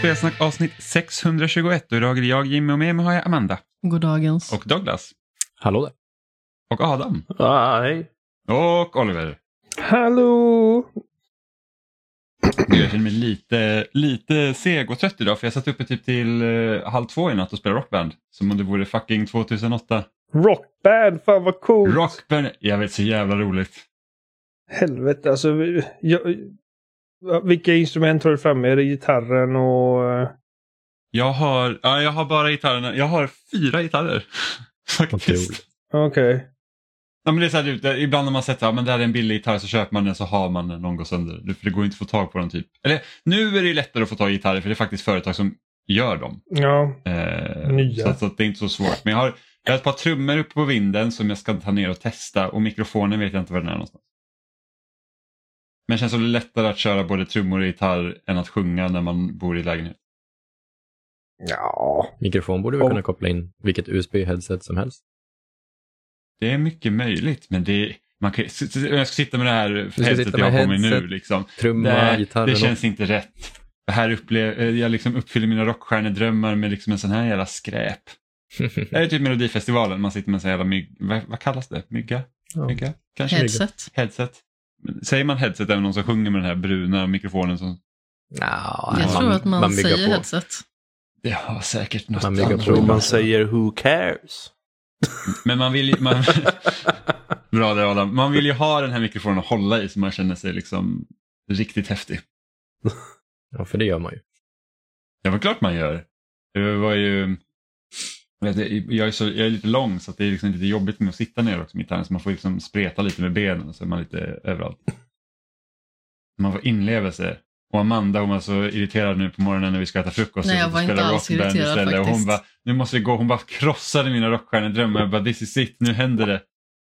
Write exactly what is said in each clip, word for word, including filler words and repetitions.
Spelsnack avsnitt sexhundratjugoett och idag är det jag, Jimmy, och med mig har jag Amanda. Goddagens. Och Douglas. Hallå där. Och Adam. Ah, hej. Och Oliver. Hallå! Jag känner mig lite, lite seg och trött idag för jag satt uppe typ till uh, halv två i natt och spelade Rockband. Som om det vore fucking tvåtusenåtta. Rockband, fan vad coolt! Rockband, jag vet, så jävla roligt. Helvete, alltså... Jag, vilka instrument har du framme? Är det gitarren och... Jag har, ja, jag har bara gitarrerna. Jag har fyra gitarrer. Faktiskt. Okej. Okay. Ja, men det är så här, det, ibland när man sätter, ja, men där är en billig gitarr så köper man den så har man den någon går sönder. För det går inte att få tag på den typ. Eller nu är det lättare att få tag i gitarrer för det är faktiskt företag som gör dem. Ja, eh, nya. Så, så att det är inte så svårt. Men jag har, jag har ett par trummor uppe på vinden som jag ska ta ner och testa. Och mikrofonen vet jag inte var den är någonstans. Men det känns så lättare att köra både trummor och gitarr än att sjunga när man bor i lägenhet. Ja. Mikrofon borde vi Om... kunna koppla in vilket U S B-headset som helst. Det är mycket möjligt, men det man kan, jag ska sitta med det här headsetet jag har på mig nu. Liksom. Trumma, det, gitarren. Det känns och... inte rätt. Det här upplever, jag liksom uppfyller mina rockstjärnedrömmar med liksom en sån här jävla skräp. Det är typ Melodifestivalen, man sitter med en sån jävla mygg. Vad, vad kallas det? Mygga? Ja. Mygga? Kanske Headset. Headset. Säger man headset även någon som sjunger med den här bruna mikrofonen som... Ja, jag man, tror att man, man säger på. headset. Det har säkert något. Man jag tror man säger who cares. Men man vill ju... Man... Bra där, Adam. Man vill ju ha den här mikrofonen att hålla i så man känner sig liksom riktigt häftig. Ja, för det gör man ju. Ja, vad klart man gör. Det var ju... Jag är, så, jag är lite lång så att det är liksom lite jobbigt med att sitta ner också med gitarren så man får liksom spreta lite med benen och så är man lite överallt. Man får inlevelse. Och Amanda, hon var så irriterad nu på morgonen när vi ska äta frukost. Nej, jag var inte alls irriterad faktiskt. Och hon bara, nu måste vi gå. Hon bara krossade mina rockstjärnedrömmar. Jag bara, this is it, nu händer det.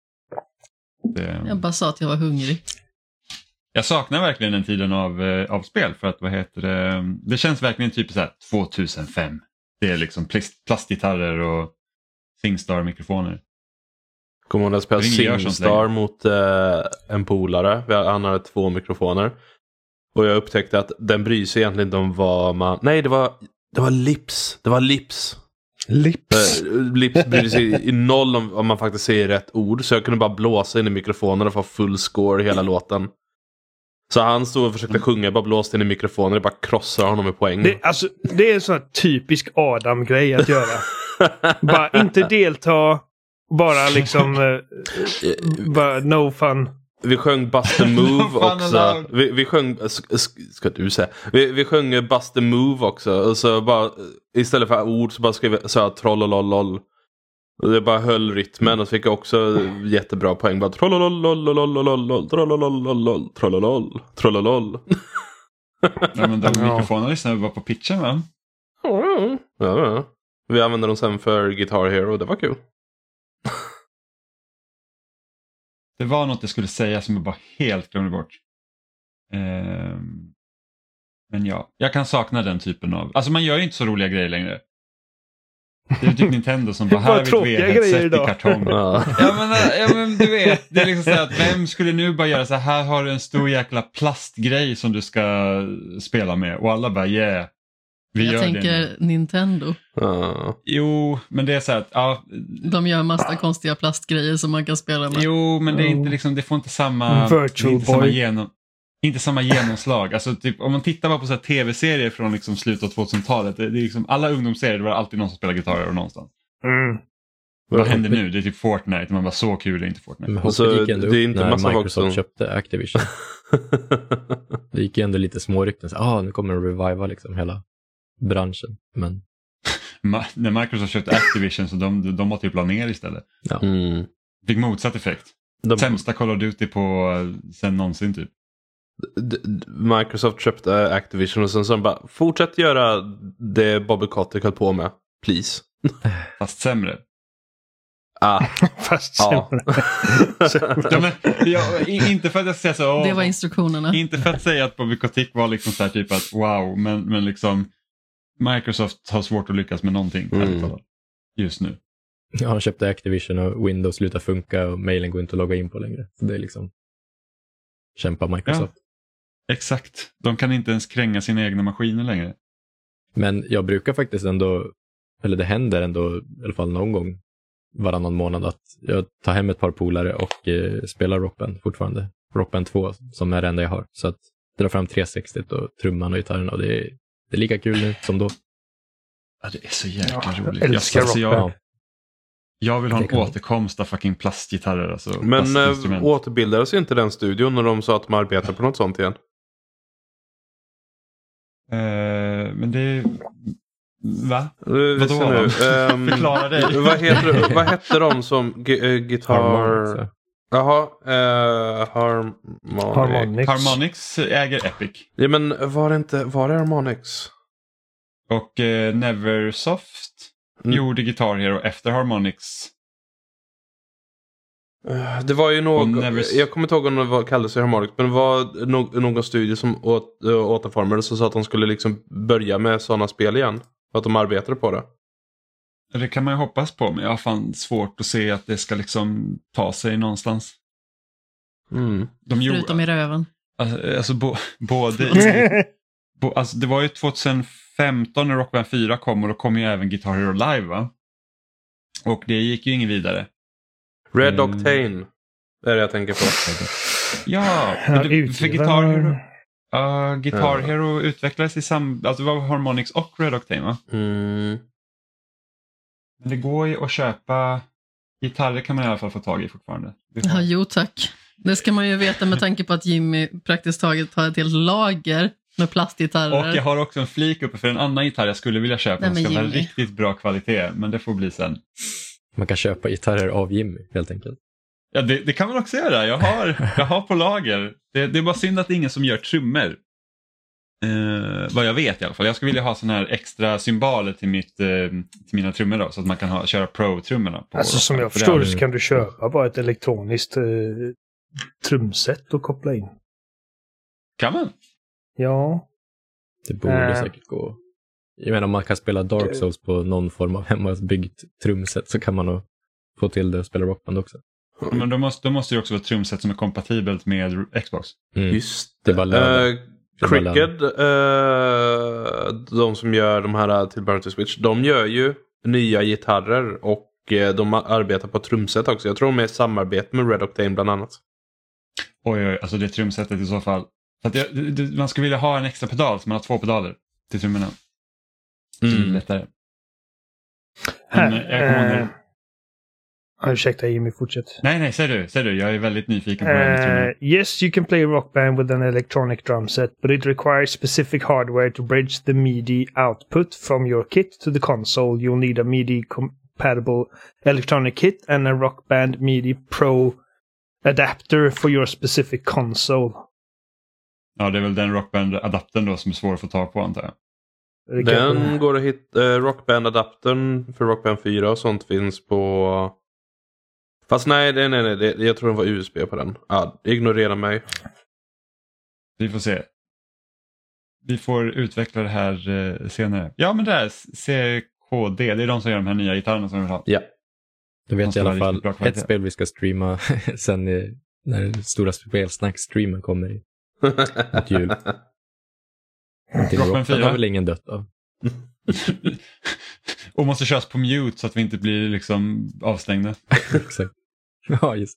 det. Jag bara sa att jag var hungrig. Jag saknar verkligen den tiden av, av spel för att, vad heter det, det känns verkligen typ så här tvåtusenfem. Det är liksom plast, plastgitarrer och Singstar-mikrofoner. Kommer hon att spela Singstar mot eh, en polare. Han hade två mikrofoner. Och jag upptäckte att den bryr sig egentligen inte om vad man... Nej, det var, det var lips. Det var lips. Lips? Uh, lips bryr sig i noll om, om man faktiskt säger rätt ord. Så jag kunde bara blåsa in i mikrofonen och få full score i hela låten. Så han stod och försökte sjunga, bara blåste in i mikrofonen och bara krossar honom med poäng. Det, alltså, det är en sån här typisk Adam-grej att göra. Bara inte delta, bara liksom uh, bara no fun. Vi sjöng Bust the Move också. Vi, vi sjöng, ska du säga. Vi, vi sjöng Bust the Move också. Och så bara, istället för ord så bara skrev jag så här trollololol. Och det bara höll rytmen och fick jag också jättebra poäng. Bara trollololololololol, trollolololol, trollolol, trollolol. Ja, men de mikrofonerna lyssnar bara på pitchen, va? Ja, ja. Vi använde dem sen för Guitar Hero, det var kul. Det var något jag skulle säga som jag bara helt glömde bort. Ehm, men ja, jag kan sakna den typen av... Alltså man gör ju inte så roliga grejer längre. Det är typ Nintendo som bara, här har vi ett V-headset i kartong. Ja. Ja, men, ja men du vet, det är liksom så att vem skulle nu bara göra så här, här har du en stor jäkla plastgrej som du ska spela med. Och alla bara, yeah. Vi jag gör tänker det Nintendo. Uh. Jo, men det är så att ja, de gör massa konstiga plastgrejer som man kan spela med. Jo, men det är inte liksom, det får inte samma Virtual inte Boy. samma, genom, inte samma genomslag. Alltså typ om man tittar bara på så här tv-serier från liksom slutet av tvåtusentalet, det, det är liksom alla ungdomsserier, det var alltid någon som spelar gitarrer och någonstans. Mm. Vad händer nu? Det är typ Fortnite, man bara så kul, det är inte Fortnite. Men alltså, gick ändå det är upp inte när massa Microsoft som... köpte Activision. Det gick ändå lite smårykten. Ah, nu kommer de reviva liksom hela branschen. Men Ma- när Microsoft köpte Activision så de, de var typ la ner istället. ja. Mm. Fick motsatt effekt. De... Sämsta Call of Duty på sen någonsin typ. D- d- Microsoft köpte Activision och sen så bara, fortsätt göra det Bobby Kotick höll på med. Please. Fast sämre. Ah. Fast Ja. sämre. Ja, men, ja, inte för att jag ska säga så. Åh, Det var instruktionerna. inte för att säga att Bobby Kotick var liksom så här typ att wow, men, men liksom Microsoft har svårt att lyckas med någonting Mm. just nu. Ja, han köpte Activision och Windows slutar funka och mailen går inte att logga in på längre. Så det är liksom kämpa Microsoft. Ja, exakt. De kan inte ens kränga sina egna maskiner längre. Men jag brukar faktiskt ändå, eller det händer ändå i alla fall någon gång varannan månad att jag tar hem ett par polare och eh, spelar Rockband fortfarande. Rockband två som är det enda jag har. Så att dra fram trehundrasextio och trumman och gitarren och det är, det är lika kul nu som då. Ja, det är så jäkla Ja, roligt. jag älskar jag, alltså, jag, Ja. jag vill ha en Det kan- återkomst av fucking plastgitarrer. Alltså, Men äh, plastinstrument. återbildades inte den studion när de sa att de arbetar på något sånt igen? Eh, men det... Va? Uh, Vadå då? Um, Förklara dig. vad, heter, vad hette de som gi- äh, gitarr... Harmonics, ja. Jaha, uh, Harmonic. Harmonix. Harmonix äger Epic. Ja, men var det inte, var det Harmonix? Och eh, Neversoft Mm. gjorde Guitar Hero efter Harmonix. Uh, det var ju någon, Never- jag kommer inte ihåg om det var, kallades det Harmonix, men det var no- någon studie som åt, uh, återformade så att de skulle liksom börja med sådana spel igen. För att de arbetade på det. Det kan man ju hoppas på, men jag har fan svårt att se att det ska liksom ta sig någonstans. Mm. De gjorde, Förutom i röven. alltså, alltså bo, både i, bo, alltså, det var ju tjugohundrafemton när Rock Band fyra kom och då kom ju även Guitar Hero Live, va? Och det gick ju ingen vidare. Red Mm. Octane är det jag tänker på. Ja, Ja, för, det, för Guitar Hero, uh, Guitar Ja. Hero utvecklades i sam, alltså det var Harmonix och Red Octane, va? Mm. Men det går ju att köpa gitarrer, kan man i alla fall få tag i fortfarande. Det Ja, har- jo tack. Det ska man ju veta med tanke på att Jimmy praktiskt taget har ett helt lager med plastgitarrer. Och jag har också en flik uppe för en annan gitarr jag skulle vilja köpa. Nej, Den men ska vara Jimmy. riktigt bra kvalitet, men det får bli sen. Man kan köpa gitarrer av Jimmy helt enkelt. Ja, det, det kan man också göra. Jag har, jag har på lager. Det, det är bara synd att det är ingen som gör trummor. Eh, vad jag vet i alla fall. Jag skulle vilja ha såna här extra symboler till, mitt, eh, till mina trummor då, så att man kan ha, köra pro-trummorna. På Alltså som jag för förstår det. det så kan du köpa bara ett elektroniskt eh, trumset och koppla in. Kan man? Ja. Det borde Äh. säkert gå. Jag menar om man kan spela Dark Souls på någon form av hemmabyggt trumset så kan man nog få till det och spela Rockband också. Men då måste, då måste det också vara ett trumset som är kompatibelt med Xbox. Mm. Just Det är bara löda. Uh, Det är bara Cricket, uh, de som gör de här till Burn to Switch, de gör ju nya gitarrer och uh, de arbetar på trumset också. Jag tror de är i samarbete med Red Octane bland annat. Oj, oj, alltså det trumsetet i så fall. För att jag, det, man skulle vilja ha en extra pedal, så man har två pedaler till trummorna. Mm. Det är lättare. Men, Här, jag kommer ihåg eh, det. ja, ursäkta Jimmy, fortsätt. Nej, nej, säg du, säg du. Jag är väldigt nyfiken på det här med trummorna. Uh, yes, you can play Rock Band with an electronic drum set, but it requires specific hardware to bridge the MIDI output from your kit to the console. You'll need a MIDI-compatible electronic kit and a Rock Band MIDI Pro adapter for your specific console. Ja, det är väl den Rockband-adaptern då som är svår att få tag på, antar jag. Det kanske- Den går att hitta, uh, Rockband-adaptern för Rock Band fyra och sånt finns på... Fast nej, nej, nej, nej det, jag tror den var U S B på den. Ja, ignorera mig. Vi får se. Vi får utveckla det här eh, senare. Ja, men det här C K D, det är de som gör de här nya gitarrerna som vi vill ha. Ja. Jag vet Måste i alla vara fall riktigt bra ett kvalitet. spel vi ska streama sen i, när den stora spelsnack-streamen kommer i mot jul. Till Rockband Rockband fyra. har väl ingen dött av. Och måste köras på mute så att vi inte blir liksom avstängda. Exakt. Ja, just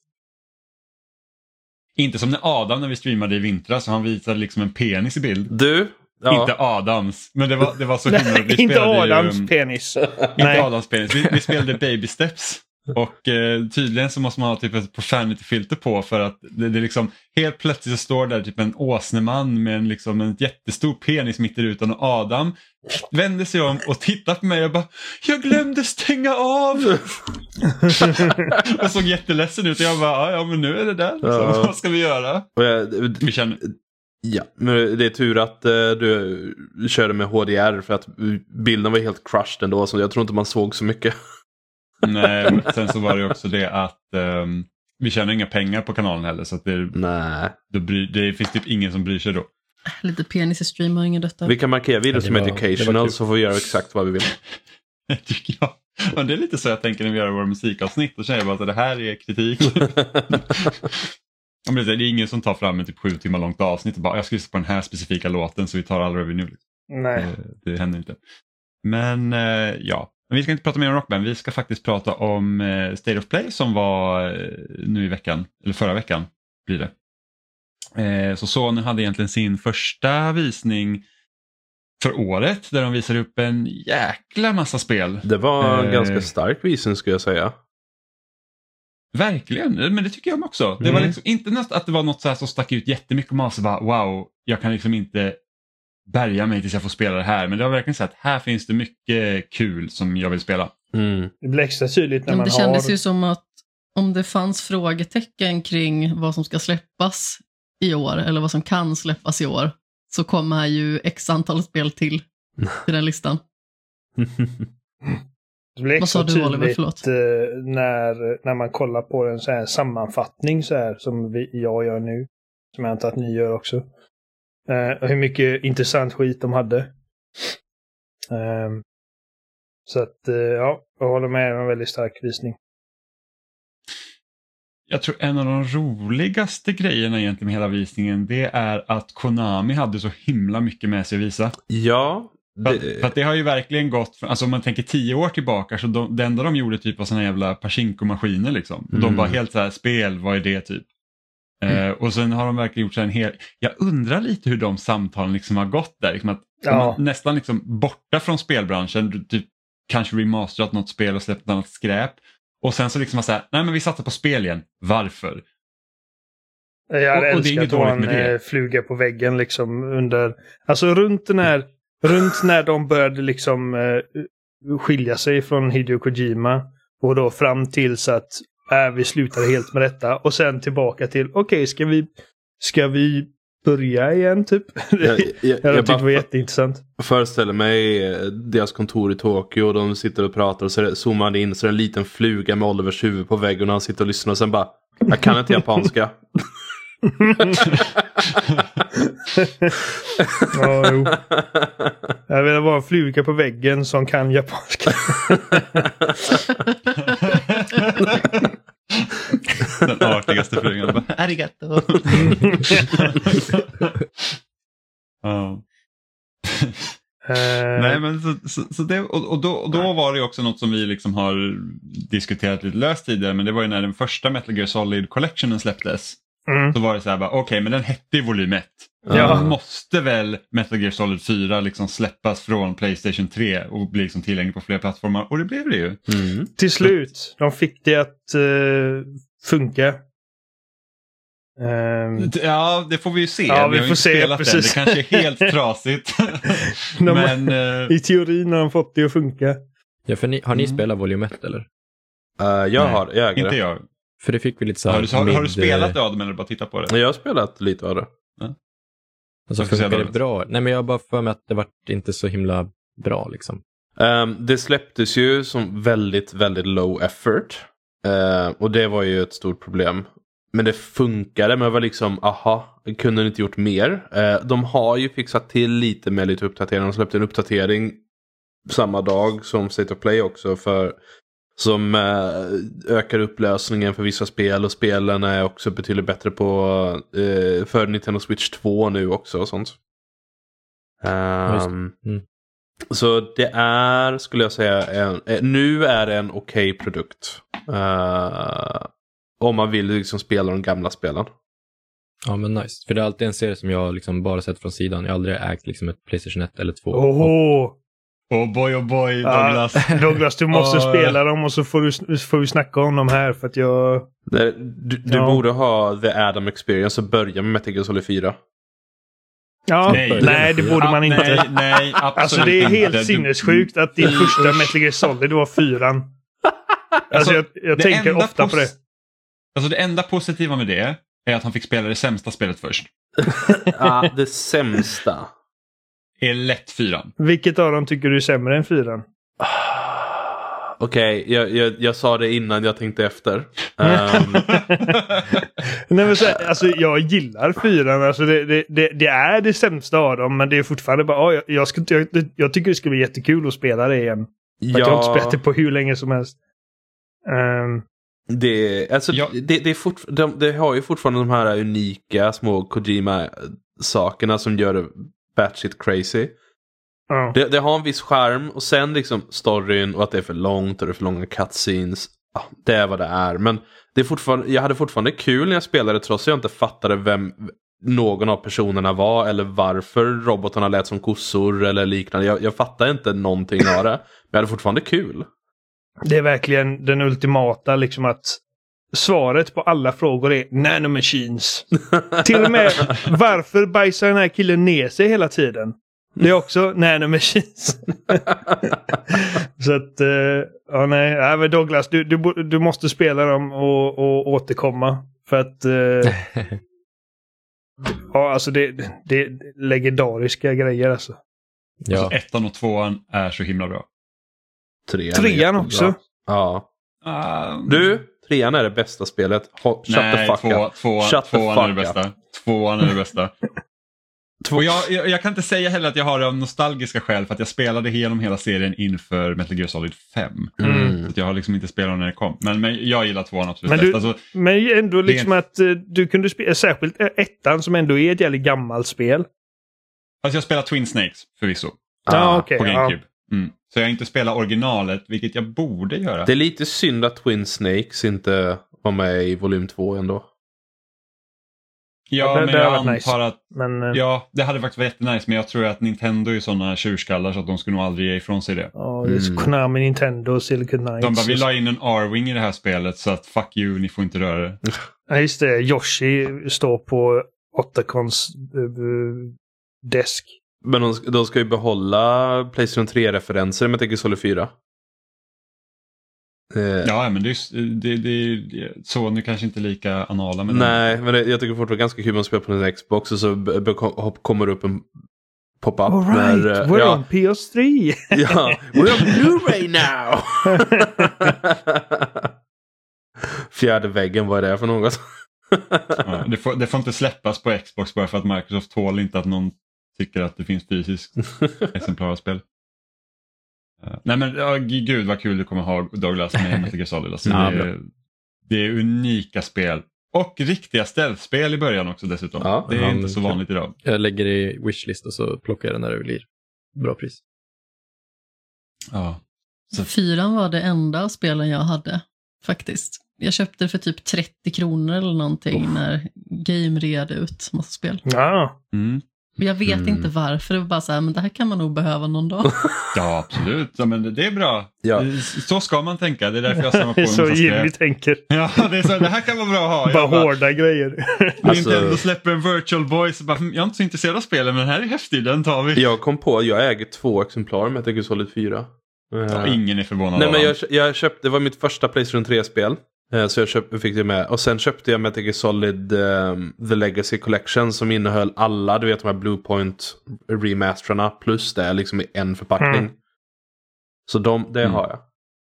Inte som när Adam, när vi streamade i vintras, så han visade liksom en penis i bild. Du? Ja. Inte Adams, men det var, det var så himla... Nej, vi inte spelade ju, Adams um, penis. Inte Nej. Adams penis. Vi, vi spelade Baby Steps. Och eh, tydligen så måste man ha typ ett profanity-filter på, för att det, det är liksom helt plötsligt så står där typ en åsneman med en, liksom, en jättestor penis mitt i rutan, och Adam vände sig om och tittade på mig och bara, jag glömde stänga av. Och såg jätteledsen ut och jag bara, ja men nu är det där. Liksom. Ja. Vad ska vi göra? Och jag, Vi känner, ja, men det är tur att uh, du körde med H D R för att bilden var helt crushed ändå, så jag tror inte man såg så mycket. nej, men sen så var det också det att um, vi tjänar inga pengar på kanalen heller, så att det, Nej. det, bry, det finns typ ingen som bryr sig då. Lite penis i stream har ingen dött av. Vi kan markera video Ja, det som var- det var educational kul. så får vi göra exakt vad vi vill. Tycker jag. Men det är lite så jag tänker när vi gör våra musikavsnitt, och säger jag bara att det här är kritik. Ja, men det är ingen som tar fram en typ sju timmar långt avsnitt och bara, jag ska lyssna på den här specifika låten så vi tar alla över nu. Nej. Eh, det händer inte. Men eh, ja, vi ska inte prata mer om Rock Band. Vi ska faktiskt prata om eh, State of Play som var eh, nu i veckan, eller förra veckan blir det. Eh, så Sony hade egentligen sin första visning för året där de visade upp en jäkla massa spel. Det var en eh, ganska stark visning skulle jag säga. Verkligen, men det tycker jag också. Mm. Det var liksom inte näst att det var något så här som stack ut jättemycket och man så bara wow, jag kan liksom inte bärga mig tills jag får spela det här. Men det var verkligen så att här finns det mycket kul som jag vill spela. Mm. Det blir extra tydligt när men man det har... kändes ju som att om det fanns frågetecken kring vad som ska släppas i år eller vad som kan släppas i år så kommer ju x antal spel till till den listan. Det blir extra Vad sa du, Oliver? Förlåt. när, när man kollar på en så här sammanfattning så här som vi, jag gör nu. Som jag antar att ni gör också. Uh, och hur mycket intressant skit de hade. Uh, så att uh, ja, jag håller med, en väldigt stark visning. Jag tror en av de roligaste grejerna egentligen med hela visningen det är att Konami hade så himla mycket med sig att visa. Ja. Det... För, att, för att det har ju verkligen gått, från, alltså om man tänker tio år tillbaka så de, det enda de gjorde typ var såna jävla Pachinko-maskiner liksom. Mm. De var helt så här, spel, vad är det typ? Mm. Eh, och sen har de verkligen gjort så en hel, jag undrar lite hur de samtalen liksom har gått där. Liksom att ja. Nästan liksom borta från spelbranschen, typ kanske remasterat något spel och släppt något skräp. Och sen så liksom att säga, nej men vi satsar på spel igen. Varför? Jag hade och, och det är älskat att ha en fluga på väggen liksom under, alltså runt den här, runt när de började liksom uh, skilja sig från Hideo Kojima och då fram till så att äh, vi slutade helt med detta och sen tillbaka till, okej okay, ska vi ska vi börja igen typ? Jag, jag, jag, jag tyckte det var jätteintressant. Föreställer mig deras kontor i Tokyo och de sitter och pratar och så zoomar man in så är det en liten fluga med Olivers huvud på väggen och han sitter och lyssnar och sen bara, jag kan inte japanska. Ja, jo. Jag vill vara en fluga på väggen som kan japanska. Den artigaste flugan. Arigato. Ja. Nej men så, så, så det, och, och, då, och då var det också något som vi liksom har diskuterat lite löst tidigare, men det var ju när den första Metal Gear Solid Collectionen släpptes. Mm. Så var det så här bara, okej okay, men den hette i volym ett. Ja. Då måste väl Metal Gear Solid fyra liksom släppas från PlayStation tre och bli liksom tillgänglig på fler plattformar. Och det blev det ju. Mm. Till slut, de fick det att uh, funka. Um... Ja, det får vi ju se. Ja, vi, vi har får se, spelat den. Det kanske är helt trasigt. de, men, uh... I teorin har de fått det att funka. Ja, för ni, har ni mm. spelat volym ett eller? Uh, jag Nej, har, jag äger inte det. jag. För det fick vi lite så här. Har du, har, mid... har du spelat det Adam eller bara tittat på det? Jag har spelat lite av det. Ja. Alltså funkar det bra? Nej men jag har bara för mig att det var inte så himla bra liksom. Um, det släpptes ju som väldigt, väldigt low effort. Uh, och det var ju ett stort problem. Men det funkade, men det var liksom, aha, det kunde inte gjort mer. Uh, de har ju fixat till lite med lite uppdateringar. De släppte en uppdatering samma dag som State of Play också för... Som eh, ökar upplösningen för vissa spel och spelen är också betydligt bättre på eh, för Nintendo Switch två nu också och sånt. Um, mm. Så det är, skulle jag säga, en, eh, nu är det en okej okay produkt. Uh, om man vill liksom spela de gamla spelen. Ja men nice, för det är alltid en serie som jag liksom bara sett från sidan. Jag har aldrig ägt liksom ett PlayStation ett eller två. Åh! Oh boy, oh boy, Douglas. Uh, Douglas, du måste oh, spela dem och så får du, får vi snacka om dem här för att jag... Du, du ja. borde ha The Adam Experience och börja med Metal Gear Solid fyra. Ja, nej, nej det borde man inte. Nej, nej, absolut alltså det är helt inte. sinnessjukt att din första Metal Gear Solid var fyran. Alltså, alltså jag, jag tänker ofta på det. Alltså det enda positiva med det är att han fick spela det sämsta spelet först. Ja, det sämsta. Är lätt fyran. Vilket av dem tycker du är sämre än fyran? Okej, okay, jag, jag, jag sa det innan jag tänkte efter. Um... Nej, men så, alltså, jag gillar fyran. Alltså, det, det, det, det är det sämsta av dem, men det är fortfarande bara... Oh, jag, jag, ska, jag, jag tycker det skulle bli jättekul att spela det igen. För ja. Jag har inte spelat det på hur länge som helst. Um... Det, alltså, ja. det, det, är fort, de, det har ju fortfarande de här unika små Kojima-sakerna som gör det batshit crazy. Ja. Det, det har en viss charm och sen liksom storyn och att det är för långt och det är för långa cutscenes. Ja, det är vad det är. Men det är fortfarande, jag hade fortfarande kul när jag spelade trots att jag inte fattade vem någon av personerna var eller varför robotarna lät som kossor eller liknande. Jag, jag fattade inte någonting av det. Men jag hade fortfarande kul. Det är verkligen den ultimata liksom att svaret på alla frågor är nanomachines. Till och med varför bajsar den här killen ner sig hela tiden? Det är också nanomachines. Så att, uh, ja nej, ja, men Douglas, du, du, du måste spela dem och, och återkomma. För att, uh, ja alltså det, det är legendariska grejer alltså. Ja. Alltså ettan och tvåan är så himla bra. Trean, Trean också? Ja. Um... Du, trean är det bästa spelet. Shut nej, the fuck två, up. Två, Shut tvåan the fuck är det bästa. Tvåan är det bästa. Två. Och jag, jag, jag kan inte säga heller att jag har det av nostalgiska skäl för att jag spelade igenom hela serien inför Metal Gear Solid fem. Mm. Så att jag har liksom inte spelat när det kom. Men, men jag gillar tvåan absolut men bäst. Du, alltså, men ändå liksom det... att uh, du kunde spela, särskilt ettan som ändå är ett jävligt gammalt spel. Alltså jag spelar Twin Snakes förvisso. Ah, ah, okay, på GameCube. Ah. Mm. Så jag har inte spelat originalet, vilket jag borde göra. Det är lite synd att Twin Snakes inte var med i volym två ändå. Ja, ja det, men det jag antar nice. att men, uh... ja, det hade faktiskt varit jättenice, men jag tror att Nintendo är sådana tjurskallar så att de skulle nog aldrig ge ifrån sig det. Ja, det är mm. Konami, Nintendo, Silicon Knights. De bara, vi la in en R-Wing i det här spelet så att fuck you, ni får inte röra det. Ja, just det. Yoshi står på Otacons uh, desk. Men de, de ska ju behålla PlayStation tre-referenser med Metal Solid fyra. Eh. Ja, men det är, det, det, det, så nu kanske inte lika anala med nej, den. men det, jag tycker fortfarande ganska kul att spela på en Xbox och så be, be, kommer upp en pop-up. All right, när, we're ja, on P S tre. Ja, we're on Blu-ray now. Fjärde väggen, vad är det för något? Ja, det, får, det får inte släppas på Xbox bara för att Microsoft tål inte att någon tycker att det finns fysiskt exemplar av spel. Uh, nej men ja, gud vad kul du kommer ha Douglas med Metal Gear Solid. Alltså, ja, det, är, det är unika spel. Och riktiga stealth-spel i början också dessutom. Ja, det är inte så vanligt idag. Jag lägger det i wishlist och så plockar jag den när det blir bra pris. Ja. Så. Fyran var det enda spelen jag hade faktiskt. Jag köpte det för typ trettio kronor eller någonting oh. när Game red ut massa spel. Ja. Mm. Jag vet mm. inte varför. Det var bara så här, men det här kan man nog behöva någon dag. Ja, absolut. Ja, men det är bra. Ja. Så ska man tänka. Det är därför jag samlar på mig. Så Jimmy tänker. Ja, det är så. Det här kan vara bra att ha. Bara, bara hårda grejer. Alltså... Nintendo släpper en Virtual Boy. Så bara, jag är inte så intresserad av spelen, men den här är häftig. Den tar vi. Jag kom på, jag äger två exemplar med Metal Gear Solid fyra. Ja, ingen är förvånad. Nej, men jag, jag köpte, det var mitt första PlayStation tre-spel. Så jag köpt, fick det med. Och sen köpte jag Metal Gear Solid um, The Legacy Collection som innehöll alla, du vet de här Bluepoint remasterarna plus det liksom i en förpackning. Mm. Så de, det mm. har jag.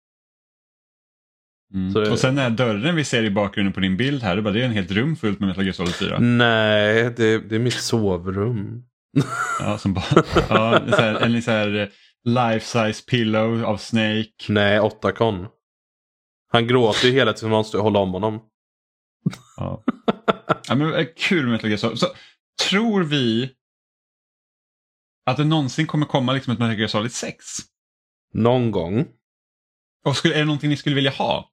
Mm. Så det... Och sen är dörren vi ser i bakgrunden på din bild här, det är, bara, det är en helt rum fullt med Metal Gear Solid fyra. Nej, det, det är mitt sovrum. Ja, som bara, ja, en, så här, en så här life-size pillow av Snake. Nej, åtta kon. Han gråter ju hela tiden, man måste hålla om honom. Ja. Ja, men kul med Metal Gear Solid. Så tror vi att det någonsin kommer komma liksom ett Metal Gear Solid sex? Någon gång. Och skulle, är det någonting ni skulle vilja ha?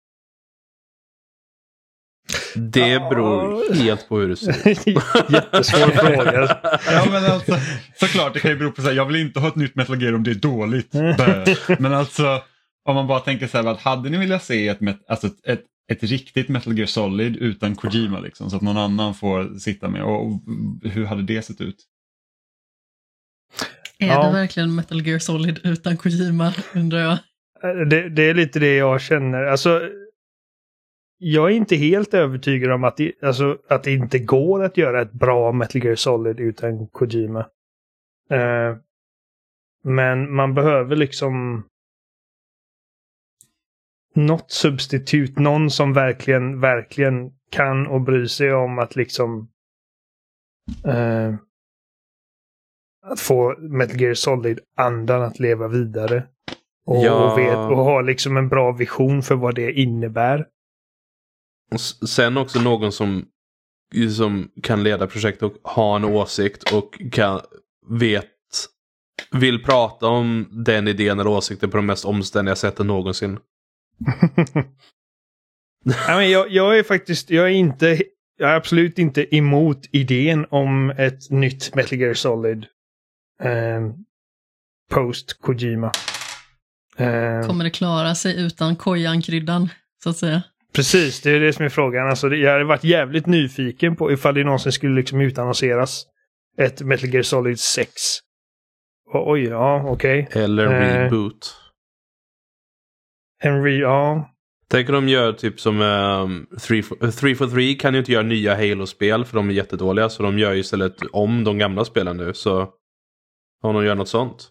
Det beror helt på hur du ser. Jättesvår fråga. Ja, men alltså, såklart, det kan ju bero på så här, jag vill inte ha ett nytt Metal Gear om det är dåligt. Men alltså, om man bara tänker så här, att hade ni vilja se ett, alltså ett, ett, ett riktigt Metal Gear Solid utan Kojima liksom, så att någon annan får sitta med, och, och hur hade det sett ut? Är ja. det verkligen Metal Gear Solid utan Kojima, undrar jag? Det, det är lite det jag känner. Alltså, jag är inte helt övertygad om att det, alltså, att det inte går att göra ett bra Metal Gear Solid utan Kojima. Uh, men man behöver liksom något substitut, någon som verkligen, verkligen kan och bryr sig om att liksom uh, att få Metal Gear Solid-andan att leva vidare. Och, ja. och, vet, och ha liksom en bra vision för vad det innebär. Och sen också någon som, som kan leda projekt och ha en åsikt och kan, vet vill prata om den idén eller åsikten på de mest omständiga sätten någonsin. Ja, men jag, jag är faktiskt, jag är inte, jag är absolut inte emot idén om ett nytt Metal Gear Solid eh, post Kojima. Eh, Kommer det klara sig utan Kojan-kryddan, så att säga? Precis, det är det som är frågan. Alltså, jag hade varit jävligt nyfiken på ifall det någonsin skulle liksom utannonseras ett Metal Gear Solid sex. Och, oj, ja, okej. Okay. Eller eh, reboot. En re, ja. Tänk om de gör typ som um, three for three kan ju inte göra nya Halo-spel för de är jättedåliga. Så de gör ju istället om de gamla spelen nu. Så om de gör något sånt.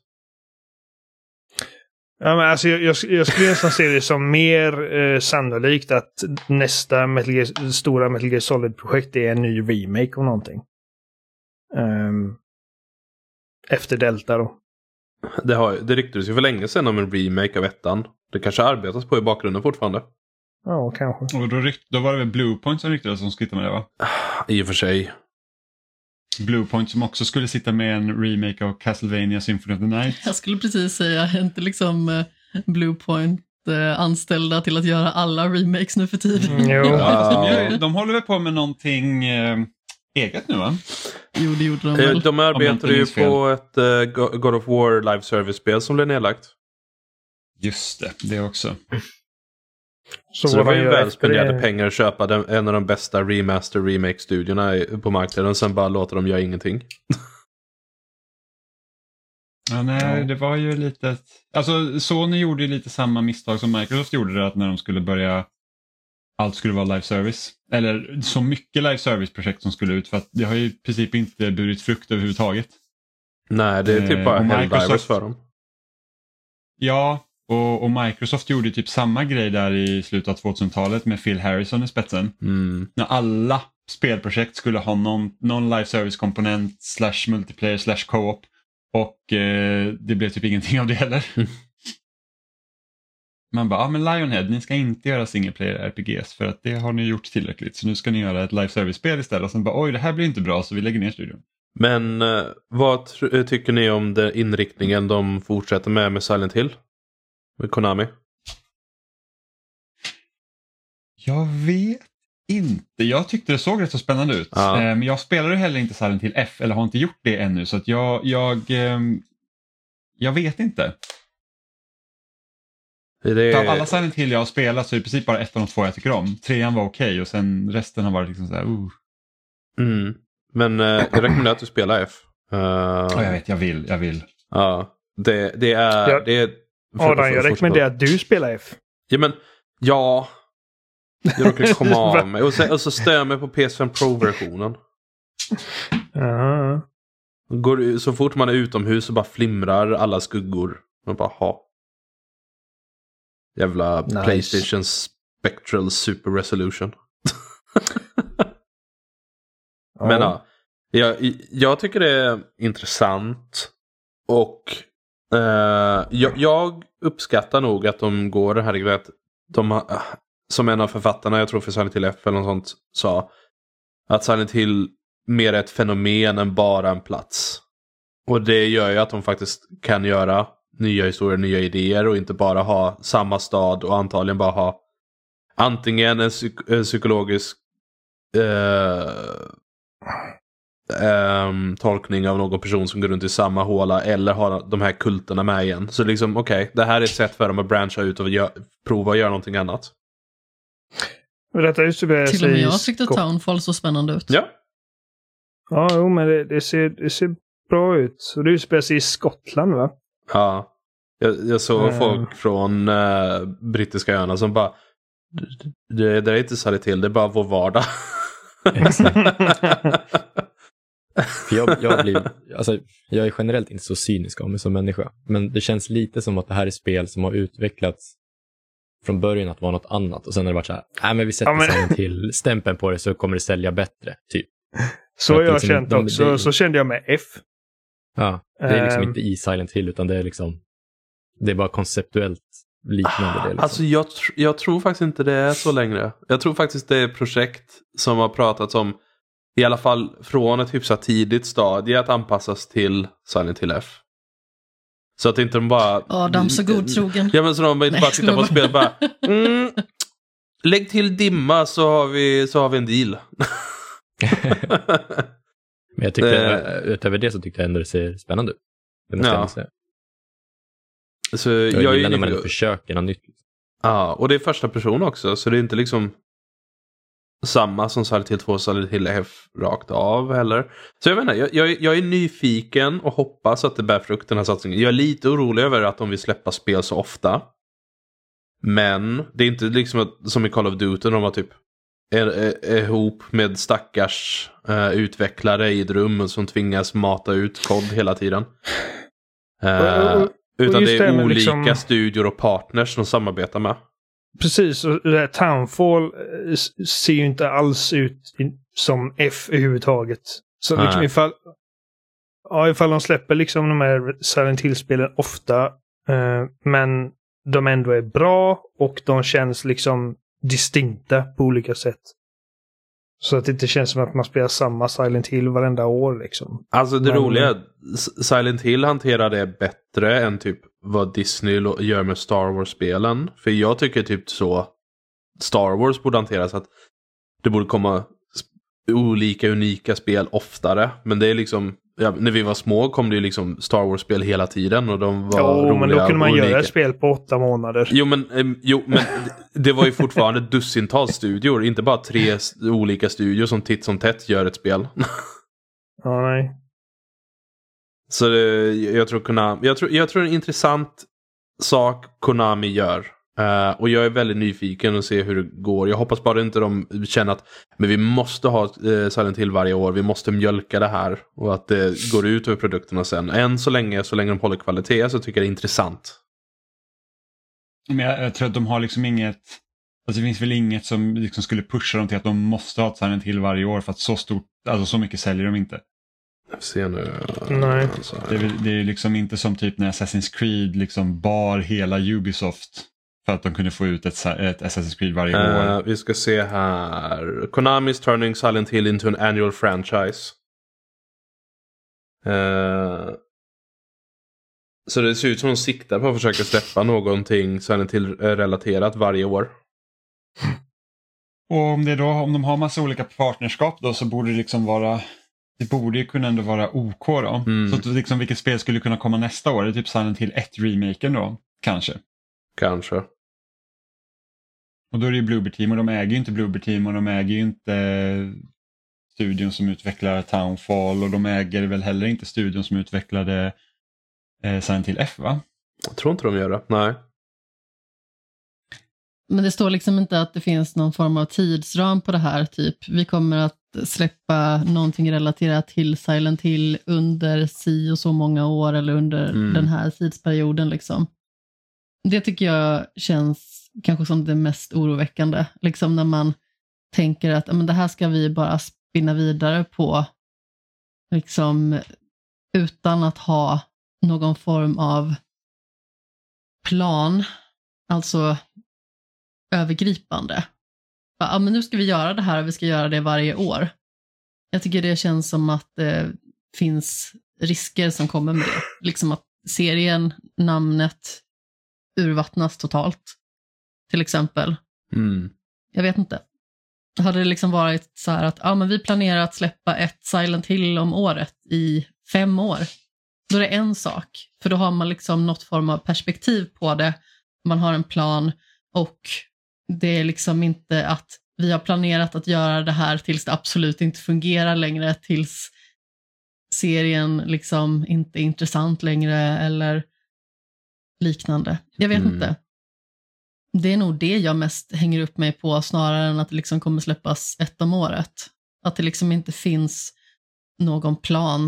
Ja, men alltså, jag, jag, jag skulle nästan se det som mer eh, sannolikt att nästa Metal Gear, stora Metal Gear Solid-projekt är en ny remake av någonting. Um, efter Delta då. Det, har, det ryktades ju för länge sedan om en remake av ettan. Det kanske arbetas på i bakgrunden fortfarande. Ja, kanske. Och då, rykt, då var det väl Bluepoint som ryktades som skulle sitta med det, va? I och för sig. Bluepoint som också skulle sitta med en remake av Castlevania Symphony of the Night. Jag skulle precis säga, inte liksom uh, Bluepoint uh, anställda till att göra alla remakes nu för tiden. Mm, jo. Ja. de, de håller väl på med någonting uh, eget nu, va? Jo, det gjorde de väl. De arbetade ju på ett uh, God of War live service-spel som blev nedlagt. Just det, det också. Så, så det var ju väl spenderade pengar att köpa den, en av de bästa remaster-remake-studierna på marknaden och sen bara låter dem göra ingenting. Ja, nej, det var ju lite... Alltså, Sony gjorde ju lite samma misstag som Microsoft gjorde det, att när de skulle börja... Allt skulle vara live service. Eller så mycket live service-projekt som skulle ut, för att det har ju i princip inte burit frukt överhuvudtaget. Nej, det är typ bara eh, Helldivers för dem. Ja, och, och Microsoft gjorde typ samma grej där i slutet av tvåtusentalet med Phil Harrison i spetsen. Mm. När alla spelprojekt skulle ha någon, någon live service-komponent slash multiplayer slash co-op. Och eh, det blev typ ingenting av det heller. Mm. Man bara, ja ah, men Lionhead, ni ska inte göra single player R P Gs för att det har ni gjort tillräckligt. Så nu ska ni göra ett live service-spel istället. Och sen bara, oj det här blir inte bra så vi lägger ner studion. Men eh, vad tr- tycker ni om den inriktningen de fortsätter med med Silent Hill? Med Konami? Jag vet inte. Jag tyckte det såg rätt så spännande ut. Ja. Men jag spelar ju heller inte Silent Hill F eller har inte gjort det ännu. Så att jag, jag, jag vet inte. Det... Av alla Silent Hill jag har spelat så är det i princip bara ett av de två jag tycker om. Trean var okej okay, och sen resten har varit liksom så här, uh. Mm. Men eh, jag rekommenderar att du spelar F. Uh... Ja, jag vet, jag vill, jag vill. Ja, det, det är... Ja. Det är för, Adam, för, för, jag rekommenderar att du spelar F. Ja, men... Ja... Jag råkar komma av mig. Och så, och så stör jag mig på P S fem Pro-versionen. Uh-huh. Går, så fort man är utomhus så bara flimrar alla skuggor. Man bara, ha. Jävla nice. PlayStation Spectral Super Resolution. oh. Men ja, jag, jag tycker det är intressant. Och eh, jag, jag uppskattar nog att de går det här grejen att de har, som en av författarna, jag tror för Silent Hill F eller något sånt, sa att Silent Hill mer är ett fenomen än bara en plats. Och det gör ju att de faktiskt kan göra nya historier, nya idéer och inte bara ha samma stad och antagligen bara ha antingen en, psyk- en psykologisk eh, eh, tolkning av någon person som går runt i samma håla eller ha de här kulterna med igen. Så liksom, okej, okay, det här är ett sätt för dem att branscha ut och gö- prova att göra någonting annat. Detta är så Till och med jag tyckte Skott. Townfall så spännande ut. Ja. Ja, jo, men det, det, ser, det ser bra ut. Och det utspelar sig i Skottland, va? Ja. Jag, jag såg mm. folk från uh, brittiska öarna som bara det, det är inte så till, det är bara vår vardag. För jag, jag, blir, alltså, jag är generellt inte så cynisk om mig som människa. Men det känns lite som att det här är spel som har utvecklats från början att vara något annat. Och sen har det varit så här, nej men vi sätter ja, men... sen till stämpeln på det så kommer det sälja bättre, typ. Så har jag liksom, känt de, också, det, så kände jag med F. Ja, det är liksom um... inte i Silent Hill utan det är liksom, det är bara konceptuellt liknande. Det, liksom. Alltså jag, tr- jag tror faktiskt inte det är så längre. Jag tror faktiskt det är projekt som har pratats om, i alla fall från ett hyfsat tidigt stadie, att anpassas till Silent Hill F. Så att inte de bara... Adam så godtrogen. Ja, men så de inte bara tittar på spel bara... Mm, lägg till dimma så har vi, så har vi en deal. Men jag tyckte, utöver det så tyckte jag ändå det ser spännande ut. Det måste ja. jag säga. Så jag, jag gillar när man ju... försöker något nytt. Ja, och det är första person också. Så det är inte liksom samma som Silent Hill två Silent Hill F rakt av heller. Så jag vet inte, jag, jag, jag är nyfiken och hoppas att det bär frukt den här satsningen. Jag är lite orolig över att de vill släppa spel så ofta. Men det är inte liksom att, som i Call of Duty de har typ är, är, är ihop med stackars uh, utvecklare i ett rum som tvingas mata ut kod hela tiden. Uh, utan det är det olika liksom... studior och partners som samarbetar med. Precis, och det här Townfall ser ju inte alls ut som F överhuvudtaget. Så Nej. liksom ifall, ja, ifall de släpper liksom de här Silent Hill-spelen ofta, eh, men de ändå är bra och de känns liksom distinkta på olika sätt. Så att det inte känns som att man spelar samma Silent Hill varenda år liksom. Alltså det men... roliga, Silent Hill hanterar det bättre än typ vad Disney gör med Star Wars-spelen. För jag tycker typ så Star Wars borde hanteras att det borde komma olika unika spel oftare. Men det är liksom, ja, när vi var små kom det ju liksom Star Wars-spel hela tiden och de var jo, roliga. Men då kunde man olika. göra ett spel på åtta månader. Jo, men, um, jo, men det var ju fortfarande dussintals studior, inte bara tre olika studior som titt som tätt gör ett spel. Ja, nej. Så det, jag tror Konami, jag tror, jag tror en intressant sak Konami gör. Uh, och jag är väldigt nyfiken och se hur det går. Jag hoppas bara inte de känner att men vi måste ha uh, Silent Hill varje år. Vi måste mjölka det här. Och att det går ut över produkterna sen. Än så länge, så länge de håller kvalitet så tycker jag det är intressant. Men jag, jag tror att de har liksom inget... Alltså det finns väl inget som liksom skulle pusha dem till att de måste ha ett Silent Hill varje år. För att så stort, alltså så mycket säljer de inte. Jag ser nu. Nej. Det är, det är liksom inte som typ när Assassin's Creed liksom bar hela Ubisoft. För att de kunde få ut ett, ett Assassin's Creed varje uh, år. Vi ska se här. Konami's turning Silent Hill into an annual franchise. Uh, så det ser ut som de siktar på att försöka släppa någonting Silent Hill-relaterat varje år. Och om, det då, om de har massa olika partnerskap då så borde det liksom vara... Det borde ju kunna ändå vara OK då. Mm. Så att liksom vilket spel skulle kunna komma nästa år? Det är typ Silent Hill ett-remaken då, kanske. Kanske. Och då är det ju Bloober Team och de äger ju inte Bloober Team och de äger ju inte studion som utvecklar Townfall och de äger väl heller inte studion som utvecklade eh, Silent Hill F, va? Jag tror inte de gör det, nej. Men det står liksom inte att det finns någon form av tidsram på det här, typ. Vi kommer att släppa någonting relaterat till Silent Hill under si och så många år eller under mm. den här tidsperioden liksom. Det tycker jag känns kanske som det mest oroväckande. Liksom när man tänker att men det här ska vi bara spinna vidare på. Liksom utan att ha någon form av plan. Alltså övergripande. Ja, men nu ska vi göra det här och vi ska göra det varje år. Jag tycker det känns som att det finns risker som kommer med det. Liksom att serien, namnet urvattnas totalt. Till exempel. Mm. Jag vet inte. Hade det liksom varit så här att ja, men vi planerar att släppa ett Silent Hill om året i fem år. Då är det en sak. För då har man liksom något form av perspektiv på det. Man har en plan och det är liksom inte att vi har planerat att göra det här tills det absolut inte fungerar längre. Tills serien liksom inte är intressant längre eller liknande. Jag vet mm. inte. Det är nog det jag mest hänger upp mig på snarare än att det liksom kommer släppas ett om året. Att det liksom inte finns någon plan.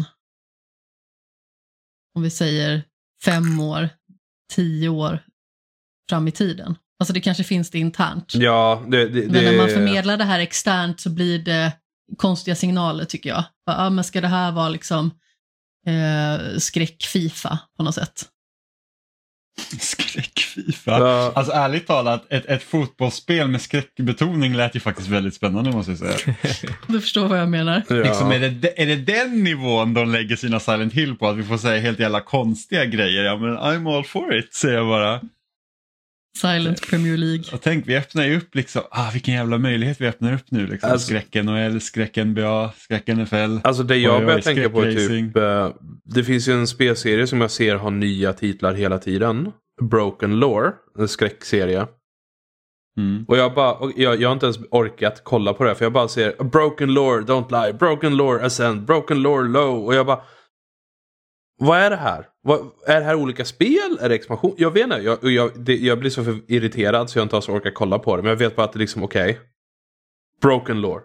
Om vi säger fem år, tio år fram i tiden. Alltså det kanske finns det internt. Ja, det, det, men när man förmedlar det här externt så blir det konstiga signaler tycker jag. Ja, men ska det här vara liksom eh, skräck-FIFA på något sätt? Skräck-FIFA. Ja. Alltså ärligt talat, ett, ett fotbollsspel med skräckbetoning lät ju faktiskt väldigt spännande, måste jag säga. Du förstår vad jag menar. Ja. Liksom, är, det, är det den nivån de lägger sina Silent Hill på? Att vi får säga helt jävla konstiga grejer? Ja, men I'm all for it, säger jag bara. Silent Premier League. Och tänk, vi öppnar ju upp liksom, ah, vilken jävla möjlighet vi öppnar upp nu. Liksom. Alltså, skräck N H L, skräck N B A, skräck N F L. Alltså det jag oj, börjar oj, tänka på är skräckracing. typ, uh, det finns ju en spelserie som jag ser har nya titlar hela tiden. Broken Lore, en skräckserie. Mm. Och jag bara, och jag, jag har inte ens orkat kolla på det, för jag bara ser Broken Lore, don't lie, Broken Lore ascend, Broken Lore low. Och jag bara, vad är det här? Vad, är det här olika spel? Är det expansion? Jag vet inte, jag, jag, det, jag blir så för irriterad så jag inte har så orkat kolla på det. Men jag vet bara att det är liksom, okej. Okay. Broken Lore.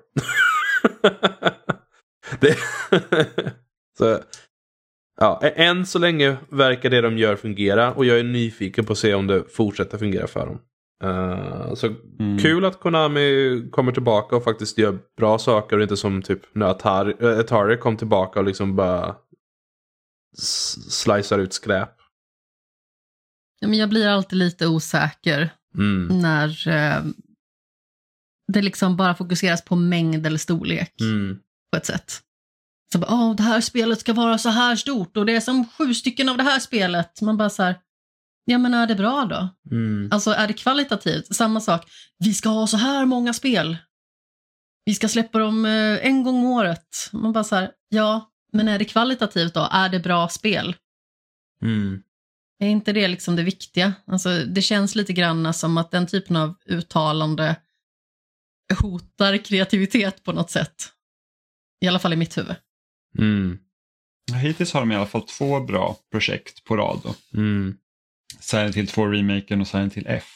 det, så, ja, än så länge verkar det de gör fungera. Och jag är nyfiken på att se om det fortsätter fungera för dem. Uh, så mm. Kul att Konami kommer tillbaka och faktiskt gör bra saker. Och inte som typ när Atari, Atari kom tillbaka och liksom bara slicear ut skräp. Ja, men jag blir alltid lite osäker mm. när eh, det liksom bara fokuseras på mängd eller storlek mm. på ett sätt. Så bara, åh, det här spelet ska vara så här stort och det är som sju stycken av det här spelet. Man bara så här, ja men är det bra då? Mm. Alltså är det kvalitativt? Samma sak, vi ska ha så här många spel. Vi ska släppa dem eh, en gång om året. Man bara så här, ja. Men är det kvalitativt då? Är det bra spel? Mm. Är inte det liksom det viktiga? Alltså, det känns lite grann som att den typen av uttalande hotar kreativitet på något sätt. I alla fall i mitt huvud. Mm. Hittills har de i alla fall två bra projekt på rad då. Mm. Silent Hill två-remaken och Silent Hill F.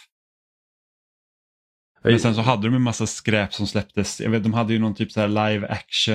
Men sen så hade de en massa skräp som släpptes. Jag vet, de hade ju någon typ så här live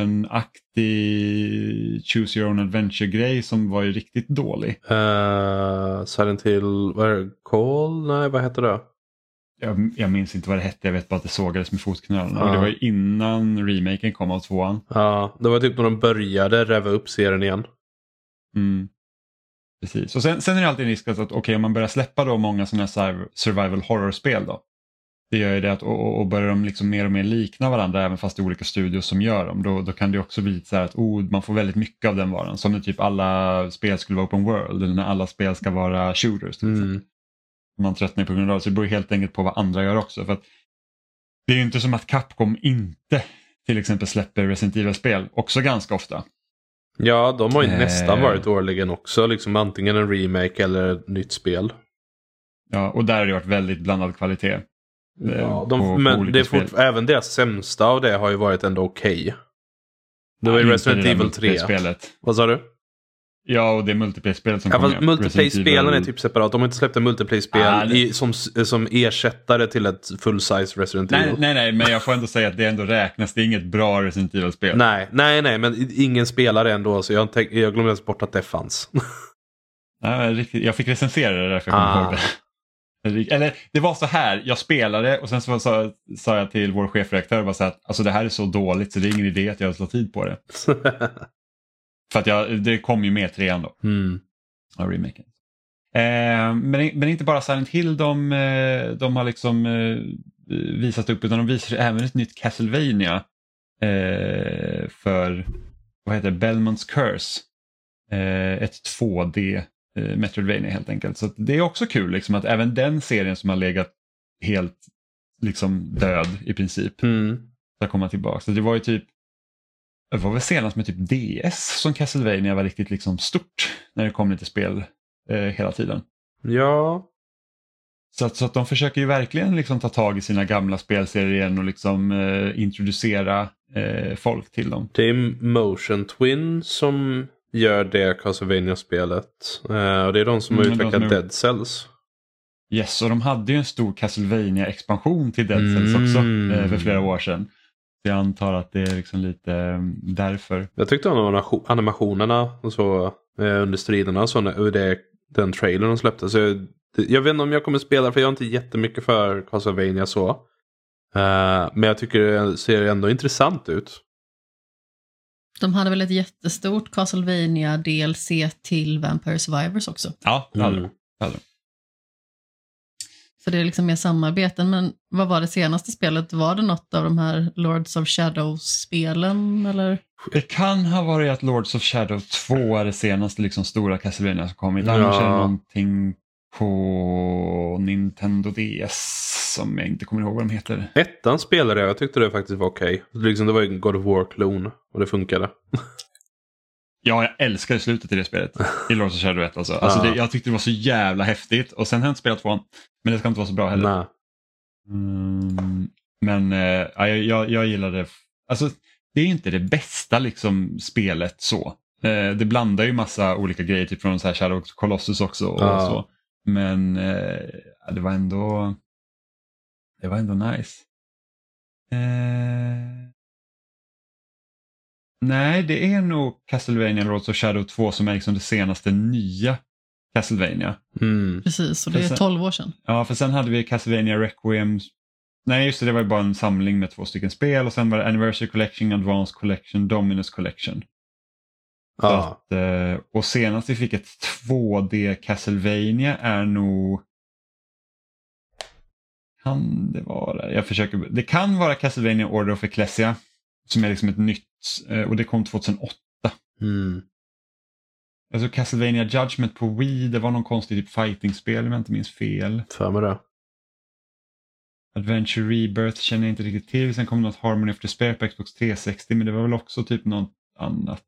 action-aktig choose your own adventure-grej som var ju riktigt dålig. Uh, Silent Hill, vad är det? Call? Nej, vad heter det? Jag, jag minns inte vad det hette, jag vet bara att det sågades med fotknölarna. Uh. Och det var ju innan remaken kom av tvåan. Ja, uh, det var typ när de började räva upp serien igen. Mm. Precis. Och sen, sen är det alltid en risk att, att okej, om man börjar släppa då många sådana här survival horror-spel då. Det gör ju det att och, och börjar de liksom mer och mer likna varandra även fast det är olika studios som gör dem. Då, då kan det också bli så här att oh, man får väldigt mycket av den varan. Som när typ alla spel skulle vara open world eller när alla spel ska vara shooters. Till mm. Man tröttnar på grund av det. Så det beror helt enkelt på vad andra gör också. För att det är ju inte som att Capcom inte till exempel släpper Resident Evil-spel också ganska ofta. Ja, de har ju eh... nästan varit årligen också. Liksom antingen en remake eller ett nytt spel. Ja, och där har det varit väldigt blandad kvalitet. Ja, de, på, men på det är fort, även deras sämsta av det har ju varit ändå okej. Okay. Det var ju Resident Evil tre. Spelet. Vad sa du? Ja, och det är multiplayer-spelet som ja, kommer. Multiplayer-spelen är typ separat. De har inte släppt en multiplayer-spel ah, det... i, som, som ersättare till ett full-size Resident nej, Evil. Nej, nej, men jag får ändå säga att det ändå räknas. Det är inget bra Resident Evil-spel. Nej, nej, nej, men ingen spelare ändå. Så jag, tänk, jag glömde bort att det fanns. nej, riktigt, jag fick recensera det därför jag kommer ah. ihåg det. Eller det var så här, jag spelade och sen så sa, sa jag till vår chefredaktör bara så att alltså det här är så dåligt så det är ingen idé att jag slår tid på det. För att jag, det kom ju med trean då. Mm. Av remaken. Eh, men, men inte bara Silent Hill de, de har liksom eh, visat upp utan de visar även ett nytt Castlevania eh, för vad heter det? Belmont's Curse. Eh, ett två D Metroidvania helt enkelt. Så det är också kul liksom, att även den serien som har legat helt liksom död i princip mm. ska komma tillbaka. Så det var ju typ det var väl senast med typ D S som Castlevania var riktigt liksom stort när det kom lite spel eh, hela tiden. Ja. Så att, så att de försöker ju verkligen liksom ta tag i sina gamla spelserier igen och liksom eh, introducera eh, folk till dem. Det är Motion Twin som gör det Castlevania-spelet. Uh, och det är de som har mm, utvecklat de som Dead Cells. Yes, och de hade ju en stor Castlevania-expansion till Dead Cells mm. också uh, för flera år sedan. Så jag antar att det är liksom lite um, därför. Jag tyckte om animationerna och så uh, under striderna så när det, den trailern de släppte. Så jag, jag vet inte om jag kommer spela för jag har inte jättemycket för Castlevania så. Uh, men jag tycker det ser ändå intressant ut. De hade väl ett jättestort Castlevania D L C till Vampire Survivors också. Ja, det hade de. Så det är liksom mer samarbeten. Men vad var det senaste spelet? Var det något av de här Lords of Shadow-spelen? Eller? Det kan ha varit att Lords of Shadow två är det senaste liksom stora Castlevania som kommit. Annars är det någonting på Nintendo D S som jag inte kommer ihåg vad de heter. Ettan spelade jag, jag tyckte det faktiskt var okej. Okay. Liksom, det var ju en God of War-klon och det funkade. Ja, jag älskade slutet i det spelet. I Lords of Shadow ett alltså. alltså det, jag tyckte det var så jävla häftigt. Och sen har jag inte spelat tvåan. Men det ska inte vara så bra heller. Nej. Mm, men äh, jag, jag, jag gillade... Alltså, det är ju inte det bästa liksom spelet så. Eh, det blandar ju massa olika grejer. Typ från så här Shadow of Colossus också. Och ja. så. Men eh, det var ändå... Det var ändå nice. Eh... Nej, det är nog Castlevania Lords of Shadow två som är liksom det senaste nya Castlevania. Mm. Precis, och det är tolv år sedan. Ja, för sen hade vi Castlevania Requiem. Nej, just det, det var ju bara en samling med två stycken spel. Och sen var det Anniversary Collection, Advanced Collection, Dominus Collection. Ja. Att, och senast vi fick ett två D Castlevania är nog... Kan det vara? Jag försöker... Det kan vara Castlevania Order of Ecclesia. Som är liksom ett nytt, och det kom tjugohundraåtta. Mm. Alltså Castlevania Judgment på Wii, det var någon konstig typ fighting-spel om jag inte minns fel. För mig det. Adventure Rebirth känner jag inte riktigt till. Sen kom något Harmony of Despair på Xbox trehundrasextio, men det var väl också typ något annat.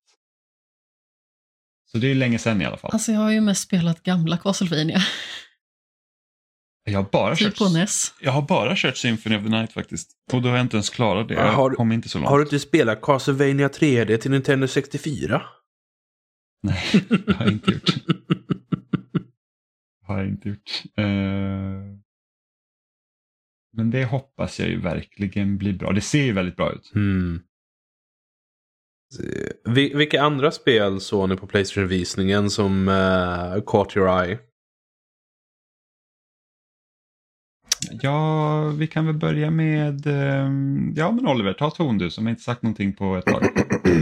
Så det är länge sedan i alla fall. Alltså jag har ju mest spelat gamla Castlevania. Jag har bara typ kört, på N E S. Jag har bara kört Symphony of the Night faktiskt. Och då har jag inte ens klarat det. Jag har, kom inte så långt. Har du inte spelat Castlevania tre D till Nintendo sextiofyra? Nej, det har jag inte gjort. Det har jag inte gjort. Uh... Men det hoppas jag ju verkligen blir bra. Det ser ju väldigt bra ut. Mm. Vil- vilka andra spel såg ni på PlayStation-visningen som uh, caught your eye? Ja, vi kan väl börja med... Um, ja, men Oliver, ta ton du som har inte sagt någonting på ett tag. uh,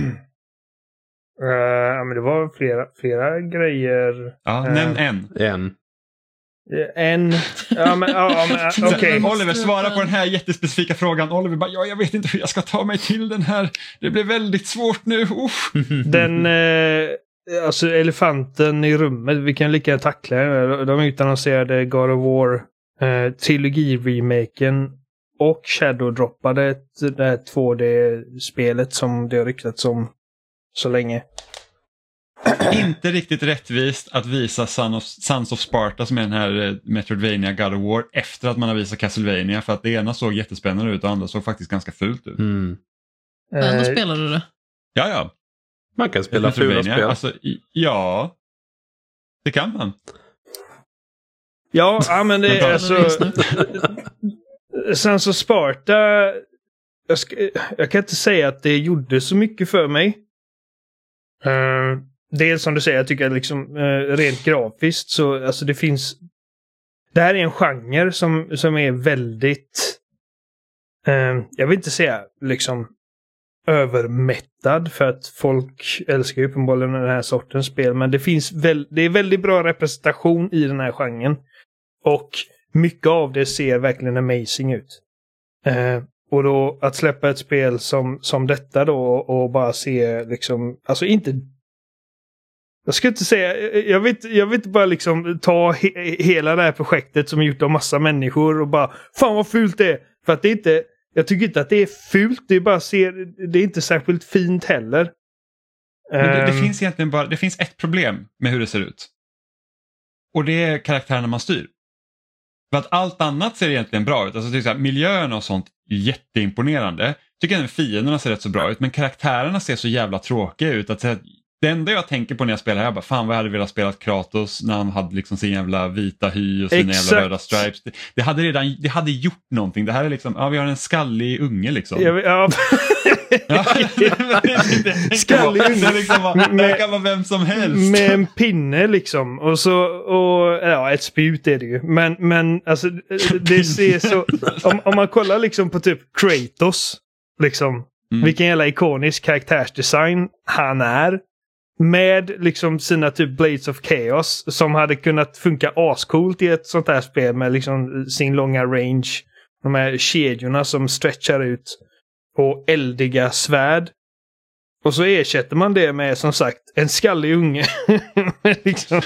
ja, men det var flera, flera grejer. Ja, uh, nämn en. En. En... Ja, men, ja, men okej. Okay. Oliver, svara på den här jättespecifika frågan. Oliver bara, ja, jag vet inte hur jag ska ta mig till den här. Det blir väldigt svårt nu. Uff. Den... Uh, alltså elefanten i rummet. Vi kan lika tackla den. De utannonserade God of War uh, trilogi-remaken och Shadow-droppade ett, det här två D-spelet som det har ryktats om så länge. Inte riktigt rättvist att visa Son of, Sons of Sparta som är den här Metroidvania God of War efter att man har visat Castlevania, för att det ena såg jättespännande ut och andra såg faktiskt ganska fult ut. Mm. Men ändå spelade du det? Ja, ja. Man kan spela fula spel. Alltså, ja, det kan man. Ja, ja men det är alltså... Sons of Sparta... Jag, ska, jag kan inte säga att det gjorde så mycket för mig. Uh, dels som du säger, jag tycker liksom uh, rent grafiskt så alltså det finns, det här är en genre som, som är väldigt uh, jag vill inte säga liksom övermättad, för att folk älskar ju uppenbarligen den här sortens spel, men det finns väl, det är väldigt bra representation i den här genren och mycket av det ser verkligen amazing ut. Uh, Och då att släppa ett spel som, som detta då och bara se liksom, alltså inte, jag ska inte säga, jag vet, jag vet bara liksom ta he, hela det här projektet som är gjort av massa människor och bara, fan vad fult det är. För att det är inte, jag tycker inte att det är fult, det är bara ser, det är inte särskilt fint heller. Men det, det um, finns egentligen bara, det finns ett problem med hur det ser ut. Och det är karaktärerna man styr. För att allt annat ser egentligen bra ut. Alltså, till exempel, miljön och sånt är jätteimponerande. Tycker även fienderna ser rätt så bra ut. Men karaktärerna ser så jävla tråkiga ut. Att det enda jag tänker på när jag spelar här, bara fan vad jag hade velat spela Kratos när han hade liksom sin jävla vita hy och sina Exakt. jävla röda stripes. Det, det hade redan, det hade gjort någonting. Det här är liksom, ja vi har en skallig unge liksom. Ja, ja. Ja, skallig unge. Liksom, det kan vara vem som helst. Med en pinne liksom. Och så, och ja, ett spjut är det ju. Men, men alltså det ser så, om, om man kollar liksom på typ Kratos liksom, mm. vilken jävla ikonisk karaktärsdesign han är. med liksom sina typ Blades of Chaos som hade kunnat funka ascoolt i ett sånt här spel med liksom sin långa range. De här kedjorna som stretchar ut och eldiga svärd. Och så ersätter man det med som sagt en skallig unge. liksom,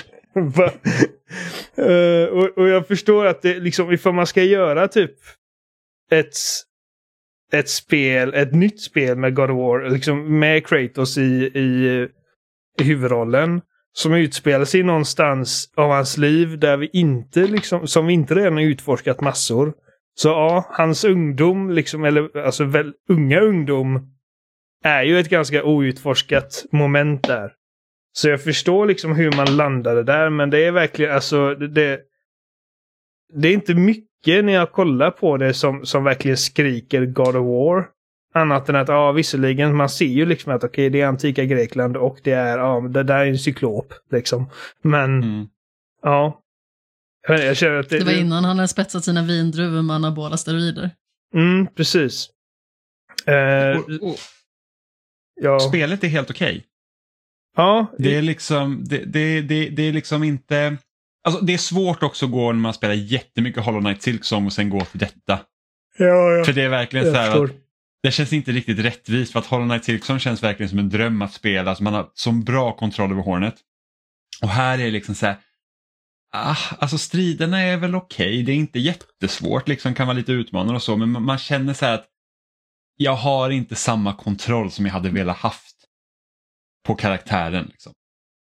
uh, och, och jag förstår att det liksom ifall man ska göra typ ett ett spel, ett nytt spel med God of War liksom med Kratos i, i i huvudrollen som utspelar sig någonstans av hans liv där vi inte liksom, som vi inte redan har utforskat massor. Så ja, hans ungdom liksom, eller alltså väl unga ungdom är ju ett ganska outforskat moment där. Så jag förstår liksom hur man landade där, men det är verkligen alltså det det är inte mycket när jag kollar på det som, som verkligen skriker God of War. Annat än att, ja visserligen, man ser ju liksom att okej, okay, det är antika Grekland och det är, ja, det där är en cyklop liksom. Men, mm. ja. Jag känner att det, det var innan han hade spetsat sina vindruvor med anabola steroider. Mm, precis. Uh, och, och, ja. Spelet är helt okej. Okay. Ja. Det är liksom, det, det, det, det är liksom inte, alltså det är svårt också att gå när man spelar jättemycket Hollow Knight Silksong och sen gå till detta. Ja, ja. För det är verkligen jag så här att det känns inte riktigt rättvist, för att Hollow Knight Silksong känns verkligen som en dröm att spela. Alltså man har så bra kontroll över Hornet. Och här är det liksom så här, ah, alltså striderna är väl okej. Okay. Det är inte jättesvårt, liksom kan vara lite utmanande och så. Men man känner så här att jag har inte samma kontroll som jag hade velat haft på karaktären. Liksom.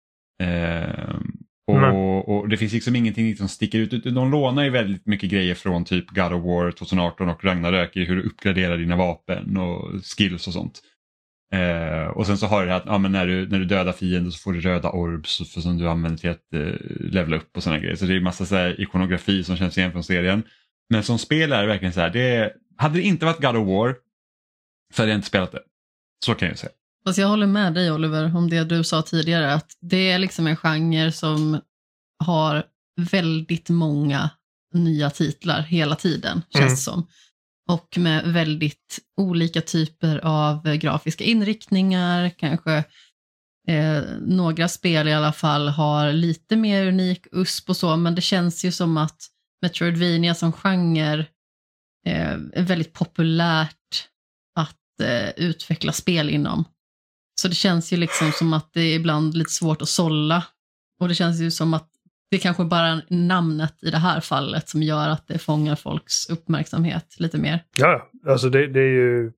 Ehm, och, och det finns liksom ingenting som sticker ut. De lånar ju väldigt mycket grejer från typ God of War tjugo arton och Ragnarök i hur du uppgraderar dina vapen och skills och sånt. Eh, och sen så har du det här att ja, men när, du, när du dödar fiender så får du röda orbs för som du använder till att eh, levela upp och sådana grejer. Så det är massa så här ikonografi som känns igen från serien. Men som spel är det verkligen så här, det, hade det inte varit God of War så hade jag inte spelat det. Så kan jag säga. Fast jag håller med dig Oliver om det du sa tidigare, att det är liksom en genre som har väldigt många nya titlar hela tiden, känns mm. som. Och med väldigt olika typer av grafiska inriktningar, kanske eh, några spel i alla fall har lite mer unik U S P och så, men det känns ju som att Metroidvania som genre eh, är väldigt populärt att eh, utveckla spel inom. Så det känns ju liksom som att det är ibland lite svårt att sålla. Och det känns ju som att det är kanske bara namnet i det här fallet som gör att det fångar folks uppmärksamhet lite mer. Ja, alltså det, det är ju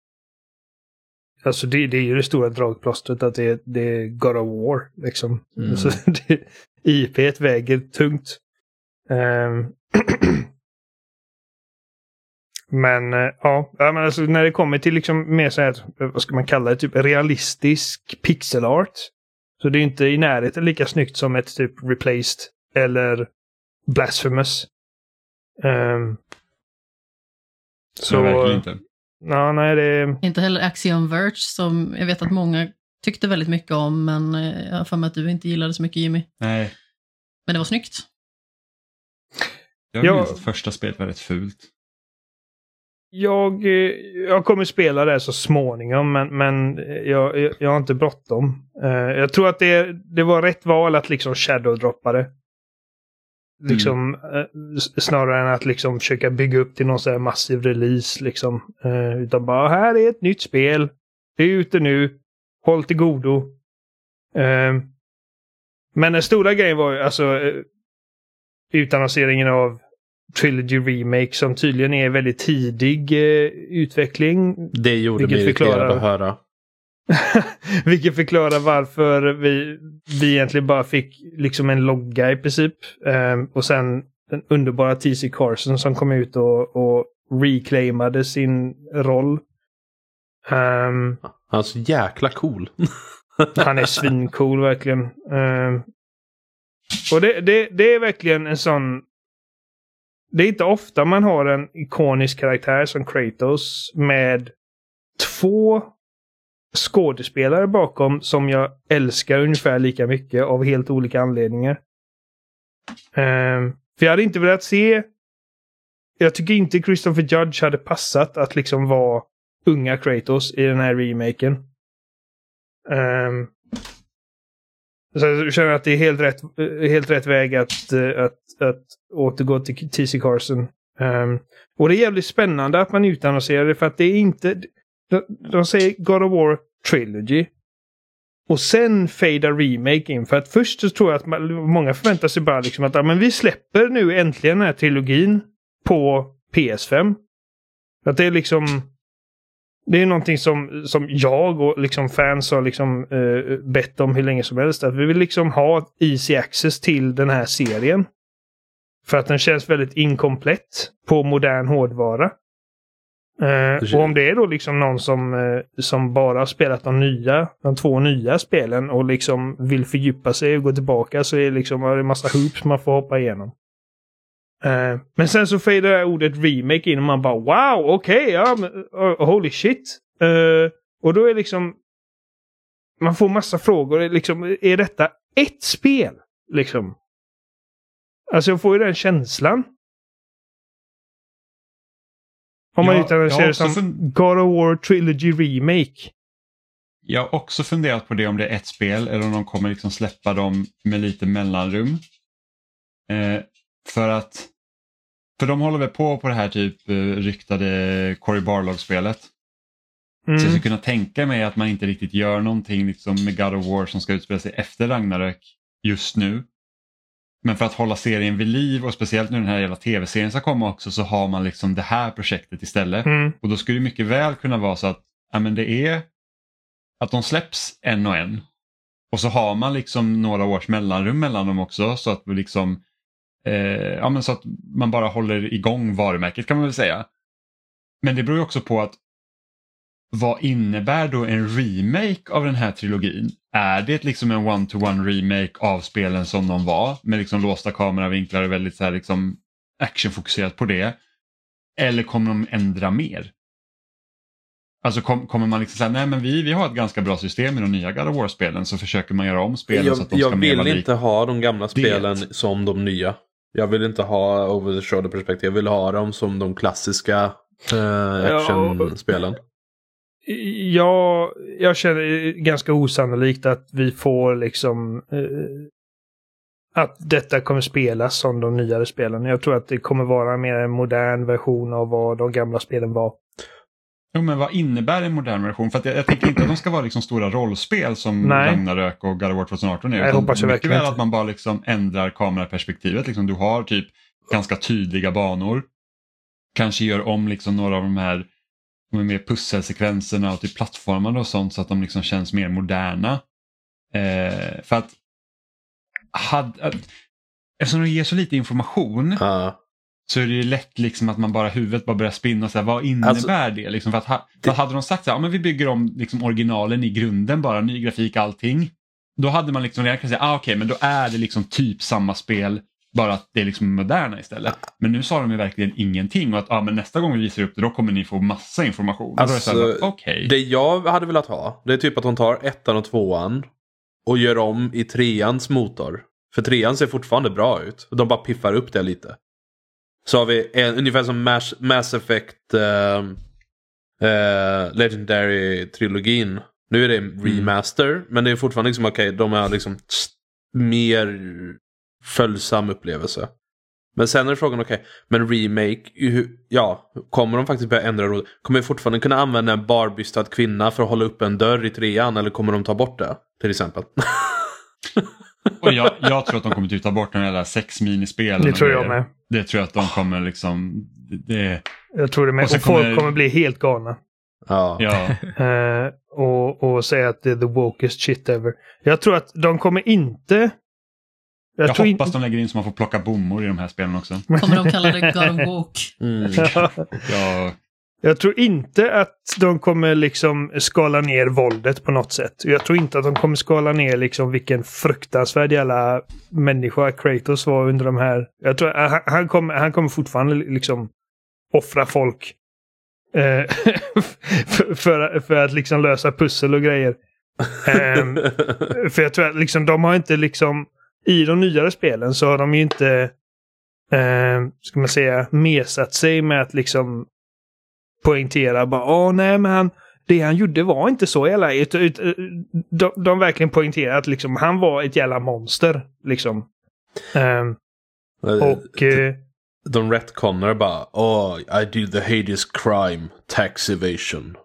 alltså det, det är ju det stora dragplåstret att det, det är God of War liksom. Mm. Alltså det, I P väger tungt. Um, Men ja, men alltså när det kommer till liksom mer så här, vad ska man kalla det, typ realistisk pixelart, så det är inte i närheten lika snyggt som ett typ Replaced eller Blasphemous. Um, så verkligen inte. Ja, nej, det inte heller Axiom Verge som jag vet att många tyckte väldigt mycket om, men jag har för mig att du inte gillade så mycket, Jimmy. Nej. Men det var snyggt. Jag minns att första spelet var rätt fult. Jag, jag kommer spela det så småningom, men, men jag, jag, jag har inte bråttom. Uh, jag tror att det, det var rätt val att liksom shadow-droppa det. Liksom, mm. uh, snarare än att liksom försöka bygga upp till någon så här massiv release. Liksom. Uh, utan bara, här är ett nytt spel. Det är ute nu. Håll till godo. Uh, men den stora grejen var ju alltså uh, utannonseringen av Trilogy Remake som tydligen är väldigt tidig eh, utveckling. Det gjorde mig irriterad att höra. Vilket förklarar varför vi, vi egentligen bara fick liksom en logga i princip. Um, och sen den underbara T C Carson som kom ut och, och reclaimade sin roll. Um, han är så jäkla cool. Han är svincool verkligen. Um, och det, det, det är verkligen en sån. Det är inte ofta man har en ikonisk karaktär som Kratos med två skådespelare bakom som jag älskar ungefär lika mycket av helt olika anledningar. Um, för jag hade inte velat se. Jag tycker inte Christopher Judge hade passat att liksom vara unga Kratos i den här remaken. Um, Så jag känner att det är helt rätt, helt rätt väg att, att, att återgå till T C Carson. Um, och det är jävligt spännande att man utannonserar det, för att det är inte... De, de säger God of War Trilogy. Och sen fadar remake in. För att först så tror jag att man, många förväntar sig bara liksom att ja, men vi släpper nu äntligen den här trilogin på P S fem. Att det är liksom... Det är någonting som, som jag och liksom fans har liksom, uh, bett om hur länge som helst. Att vi vill liksom ha easy access till den här serien. För att den känns väldigt inkomplett på modern hårdvara. Uh, och om det är då liksom någon som, uh, som bara har spelat de nya, de två nya spelen och liksom vill fördjupa sig och gå tillbaka, så är det liksom är det en massa hoops man får hoppa igenom. Uh, men sen så fadar det här ordet remake in och man bara wow, okej, okay, ja, uh, holy shit. Uh, och då är liksom man får massa frågor. Liksom, är detta ett spel? Liksom. Alltså jag får ju den känslan. Om man ja, utan ser det som fun- God of War Trilogy Remake. Jag har också funderat på det, om det är ett spel eller om de kommer liksom släppa dem med lite mellanrum. Eh, för att för de håller väl på på det här typ eh, ryktade Cory Barlog-spelet. Mm. Så jag skulle kunna tänka mig att man inte riktigt gör någonting liksom med God of War som ska utspela sig efter Ragnarök just nu. Men för att hålla serien vid liv, och speciellt nu den här hela tv-serien ska komma också, så har man liksom det här projektet istället. Mm. Och då skulle det mycket väl kunna vara så att ja, men det är att de släpps en och en. Och så har man liksom några års mellanrum mellan dem också, så att vi liksom eh, ja, men så att man bara håller igång varumärket, kan man väl säga. Men det beror ju också på att vad innebär då en remake av den här trilogin? Är det liksom en one-to-one remake av spelen som de var, med liksom låsta kameravinklar och väldigt så här liksom actionfokuserat på det? Eller kommer de ändra mer? Alltså kom, kommer man liksom säga, nej men vi, vi har ett ganska bra system i de nya God of War-spelen, så försöker man göra om spelen jag, så att de ska Jag vill inte ha de gamla spelen det. Som de nya. Jag vill inte ha over the shoulder perspektiv. Jag vill ha dem som de klassiska uh, actionspelen. Ja. Ja, jag känner ganska osannolikt att vi får liksom eh, att detta kommer spelas som de nyare spelen. Jag tror att det kommer vara mer en modern version av vad de gamla spelen var. Jo, men vad innebär en modern version? För att jag, jag tänker inte att de ska vara liksom stora rollspel som Ragnarök och God of War tjugo arton är. Jag hoppas jag verkligen väl att man bara liksom ändrar kameraperspektivet. Liksom, du har typ ganska tydliga banor. Kanske gör om liksom några av de här med pusselsekvenserna och typ plattformarna och sånt, så att de liksom känns mer moderna. Eh, för att, had, att eftersom de ger så lite information uh. så är det ju lätt liksom att man bara huvudet bara börjar spinna och säga, vad innebär alltså, det? Liksom, för att, ha, för hade de sagt så här, ja, men vi bygger om liksom originalen i grunden, bara ny grafik, allting. Då hade man liksom redan kunnat säga, ah, okej, okay, men då är det liksom typ samma spel, bara att det är liksom moderna istället. Men nu sa de ju verkligen ingenting. Och att ah, men nästa gång vi visar upp det, då kommer ni få massa information. Alltså, okay. Det jag hade velat ha, det är typ att de tar ettan och tvåan och gör om i treans motor. För trean ser fortfarande bra ut. De bara piffar upp det lite. Så har vi en, ungefär som Mass, Mass Effect uh, uh, Legendary-trilogin. Nu är det en remaster, mm. men det är fortfarande liksom okej, okay, de är liksom mer följsam upplevelse. Men sen är frågan, okej, okay, men remake, ja, kommer de faktiskt börja ändra råd? Kommer vi fortfarande kunna använda en barbystad kvinna för att hålla upp en dörr i trean, eller kommer de ta bort det, till exempel? Och jag, jag tror att de kommer att ta bort de där sex minispelen. Det tror jag med. Det tror jag att de kommer liksom... Det... Jag tror det med. Och, och folk kommer... kommer bli helt galna. Ja. ja. uh, och, och säga att det är the wokest shit ever. Jag tror att de kommer inte... Jag, jag hoppas in... de lägger in så man får plocka bommor i de här spelen också. Kommer de kalla det God of Woke? Mm. ja. Jag tror inte att de kommer liksom skala ner våldet på något sätt. Jag tror inte att de kommer skala ner liksom vilken fruktansvärd jävla människa Kratos var under de här. Jag tror han, han kommer han kommer fortfarande liksom offra folk eh, för, för, för att liksom lösa pussel och grejer. um, för jag tror att liksom de har inte liksom i de nyare spelen så har de ju inte eh, ska man säga mesat sig med att liksom poängtera bara, åh nej men han det han gjorde var inte så jävla... Ut, ut, de, de verkligen poängterar att liksom, han var ett jävla monster. Liksom. Um, och... Uh, de retconnar bara, oh, I do the hideous crime, tax evasion.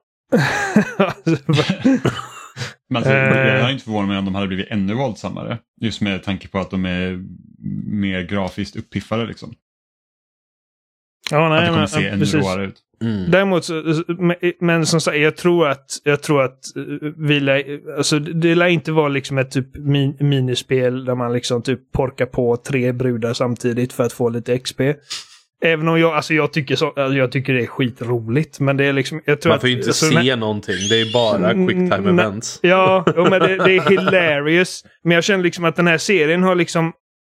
Men alltså, jag är inte förvånad mig om de hade blivit ännu våldsammare. Just med tanke på att de är mer grafiskt uppiffade liksom. Ja, nej, att det kommer men, se ännu råare ut. Mm. Däremot så, men, men som sagt, jag tror att jag tror att vi lär, alltså det lär inte vara liksom ett typ min, minispel där man liksom typ porkar på tre brudar samtidigt för att få lite X P. Även om jag, alltså jag tycker så, jag tycker det är skitroligt, men det är liksom, jag tror man får ju att, inte alltså, se när, någonting, det är bara quick time events. Ja, men det, det är hilarious. Men jag känner liksom att den här serien har liksom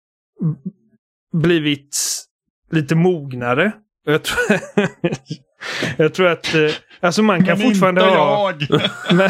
blivit lite mognare. Jag tror, jag tror att alltså man kan men fortfarande inte ha... jag! Men...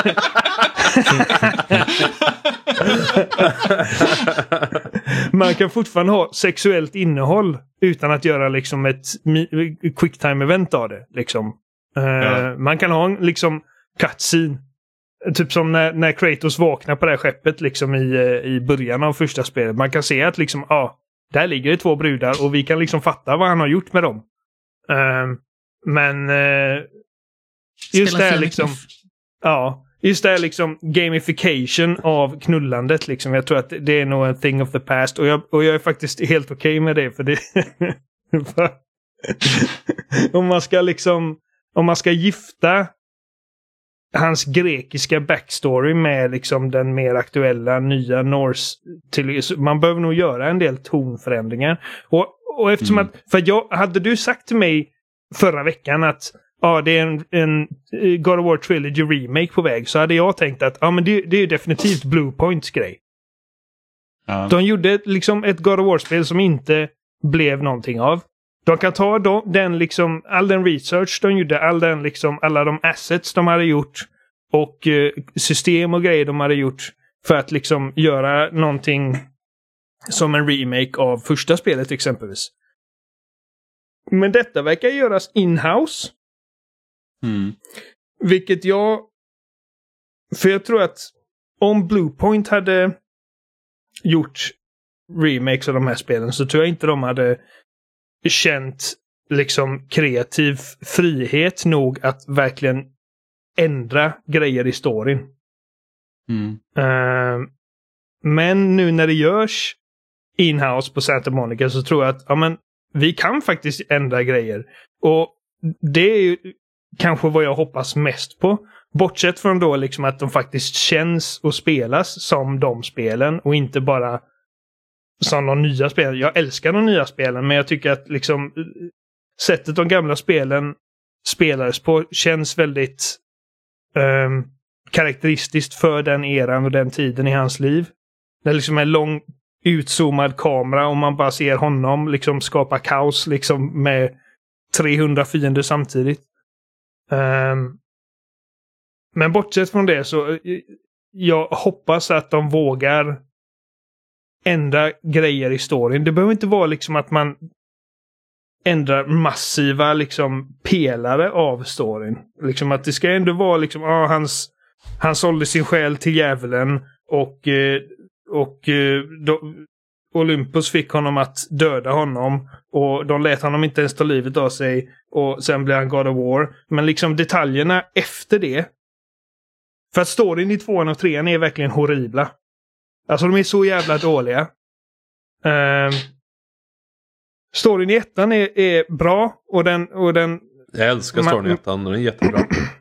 man kan fortfarande ha sexuellt innehåll utan att göra liksom ett quick time event av det. Liksom. Ja. Uh, man kan ha en liksom cutscene. Typ som när, när Kratos vaknar på det här skeppet liksom i, i början av första spelet. Man kan se att liksom, ja, ah, där ligger det två brudar och vi kan liksom fatta vad han har gjort med dem. Uh, men uh, just det här liksom, ja, just det här liksom gamification av knullandet liksom. Jag tror att det är nog en thing of the past och jag, och jag är faktiskt helt okej okay med det för det om man ska liksom om man ska gifta hans grekiska backstory med liksom den mer aktuella nya Norse till, man behöver nog göra en del tonförändringar och, och eftersom mm. att för jag, hade du sagt till mig förra veckan att ja, det är en, en God of War Trilogy remake på väg så hade jag tänkt att ja, men det, det är definitivt Bluepoints grej. Ja. De gjorde liksom ett God of War-spel som inte blev någonting av. De kan ta då, den liksom, all den research de gjorde, all den liksom, alla de assets de hade gjort och eh, system och grejer de hade gjort för att liksom göra någonting som en remake av första spelet exempelvis. Men detta verkar göras in-house. Mm. Vilket jag... För jag tror att om Bluepoint hade gjort remakes av de här spelen så tror jag inte de hade känt liksom kreativ frihet nog att verkligen ändra grejer i storyn. Mm. Uh, men nu när det görs in-house på Santa Monica så tror jag att ja, men, vi kan faktiskt ändra grejer. Och det är ju kanske vad jag hoppas mest på. Bortsett från då liksom att de faktiskt känns och spelas som de spelen och inte bara som de nya spelen. Jag älskar de nya spelen men jag tycker att liksom sättet de gamla spelen spelades på känns väldigt um, karaktäristiskt för den eran och den tiden i hans liv. Det är liksom en lång utzoomad kamera och man bara ser honom liksom skapa kaos liksom med trehundra fiender samtidigt. Um, men bortsett från det så jag hoppas att de vågar ändra grejer i storyn. Det behöver inte vara liksom att man ändrar massiva liksom pelare av storyn. Liksom att det ska ändå vara liksom ah, hans, han sålde sin själ till djävulen och, eh, och eh, då, Olympus fick honom att döda honom och de lät honom inte ens ta livet av sig och sen blev han God of War. Men liksom detaljerna efter det, för att storyn i tvåan och trean är verkligen horribla. Alltså de är så jävla dåliga. Uh, storyn i ettan är, är bra och den, och den... Jag älskar storyn i ettan, den är jättebra.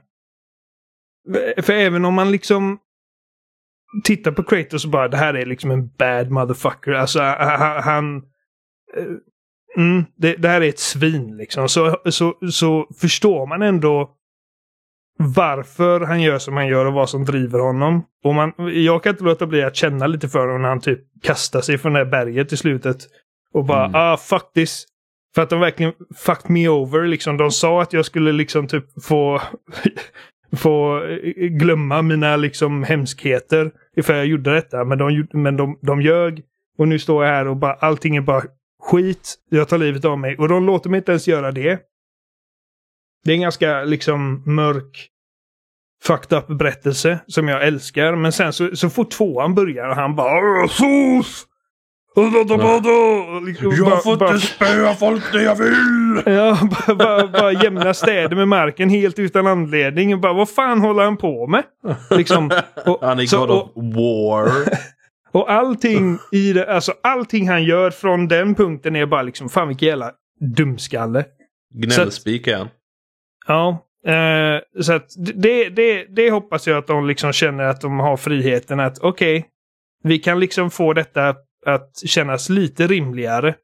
För även om man liksom tittar på Kratos och bara det här är liksom en bad motherfucker. Alltså han... han uh, mm, det, det här är ett svin liksom. Så, så, så förstår man ändå varför han gör som han gör och vad som driver honom. Och man, jag kan inte låta bli att känna lite för honom när han typ kastar sig från det här berget i slutet. Och bara, mm. ah fuck this. För att de verkligen fucked me over. Liksom. De sa att jag skulle liksom typ få, få glömma mina liksom hemskheter ifall jag gjorde detta. Men de, men de, de ljög. Och nu står jag här och bara, allting är bara skit. Jag tar livet av mig. Och de låter mig inte ens göra det. Det är en ganska liksom mörk fucked up berättelse som jag älskar. Men sen så, så fort tvåan börjar och han bara sos! Liksom, jag bara, får bara, inte spöa folk det jag vill! Ja, bara, bara, bara jämna städer med marken helt utan anledning. Bara, vad fan håller han på med? Liksom, och, han är så, God of War. Och allting i det, alltså allting han gör från den punkten är bara liksom, fan vilken jävla dumskalle. Gnällspik igen. Ja, eh, så att det, det, det hoppas jag att de liksom känner att de har friheten att okej, okay, vi kan liksom få detta att kännas lite rimligare.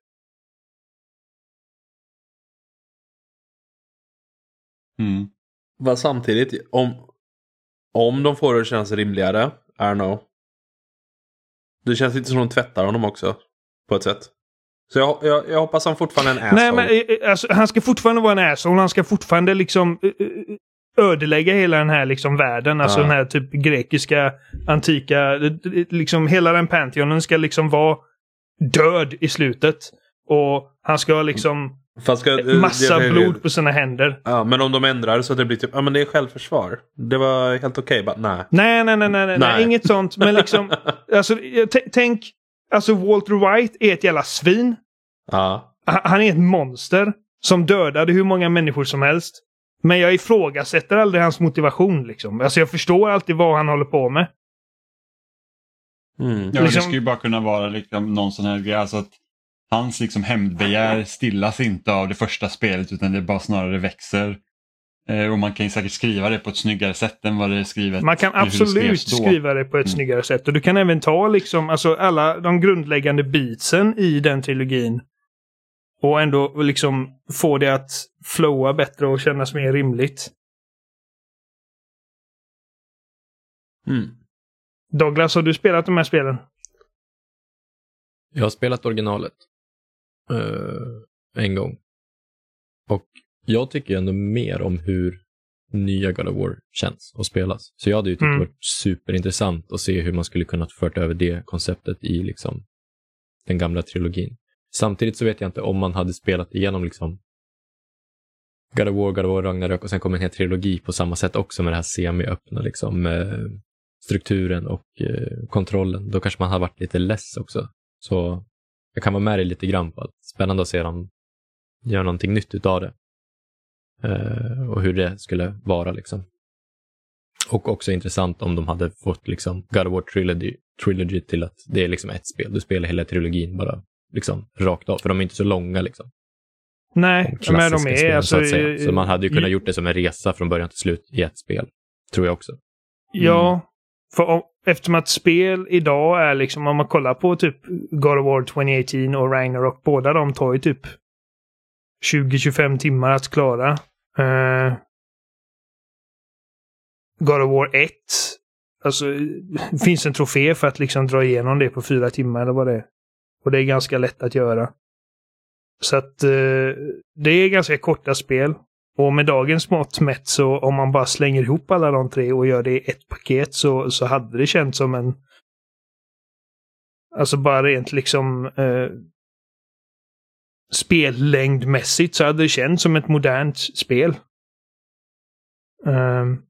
Mm. Vad samtidigt, om, om de får det att kännas rimligare, I don't know. Det känns lite som de tvättar honom också, på ett sätt. Så jag, jag, jag hoppas han fortfarande är en asshole. Nej, men alltså, han ska fortfarande vara en asshole. Han ska fortfarande liksom ödelägga hela den här liksom världen. Alltså ja. Den här typ grekiska, antika, liksom hela den pantheonen ska liksom vara död i slutet. Och han ska liksom Fast ska, massa det, det, blod på sina händer. Ja, men om de ändrar så att det blir typ, ja men det är självförsvar. Det var helt okej, okay, nej. Nej, nej, nej, nej, nej, nej, inget sånt. Men liksom, alltså, t- tänk, alltså Walter White är ett jävla svin. Ja. Han är ett monster som dödade hur många människor som helst. Men jag ifrågasätter aldrig hans motivation liksom. Alltså jag förstår alltid vad han håller på med. Mm. Ja, liksom, det skulle ju bara kunna vara liksom någon sån här grej, alltså att hans liksom hämndbegär stillas inte av det första spelet utan det bara snarare växer. Eh, och man kan ju säkert skriva det på ett snyggare sätt än vad det är skrivet. Man kan absolut skriva det på ett mm. snyggare sätt. Och du kan även ta liksom, alltså alla de grundläggande beatsen i den trilogin. Och ändå liksom få det att flowa bättre och kännas mer rimligt. Mm. Douglas, har du spelat de här spelen? Jag har spelat originalet. Uh, en gång. Och jag tycker ändå mer om hur nya God of War känns och spelas. Så jag hade ju tyckt mm. det varit superintressant att se hur man skulle kunna föra över det konceptet i liksom den gamla trilogin. Samtidigt så vet jag inte om man hade spelat igenom liksom God of War, God of War, Ragnarök och sen kommer en hel trilogi på samma sätt också med det här semi-öppna liksom eh, strukturen och eh, kontrollen. Då kanske man har varit lite less också. Så jag kan vara med dig lite grann på att spännande att se dem göra någonting nytt utav det. Eh, och hur det skulle vara liksom. Och också intressant om de hade fått liksom God of War Trilogy, Trilogy till att det är liksom ett spel. Du spelar hela trilogin bara liksom rakt av. För de är inte så långa liksom. Nej, de men de är spelen, alltså, så att säga. Så man hade ju kunnat gjort det som en resa från början till slut i ett spel. Tror jag också. Mm. Ja, för om, eftersom att spel idag är liksom, om man kollar på typ God of War tjugoarton och Ragnarok, båda de tar ju typ tjugo till tjugofem timmar att klara. Uh, God of War ett, alltså det finns en trofé för att liksom dra igenom det på fyra timmar eller vad det är. Och det är ganska lätt att göra. Så att uh, det är ganska korta spel. Och med dagens mått mätt så om man bara slänger ihop alla de tre och gör det i ett paket så, så hade det känts som en, alltså bara rent liksom uh, spellängdmässigt så hade det känts som ett modernt spel. Um,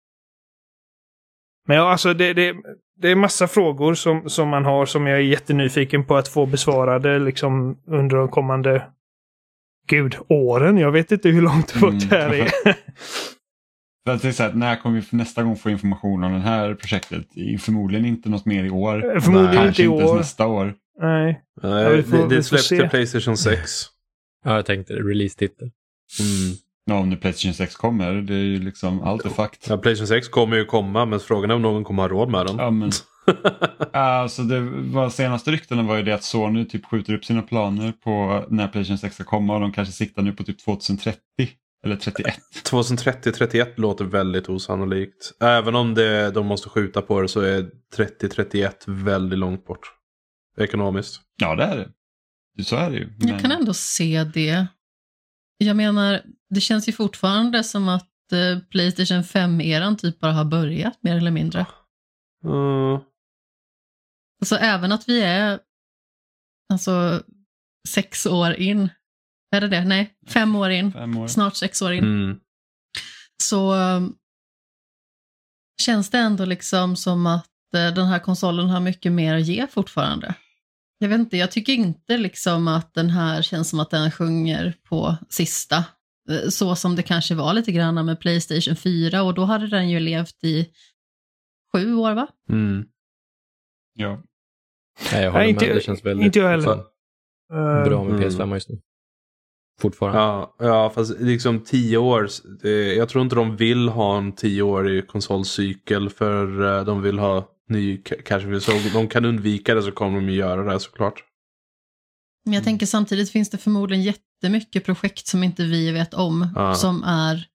men ja, alltså det, det, det är massa frågor som, som man har som jag är jättenyfiken på att få besvarade liksom under de kommande gud, åren. Jag vet inte hur långt bort mm. det här är. Så att säga, när kommer vi nästa gång få information om det här projektet? Förmodligen inte något mer i år. Förmodligen Nej, inte i år. Inte nästa år. Nej. Nej, får, det det släpps till PlayStation sex. Ja, jag tänkte release-titel. Mm. Ja, om nu PlayStation sex kommer, det är ju liksom allt är fakt. Ja, PlayStation sex kommer ju komma, men frågan är om någon kommer ha råd med den. Ja, men alltså det var senaste ryktena var ju det att Sony typ skjuter upp sina planer på när PlayStation sex ska komma och de kanske siktar nu på typ tjugohundratrettio eller trettioett. tjugohundratrettio trettioett låter väldigt osannolikt. Även om det, de måste skjuta på det så är trettio trettioett väldigt långt bort. Ekonomiskt. Ja, det är det. Så är det ju. Men... Jag kan ändå se det. Jag menar, det känns ju fortfarande som att eh, PlayStation fem-eran typ bara har börjat mer eller mindre. Mm. Alltså även att vi är alltså sex år in. Är det det? Nej, fem år in. Fem år. Snart sex år in. Mm. Så känns det ändå liksom som att den här konsolen har mycket mer att ge fortfarande. Jag vet inte, jag tycker inte liksom att den här känns som att den sjunger på sista. Så som det kanske var lite grann med PlayStation fyra, och då hade den ju levt i sju år, va? Mm. Ja. Nej, jag håller Nej, med. inte, Det känns väldigt inte jag heller. bra med Mm. P S fem just nu. Fortfarande. Ja, ja, fast liksom tio år. Det, jag tror inte de vill ha en tioårig konsolcykel, för uh, de vill ha ny kanske. Så de kan undvika det, så kommer de ju göra det såklart. Men jag tänker samtidigt finns det förmodligen jättemycket projekt som inte vi vet om, Ja. som är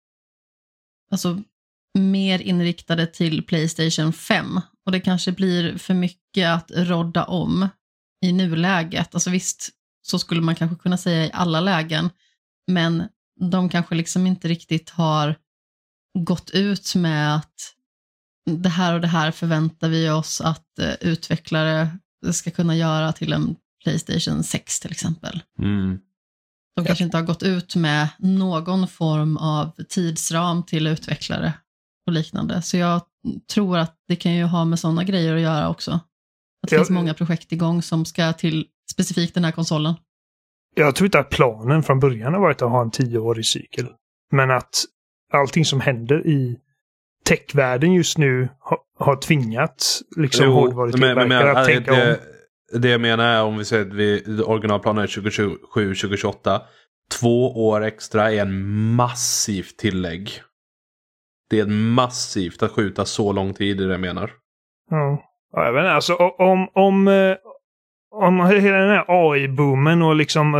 alltså mer inriktade till PlayStation fem. Och det kanske blir för mycket att rodda om i nuläget. Alltså visst, så skulle man kanske kunna säga i alla lägen. Men de kanske liksom inte riktigt har gått ut med att det här och det här förväntar vi oss att uh, utvecklare ska kunna göra till en PlayStation sex till exempel. Mm. De kanske inte har gått ut med någon form av tidsram till utvecklare och liknande. Så jag tror att det kan ju ha med sådana grejer att göra också. Att det Ja. finns många projekt igång som ska till specifikt den här konsolen. Jag tror inte att planen från början har varit att ha en tioårig cykel. Men att allting som händer i techvärlden just nu har, har tvingat liksom Jo, hårdvarutillverkare men- men- att tänka det, om. Det jag menar är, om vi säger att vi, originalplanen är tjugo tjugosju tjugo tjugoåtta. Två år extra är en massivt tillägg. Det är massivt att skjuta så lång tid, det jag menar. Ja. Ja, jag vet inte, alltså om, om, eh, om hela den här A I-boomen och liksom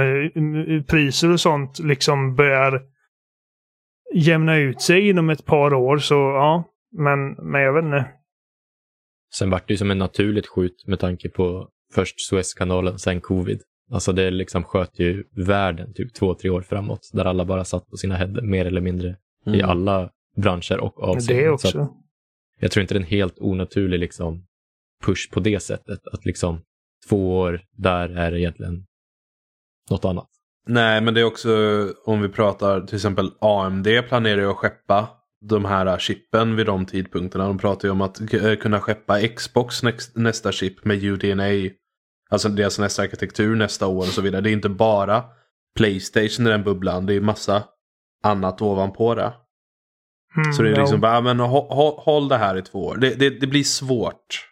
rampriser och sånt liksom börjar jämna ut sig inom ett par år, så ja, men, men jag vet inte. Sen vart det ju som en naturligt skjut med tanke på först Suezkanalen, sen covid. Alltså det liksom sköt ju världen typ två, tre år framåt, där alla bara satt på sina händer mer eller mindre Mm. i alla branscher och Men avseenden. det också. Så att jag tror inte det är en helt onaturlig liksom push på det sättet, att liksom två år där är det egentligen något annat. Nej, men det är också, om vi pratar till exempel A M D planerar ju att skeppa de här chippen vid de tidpunkterna. De pratar ju om att k- kunna skeppa Xbox next, nästa chip med U D N A. Alltså deras nästa arkitektur nästa år och så vidare. Det är inte bara PlayStation i den bubblan. Det är massa annat ovanpå det. Mm, Så det är ja. liksom bara, men håll, håll, håll det här i två år. Det, det, det blir svårt.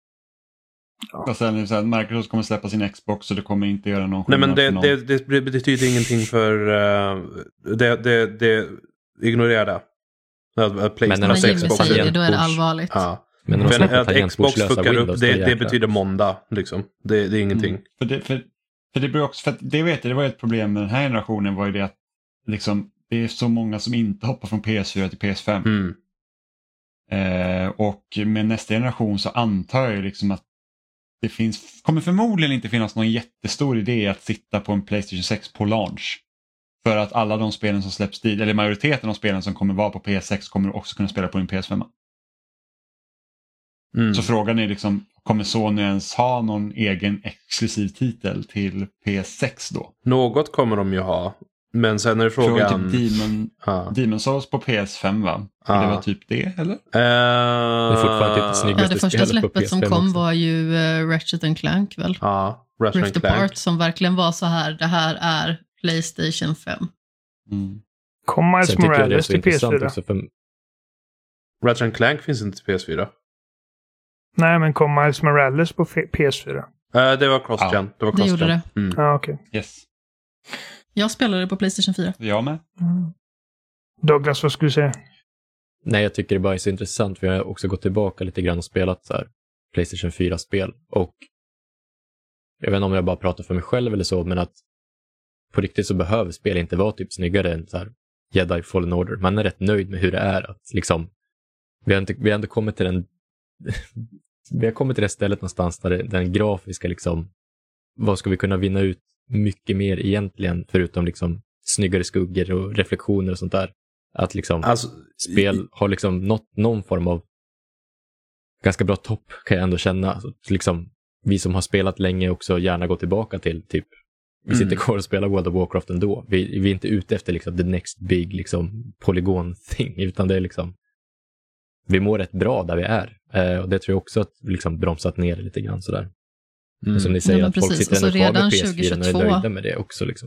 Och sen är det så att Microsoft kommer släppa sin Xbox, så det kommer inte göra någon Nej, men skillnad det, för någon. det, det, det betyder ingenting för... Uh, det, det, det, ignorera det. Att, att Men när PlayStation de När släpper Jimmy på säger det, då är det tangentbords- allvarligt. Ja. Men när de För släpper att Xbox tangentbordslösa fuckar upp, Windows, då det, det jäklar. betyder måndag. Liksom. Det, det är ingenting. Mm. För, det, för, för det blir också, för att det vet jag, det var ju ett problem med den här generationen, var ju det att liksom, det är så många som inte hoppar från P S fyra till P S fem. Mm. Eh, och med nästa generation så antar jag ju liksom att det finns, kommer förmodligen inte finnas någon jättestor idé att sitta på en PlayStation sex på launch. För att alla de spelen som släpps dit, eller majoriteten av spelen som kommer vara på P S sex, kommer också kunna spela på en P S fem. Mm. Så frågan är liksom, kommer Sony ens ha någon egen exklusiv titel till P S sex då? Något kommer de ju ha. Men sen är det frågan... Frågan typ Demon, Ja. Demon Souls på P S fem, va? Ja. Det var typ det, eller? Uh, Det är fortfarande inte snyggt. Ja, det första spelet på släppet P S fem som kom också. var ju uh, Ratchet and Clank väl? Ja, Ratchet Rift and Clank. Apart, som verkligen var så här, det här är PlayStation fem. Mm. Kom Miles Sen tycker jag det är Morales så till P S intressant fyra? också för Ratchet and Clank finns inte till P S fyra. Nej, men kom Miles Morales på F- P S fyra? Uh, det var cross-gen. Ja. Det, var Det cross-gen. gjorde det. Mm. Ja, okej. Yes. Jag spelade på PlayStation fyra. Jag med. Mm. Douglas, vad skulle du säga? Nej, jag tycker det bara är så intressant, för jag har också gått tillbaka lite grann och spelat så här PlayStation fyra-spel. Och jag vet inte om jag bara pratar för mig själv eller så, men att på riktigt så behöver spel inte vara typ snyggare än så här Jedi Fallen Order. Man är rätt nöjd med hur det är. Att liksom, vi har inte, vi har inte kommit till den vi har kommit till det stället någonstans där det, den grafiska liksom, vad ska vi kunna vinna ut mycket mer egentligen, förutom liksom snyggare skuggor och reflektioner och sånt där. Att liksom Alltså, spel har liksom nått någon form av ganska bra topp, kan jag ändå känna. Alltså, liksom, vi som har spelat länge också gärna går tillbaka till typ, vi sitter Mm. kvar och spelar World of Warcraft ändå. Vi, vi är inte ute efter liksom the next big liksom polygon thing, utan det är liksom vi mår rätt bra där vi är. Eh, och det tror jag också att liksom bromsat ner lite grann sådär. Mm. Som ni säger, ja, att folk sitter alltså, ändå kvar med P S fyra tjugohundratjugotvå och är nöjda med det också. Liksom.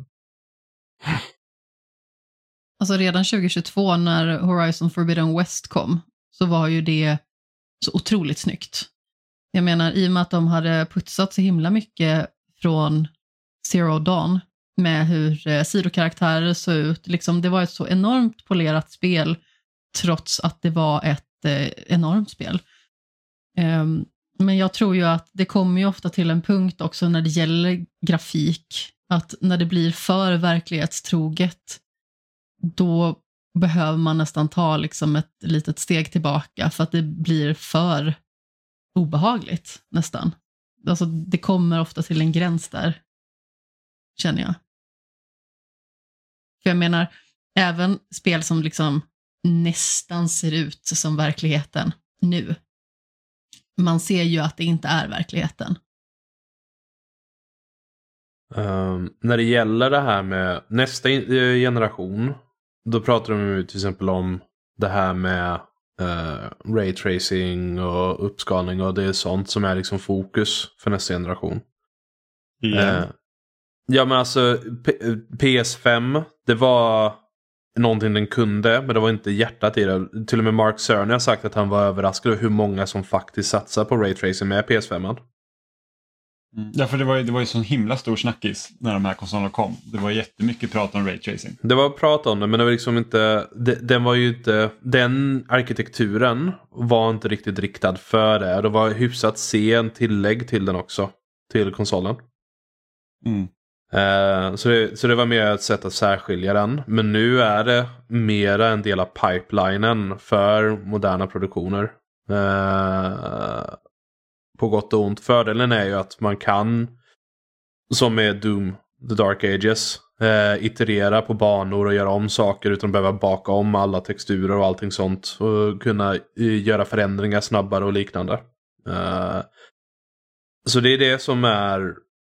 Alltså redan tjugohundratjugotvå när Horizon Forbidden West kom så var ju det så otroligt snyggt. Jag menar, i och med att de hade putsat så himla mycket från Zero Dawn med hur eh, sidokaraktärer såg ut. Liksom, det var ett så enormt polerat spel trots att det var ett eh, enormt spel. Um, men jag tror ju att det kommer ju ofta till en punkt också när det gäller grafik. Att när det blir för verklighetstroget, då behöver man nästan ta liksom ett litet steg tillbaka för att det blir för obehagligt nästan. Alltså det kommer ofta till en gräns där, känner jag. För jag menar, även spel som liksom nästan ser ut som verkligheten nu. Man ser ju att det inte är verkligheten. Um, när det gäller det här med nästa generation, då pratar de ju till exempel om det här med uh, raytracing och uppskalning, och det är sånt som är liksom fokus för nästa generation. Yeah. Uh, ja men alltså P- P S fem, det var någonting den kunde, men det var inte hjärtat i det. Till och med Mark Cerny har sagt att han var överraskad över hur många som faktiskt satsar på raytracing med P S fem. Mm. Ja, för det var ju, det var ju sån himla stor snackis när de här konsolerna kom. Det var jättemycket prat om raytracing. Det var prat om det, men det var liksom inte, det, den var ju inte, den arkitekturen var inte riktigt riktad för det. Det var hyfsat sen tillägg till den också, till konsolen. Mm. Uh, så, det, så det var mer ett sätt att särskilja den. Men nu är det mera en del av pipelinen för moderna produktioner. Uh, på gott och ont. Fördelen är ju att man kan, som med Doom, The Dark Ages, uh, iterera på banor och göra om saker utan att behöva baka om alla texturer och allting sånt. Och kunna uh, göra förändringar snabbare och liknande. Uh, så det är det som är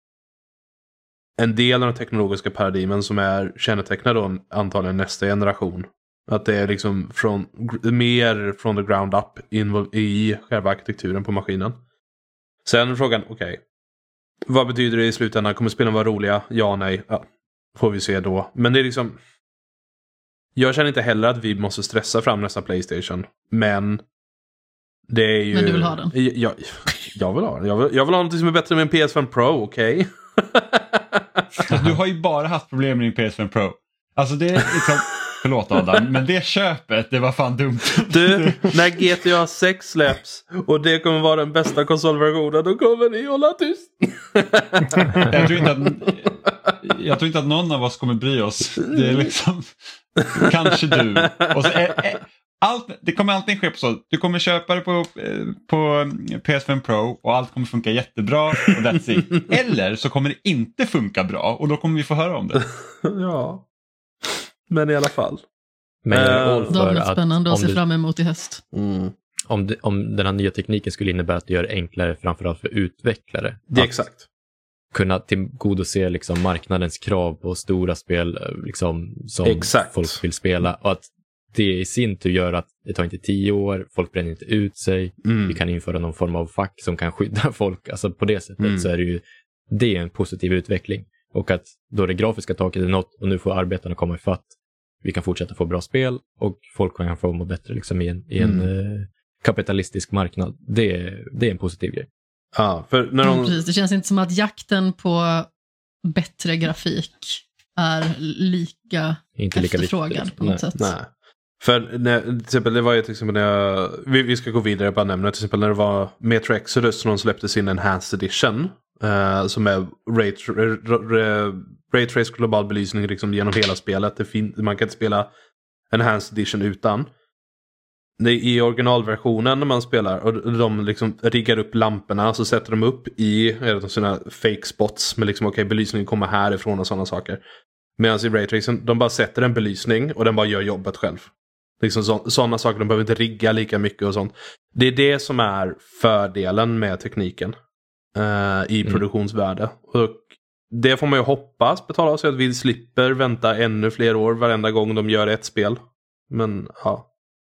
en del av den teknologiska paradigmen som är kännetecknad då antagligen nästa generation. Att det är liksom från, mer från the ground up in, i själva arkitekturen på maskinen. Sen är frågan, okej. Okay, vad betyder det i slutändan? Kommer spelen vara roliga? Ja, nej. Ja, får vi se då. Men det är liksom, jag känner inte heller att vi måste stressa fram nästa PlayStation. Men det är ju... Men du vill ha den? Jag, jag vill ha den. Jag vill, jag vill ha något som är bättre med en P S fem Pro, okej? Okay? Alltså, du har ju bara haft problem med din P S fem Pro. Alltså det är liksom, förlåt Adam, men det köpet, det var fan dumt. Du, när G T A sex släpps och det kommer vara den bästa konsolversionen, då kommer ni hålla tyst. Jag tror inte att jag tror inte att någon av oss kommer bry oss. Det är liksom kanske du. Och så är, är, allt, det kommer alltid ske på så. Du kommer köpa det på, på P S fem Pro och allt kommer funka jättebra och that's it. Eller så kommer det inte funka bra och då kommer vi få höra om det. Ja. Men i alla fall. Men jag är all Då är för det spännande att se du, fram emot i höst. Mm. Om, det, om den här nya tekniken skulle innebära att det gör det enklare framförallt för utvecklare. Det är exakt. Kunna tillgodose liksom marknadens krav på stora spel liksom, som exakt. Folk vill spela. Och att det i sin tur gör att det tar inte tio år, folk bränner inte ut sig. Mm. Vi kan införa någon form av fack som kan skydda folk. Alltså på det sättet mm. så är det ju det är en positiv utveckling. Och att då det grafiska taket är något och nu får arbetarna komma i fatt. Vi kan fortsätta få bra spel och folk kan få må bättre liksom i en, i en mm. eh, kapitalistisk marknad. Det är, det är en positiv grej. Ja, för när de... mm, precis. Det känns inte som att jakten på bättre grafik är lika inte lika efterfrågad viktigt. på något Nej. sätt. Nej. För när, till exempel, det var ju till exempel när jag, vi, vi ska gå vidare på att nämna till exempel när det var Metro Exodus som de släppte sin Enhanced Edition uh, som är Ray Trace global belysning liksom genom hela spelet. Det fin- man kan inte spela Enhanced Edition utan. Det är i originalversionen när man spelar och de liksom riggar upp lamporna så sätter de upp i sådana fake spots med liksom okej okay, belysningen kommer härifrån och sådana saker. Medan i Ray Tracing de bara sätter en belysning och den bara gör jobbet själv. Liksom så, sådana saker, de behöver inte rigga lika mycket och sånt. Det är det som är fördelen med tekniken uh, i mm. produktionsvärde. Och det får man ju hoppas betala så att vi slipper vänta ännu fler år varenda gång de gör ett spel. Men ja.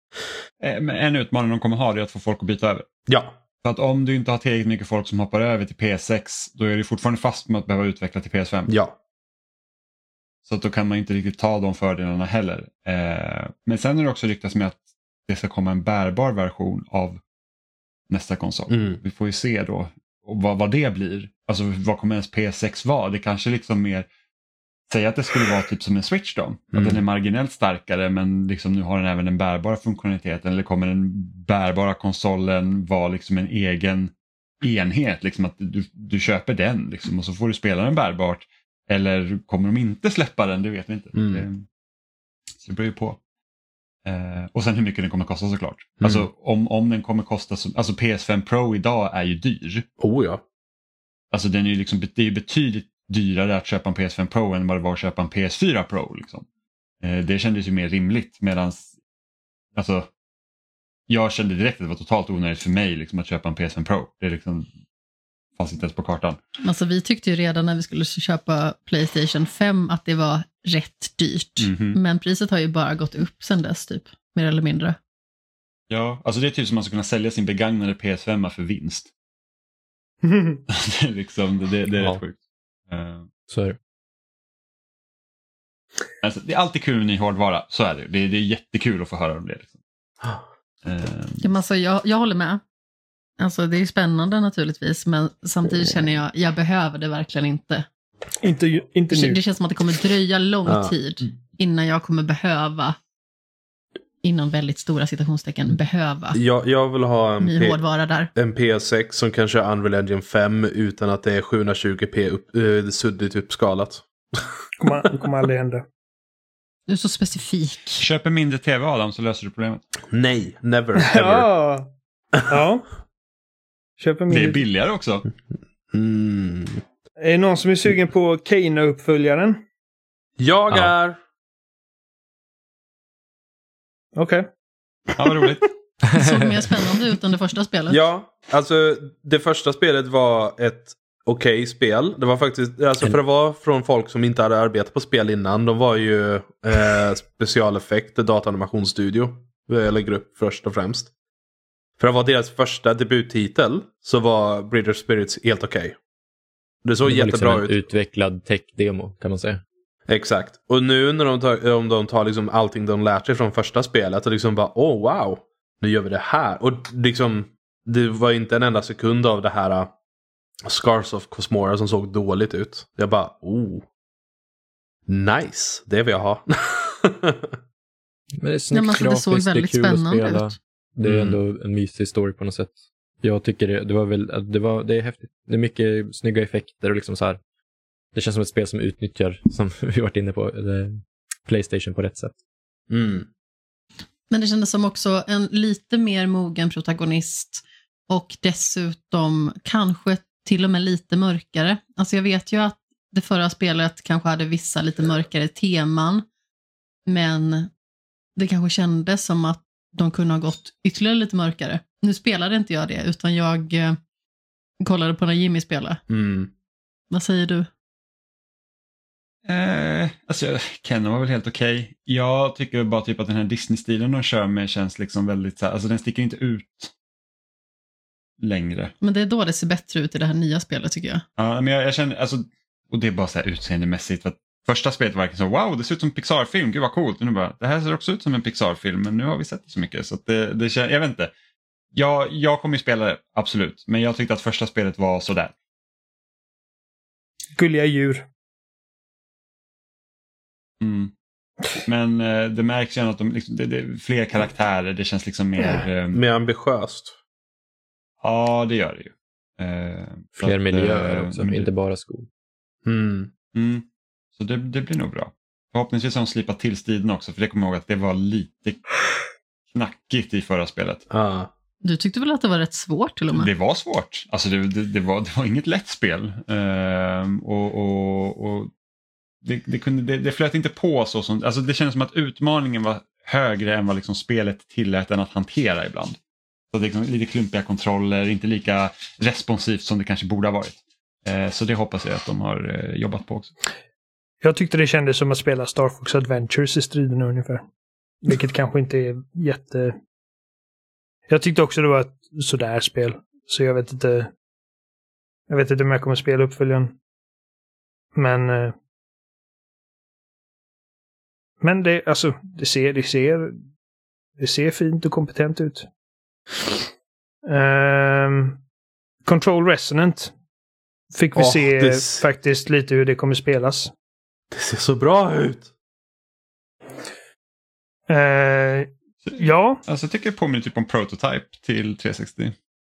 En utmaning de kommer ha är att få folk att byta över. Ja. För att om du inte har tillräckligt mycket folk som hoppar över till P S sex, då är du fortfarande fast med att behöva utveckla till P S fem. Ja. Så att då kan man inte riktigt ta de fördelarna heller. Eh, men sen är det också ryktas med att det ska komma en bärbar version av nästa konsol. Mm. Vi får ju se då och vad, vad det blir. Alltså vad kommer ens P S sex vara? Det kanske liksom mer, säga att det skulle vara typ som en Switch då. Mm. Att den är marginellt starkare men liksom nu har den även den bärbara funktionaliteten. Eller kommer den bärbara konsolen vara liksom en egen enhet? Liksom att du, du köper den liksom, och så får du spela den bärbart. Eller kommer de inte släppa den? Det vet vi inte. Mm. Det, så det beror ju på. Eh, och sen hur mycket den kommer kosta såklart. Mm. Alltså om, om den kommer kosta, som, alltså P S fem Pro idag är ju dyr. Oh ja. Alltså den är ju liksom, det är ju betydligt dyrare att köpa en P S fem Pro än vad det var att köpa en P S fyra Pro. Liksom. Eh, det kändes ju mer rimligt medans, alltså jag kände direkt att det var totalt onödigt för mig liksom, att köpa en P S fem Pro. Det är liksom, fanns inte ens på kartan. Alltså vi tyckte ju redan när vi skulle köpa PlayStation fem att det var rätt dyrt. Mm-hmm. Men priset har ju bara gått upp sedan dess typ, mer eller mindre. Ja, alltså det är typ som man ska kunna sälja sin begagnade P S fem för vinst. det är liksom, det, det är ja. rätt sjukt. Uh, så är det. Alltså, det är alltid kul med ny hårdvara, så är det. Det är, det är jättekul att få höra om det. Liksom. Uh, ja, men alltså, jag, jag håller med. Alltså det är spännande naturligtvis, men samtidigt känner jag, jag behöver det verkligen inte. Inte, inte nu. Det känns som att det kommer dröja lång ja. tid innan jag kommer behöva, inom väldigt stora citationstecken, behöva Jag, jag vill ha en, ny P- hårdvara där. en P S sex som kan köra Unreal Engine fem utan att det är sjuhundratjugo p upp, äh, suddigt uppskalat. kommer, kommer aldrig hända. Du är så specifik. Köp en mindre tv Adam så löser du problemet. Nej, never, ever. Ja. Ja. Köp en Det mindre. är billigare också. Mm. Är det någon som är sugen på Kena-uppföljaren? Jag Ja. är... Okej. Okay. Ja, vad roligt. Det såg mer spännande ut än det första spelet. Ja, alltså det första spelet var ett okej okay spel. Det var faktiskt, alltså för det var från folk som inte hade arbetat på spel innan. De var ju eh, specialeffekt, dataanimationsstudio. Eller grupp först och främst. För att vara deras första debuttitel så var Breeder Spirits helt okej. Okay. Det såg det var jättebra liksom en ut. utvecklad tech-demo kan man säga. Exakt. Och nu när de tar, om de tar liksom allting de lärt sig från första spelet och liksom bara, åh oh, wow, nu gör vi det här. Och liksom, det var inte en enda sekund av det här uh, Scars of Cosmora som såg dåligt ut. Jag bara, oh, nice, det vill jag ha. Men det är snyggt, ja, men alltså, det grafiskt, såg väldigt det är kul att spännande spela. ut. Det är Mm. ändå en mysig story på något sätt. Jag tycker det, det var väl, det var, det är häftigt. Det är mycket snygga effekter och liksom så här. Det känns som ett spel som utnyttjar, som vi varit inne på, PlayStation på rätt sätt. Mm. Men det kändes som också en lite mer mogen protagonist och dessutom kanske till och med lite mörkare. Alltså jag vet ju att det förra spelet kanske hade vissa lite mörkare teman, men det kanske kändes som att de kunde ha gått ytterligare lite mörkare. Nu spelade inte jag det, utan jag eh, kollade på när Jimmy spelade. Mm. Vad säger du? Eh, alltså Ken var väl helt okej. Okay. Jag tycker bara typ att den här Disney-stilen de kör med känns liksom väldigt så här, alltså den sticker inte ut längre. Men det är då det ser bättre ut i det här nya spelet tycker jag. Ja, men jag, jag känner, alltså, och det är bara så här utseendemässigt för att första spelet var verkligen så, wow, det ser ut som en Pixar-film, gud vad coolt. Och nu bara, det här ser också ut som en Pixar-film, men nu har vi sett det så mycket. Så att det, det känns, jag vet inte. Jag, jag kommer ju spela det, absolut. Men jag tyckte att första spelet var sådär. Gulliga djur. Mm. Men eh, det märks ju att de, liksom, det, det är fler karaktärer, det känns liksom mer... Eh, Mer ambitiöst. ja, det gör det ju. Eh, Fler att, miljöer eh, också, men det- inte bara skog. Mm. Mm. Så det, det blir nog bra. Förhoppningsvis har de slipat till striden också, för det kommer jag ihåg att det var lite knackigt i förra spelet. Ah. Du tyckte väl att det var rätt svårt till och med? Det var svårt. Alltså det, det, det, var, det var inget lätt spel. Ehm, och och, och det, det, kunde, det, det flöt inte på så som... Alltså det kändes som att utmaningen var högre än vad liksom spelet tillät den att hantera ibland. Så det är liksom lite klumpiga kontroller, inte lika responsivt som det kanske borde ha varit. Ehm, så det hoppas jag att de har eh, jobbat på också. Jag tyckte det kändes som att spela Star Fox Adventures i striden ungefär. Vilket kanske inte är jätte... Jag tyckte också det var ett sådär spel. Så jag vet inte... Jag vet inte om jag kommer spela uppföljaren. Men... Eh, men det, alltså, det ser, det ser... Det ser fint och kompetent ut. Um, Control Resonant fick vi oh, se det... faktiskt lite hur det kommer spelas. Det ser så bra ut! Uh, ja. Alltså jag tycker det påminner typ om Prototype till trehundrasextio.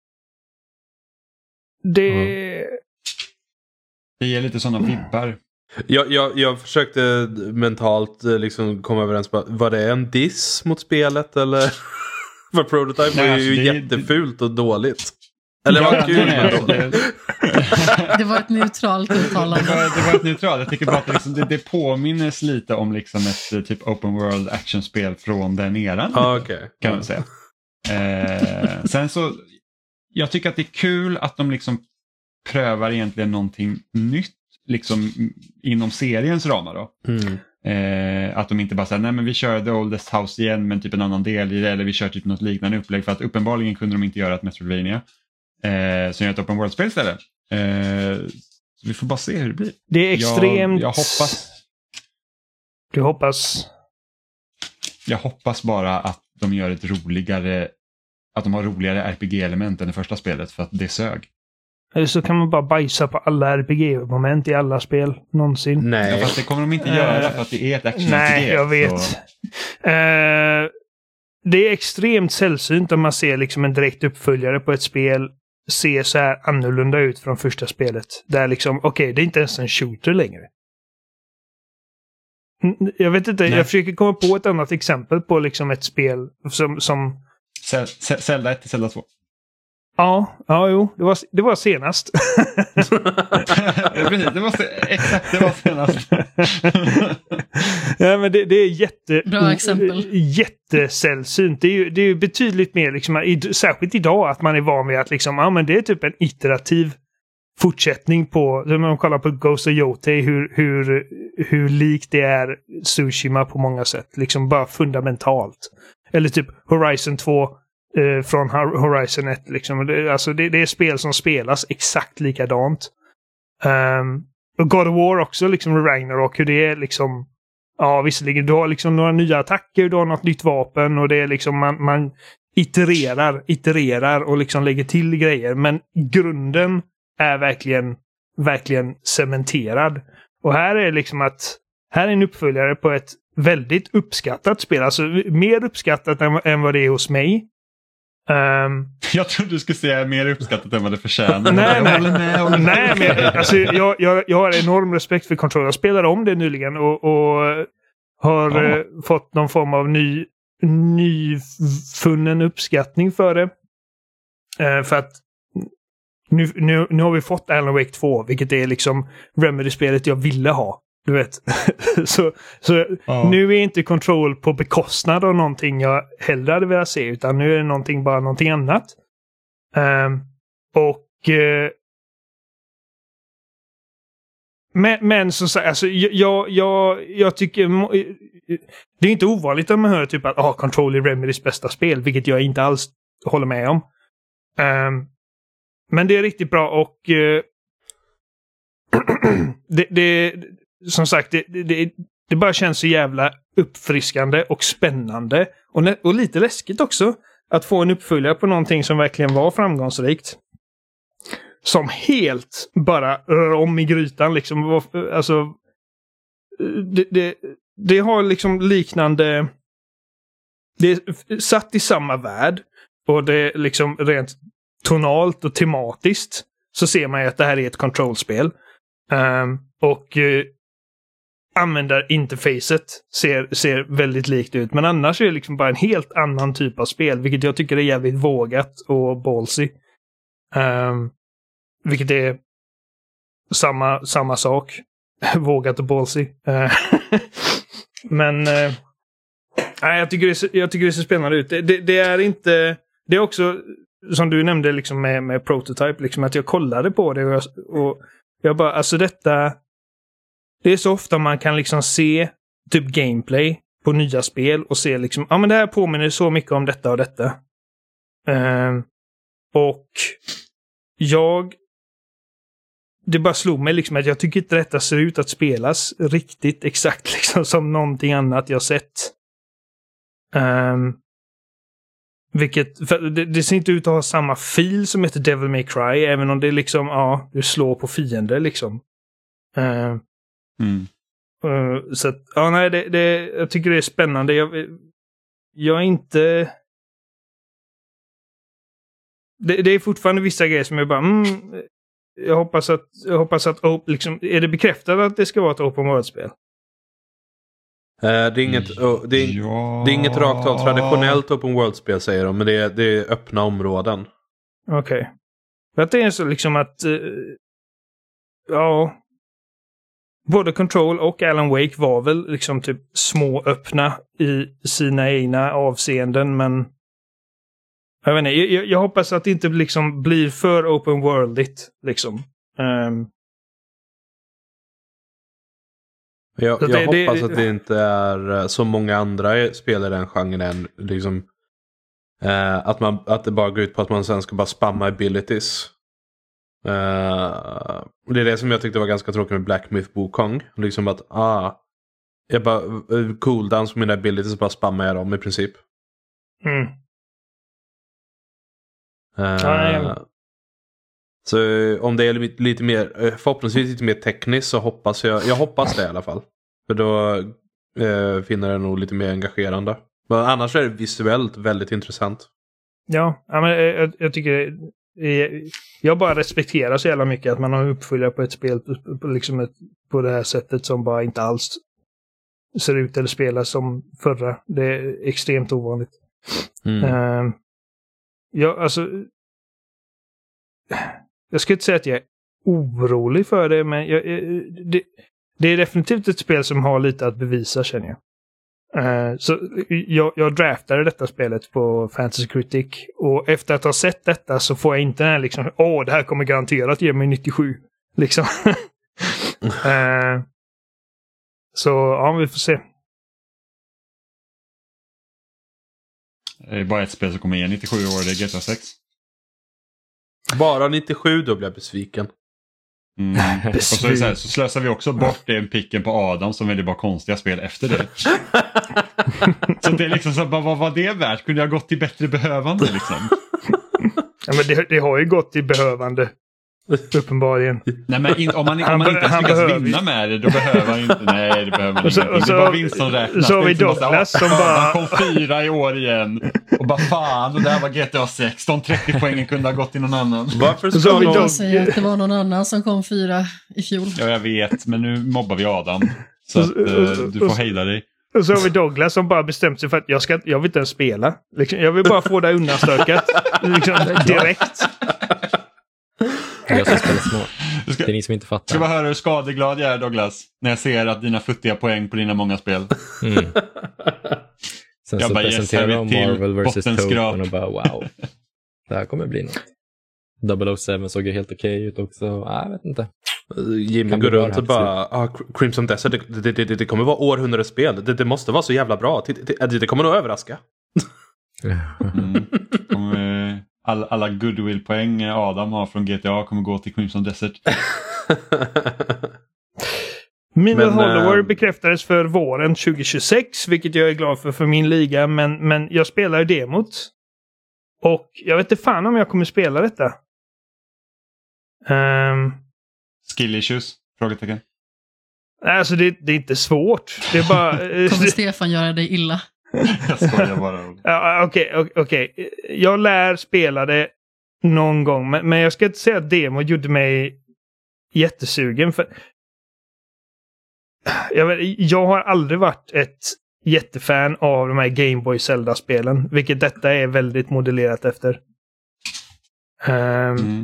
Det... Mm. Det ger lite sådana vibbar. Jag, jag, jag försökte mentalt liksom komma överens på, var det en diss mot spelet eller? För Prototype var ju det, jättefult och dåligt. Eller ja, var kul nej, men det, det var ett neutralt uttalande. Det var, det var ett neutralt. Jag tycker bara att liksom, det, det påminnes lite om liksom ett typ open world actionspel från den eran. Ah, okay. Kan man säga. Eh, sen så, jag tycker att det är kul att de liksom prövar egentligen någonting nytt. Liksom inom seriens ramar då. Mm. Eh, att de inte bara säger nej men vi kör The Oldest House igen men typ en annan del i det, eller vi kör typ något liknande upplägg, för att uppenbarligen kunde de inte göra ett Metroidvania eh, som gör ett open world-spel istället. Eh, så vi får bara se hur det blir. Det är extremt... Jag, jag hoppas... Du hoppas? Jag hoppas bara att de gör ett roligare, att de har roligare R P G-element än det första spelet, för att det sög. Eller så kan man bara bajsa på alla R P G-moment i alla spel någonsin. Nej. Ja, fast det kommer de inte göra uh, för att det är ett action-R P G. Nej, jag vet. Uh, det är extremt sällsynt om man ser liksom en direkt uppföljare på ett spel ser så här annorlunda ut från första spelet. Där liksom, okej, okay, det är inte ens en shooter längre. Jag vet inte, Nej. jag försöker komma på ett annat exempel på liksom ett spel som... som... Zelda ett till Zelda två. Ja, ja, jo. Det var, det var senast. Precis, det var exakt, det var senast. Ja, men det, det är jätte... Bra exempel. Jättesällsynt. Det är ju, det är ju betydligt mer, liksom, i, särskilt idag, att man är van vid att liksom, ja, men det är typ en iterativ fortsättning på, om man kollar på Ghost of Yotei, hur, hur, hur likt det är Tsushima på många sätt. Liksom bara fundamentalt. Eller typ Horizon två eh, från Horizon ett. Liksom. Det, alltså det, det är spel som spelas exakt likadant. Um, och God of War också, liksom Ragnarok, hur det är liksom, ja visserligen, du har liksom några nya attacker, du har något nytt vapen och det är liksom, man, man itererar, itererar och liksom lägger till grejer. Men grunden är verkligen, verkligen cementerad. Och här är liksom att, här är en uppföljare på ett väldigt uppskattat spel. Alltså mer uppskattat än, än vad det är hos mig. Um, jag tror du skulle säga mer uppskattat än vad det förtjänar. nej, jag nej. håller med, håller med. nej, men alltså, jag, jag, jag har enorm respekt för Control. Jag spelade om det nyligen och, och har ja. eh, fått någon form av ny, nyfunnen uppskattning för det. Uh, för att nu, nu, nu har vi fått Alan Wake två, vilket är liksom Remedy-spelet jag ville ha. Du vet. så så ja. Nu är inte Control på bekostnad av någonting jag hellre hade velat se, utan nu är det någonting, bara någonting annat. Um, och uh, men, men som sagt, alltså, jag, jag, jag tycker det är inte ovanligt att man hör typ att ah, Control är Remedys bästa spel, vilket jag inte alls håller med om. Um, men det är riktigt bra och uh, det, det som sagt, det, det, det bara känns så jävla uppfriskande och spännande. Och, och lite läskigt också att få en uppföljare på någonting som verkligen var framgångsrikt. Som helt bara rör om i grytan. Liksom. Alltså, det, det, det har liksom liknande... Det är satt i samma värld. Och det är liksom rent tonalt och tematiskt. Så ser man ju att det här är ett kontrollspel. Um, och... Uh, användarinterfacet ser, ser väldigt likt ut. Men annars är det liksom bara en helt annan typ av spel. Vilket jag tycker är jävligt vågat och ballsy. Um, vilket är samma, samma sak. Vågat och ballsy. Uh, men uh, nej, jag, tycker det ser, jag tycker det ser spännande ut. Det, det, det är inte... Det är också, som du nämnde liksom med, med Prototype, liksom att jag kollade på det och jag, och jag bara, alltså detta... Det är så ofta man kan liksom se typ gameplay på nya spel och se liksom, ja men det här påminner så mycket om detta och detta. Uh, och jag det bara slog mig liksom att jag tycker inte detta ser ut att spelas riktigt exakt liksom som någonting annat jag sett. Um, vilket, för det, det ser inte ut att ha samma feel som heter Devil May Cry, även om det liksom, ja, du slår på fiender liksom. Uh, mm. uh, så att, ja nej, det, det, jag tycker det är spännande. Jag, jag är inte... Det, det är fortfarande vissa grejer som jag bara, mm, jag hoppas att, jag hoppas att liksom, är det bekräftat att det ska vara ett open world-spel? Uh, det, är inget, uh, det, är, ja. det är inget rakt av traditionellt open world-spel, säger de, men det är, det är öppna områden. Okej. Okay. För att det är så liksom att uh, ja, både Control och Alan Wake var väl liksom typ små öppna i sina egna avseenden, men jag vet inte, jag, jag hoppas att det inte liksom blir för open worldigt liksom. Um, jag jag det, hoppas det, att det inte är så många andra spel i den genren än liksom, uh, att, man, att det bara går ut på att man sen ska bara spamma abilities. Uh, det är det som jag tyckte var ganska tråkigt med Black Myth Wukong. Liksom att, ah, jag bara uh, cooldowns på mina abilities, bara spammar jag dem i princip. Mm. Uh, så om det är lite, lite mer, förhoppningsvis lite mer tekniskt, så hoppas jag, jag hoppas det i alla fall. För då uh, finner jag nog lite mer engagerande. Men annars är det visuellt väldigt intressant. Ja, men jag, jag tycker jag, jag bara respekterar så jävla mycket att man har uppföljare på ett spel på, liksom ett, på det här sättet som bara inte alls ser ut eller spelas som förra. Det är extremt ovanligt. Mm. Uh, Ja, alltså... Jag ska inte säga att jag är orolig för det, men jag, det, det är definitivt ett spel som har lite att bevisa, känner jag. Uh, så jag, jag draftade detta spelet på Fantasy Critic, och efter att ha sett detta så får jag inte den här liksom, åh, det här kommer garanterat ge mig nittiosju. Liksom. uh, så, ja, vi får se. Det är bara ett spel som kommer ge nittiosju år, det är G T A sex. Bara nittiosju, då blir jag besviken. Mm. Och så, är det så, här, så slösar vi också bort den picken på Adam som väljer bara konstiga spel efter det. Så det är liksom så, vad var det värt? Kunde jag gått till bättre behövande liksom? Ja, men det, det har ju gått till behövande. Uppenbarligen. Nej, men in, om man, om man inte ens lyckas vinna med det, då behöver han inte. Nej, det behöver man inte. Det är bara vinst som räknas. Så har vi Douglas som bara... Han kom fyra i år igen. Och bara fan, och det här var G T A sex. De trettio poängen kunde ha gått till någon annan. Varför ska vi någon... Jag säger att det var någon annan som kom fyra i fjol. Ja, jag vet. Men nu mobbar vi Adam. Så att, uh, du får hejda dig. Och så har vi Douglas som bara bestämt sig för att jag, ska, jag vill inte ens spela. Liksom, jag vill bara få det undanstökat. Liksom, direkt. Jag ska spela små. Ska, det är ni som inte fattar. Ska bara höra hur skadeglad jag är, Douglas, när jag ser att dina futtiga poäng på dina många spel. Mm. Sen jag så bara, presenterar yes, de Marvel versus. Token och bara wow. Det här kommer bli något. double oh seven såg ju helt okej ut också. Ah, jag vet inte. Jimmy går runt och bara ah, Crimson Desert, det, det, det, det kommer vara århundradets spel. Det, det måste vara så jävla bra. Det, det, det kommer nog överraska. Mm. Kommer, all, alla goodwill-poäng Adam har från G T A kommer gå till Crimson Desert. Mina Hollower äh... bekräftades för våren tjugohundratjugosex, vilket jag är glad för för min liga, men, men jag spelar demot. Och jag vet inte fan om jag kommer spela detta. Um... Skill issues? Frågetecken. Alltså det, det är inte svårt. Det är bara... Kommer Stefan göra dig illa? Jag skojar bara. Ja, okej, okay, okej. Okay. Jag lär spela det någon gång, men, men jag ska inte säga att demo gjorde mig jättesugen. För jag, vet, jag har aldrig varit ett jättefan av de här Game Boy Zelda-spelen, vilket detta är väldigt modellerat efter. Um, mm.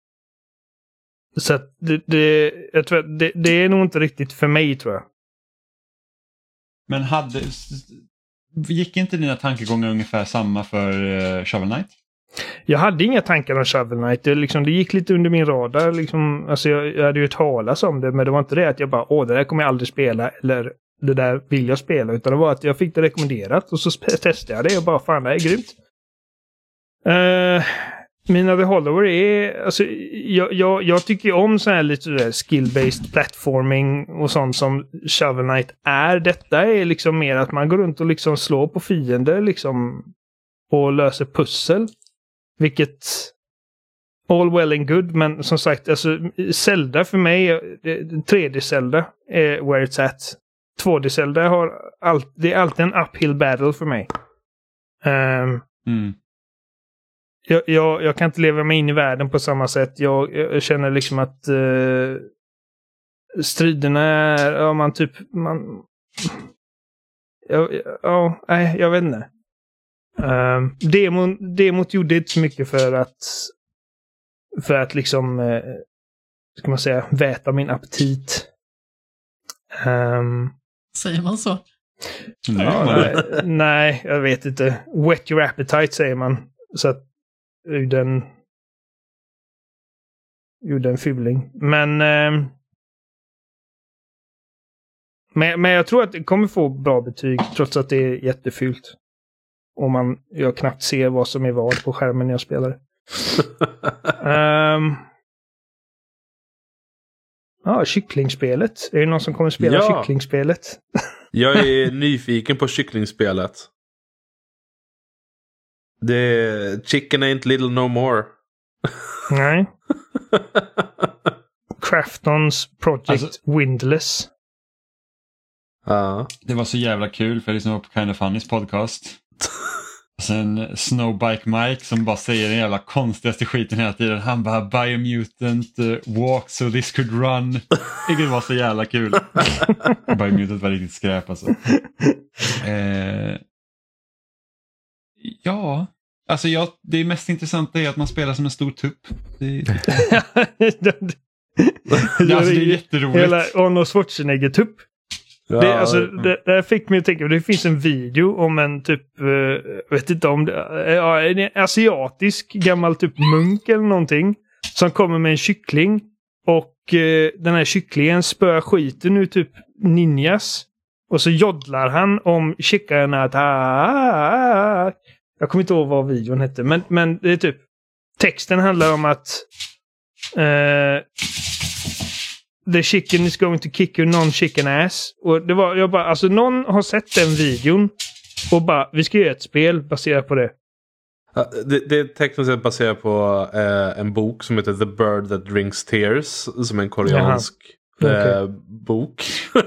Så att det, det, jag tror att det, det är nog inte riktigt för mig, tror jag. Men hade... Gick inte dina tankegångar ungefär samma för uh, Shovel Knight? Jag hade inga tankar om Shovel Knight. Det, liksom, det gick lite under min radar. Liksom, alltså jag, jag hade ju talas om det, men det var inte det att jag bara, åh, det där kommer jag aldrig spela. Eller det där vill jag spela, utan det var att jag fick det rekommenderat och så testade jag det och bara fan, det är grymt. Uh, mina The Hollower är, alltså, jag, jag, jag tycker ju om sån här lite skill-based platforming och sånt som Shovel Knight är. Detta är liksom mer att man går runt och liksom slår på fiender liksom och löser pussel. Vilket all well and good, men som sagt, alltså Zelda för mig, tre D-Zelda är where it's at. två D-Zelda har all, det är alltid en uphill battle för mig. Um, mm. jag, jag, jag kan inte leva mig in i världen på samma sätt. Jag, jag känner liksom att uh, striderna är, ja man typ, man ja, ja nej, jag vet inte. Um, demon, demot gjorde inte så mycket för att för att liksom uh, ska man säga, väta min aptit. Um, säger man så? Nej, ja, nej, nej, jag vet inte. Wet your appetite säger man. Så att gjorde en gjorde en fuling. Men um, men, men jag tror att det kommer få bra betyg trots att det är jättefult. Och man, jag knappt ser vad som är vad på skärmen när jag spelar. um, Ja, kycklingspelet. Är det någon som kommer spela ja. kycklingspelet? Jag är nyfiken på kycklingspelet. Det är Chicken Ain't Little No More. Nej. Craftons Project alltså, Windless. Ja. Det var så jävla kul för det som var på Kind of Funnys podcast. Och sen Snowbike Mike som bara säger den jävla konstigaste skiten hela tiden. Han bara Biomutant uh, walk so this could run. Vilket var så jävla kul. Biomutant var riktigt skräp alltså. Eh, ja, alltså jag, det mest intressanta är att man spelar som en stor tupp. Det, det, det, alltså, det är jätteroligt. Hela Arnold Schwarzenegger-tupp. Ja. Det, alltså, det, det fick mig att tänka, det finns en video om en typ, uh, vet inte om det, uh, en asiatisk gammal typ munk eller någonting som kommer med en kyckling och uh, den här kycklingen spöar skiten ur typ ninjas och så joddlar han om kycklingarna att ah, jag kommer inte ihåg vad videon hette, men, men det är typ texten handlar om att uh, the chicken is going to kick your non-chicken ass. Och det var, jag bara, alltså någon har sett den videon och bara, vi ska göra ett spel baserat på det. Ja, det, det är tekniskt sett baserat på eh, en bok som heter The Bird That Drinks Tears, som är en koreansk eh, okay. bok.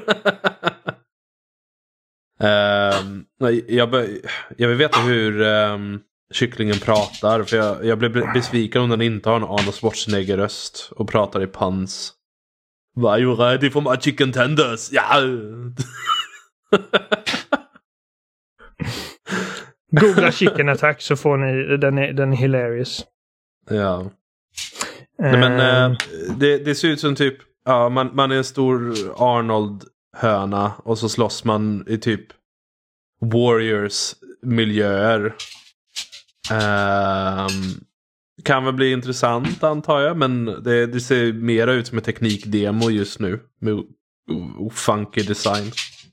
eh, jag, be, jag vill veta hur eh, kycklingen pratar, för jag, jag blev besviken om den inte har en Arnold Schwarzenegger-röst och pratar i pans. Are you ready for my chicken tenders? Ja! Googla chicken attack så får ni, den är, den är hilarious. Ja. Uh, Nej, men uh, det, det ser ut som typ, ja, man, man är en stor Arnold-höna och så slåss man i typ Warriors-miljöer. Um, Kan väl bli intressant antar jag, men det, det ser mer ut som en teknikdemo just nu med funky design.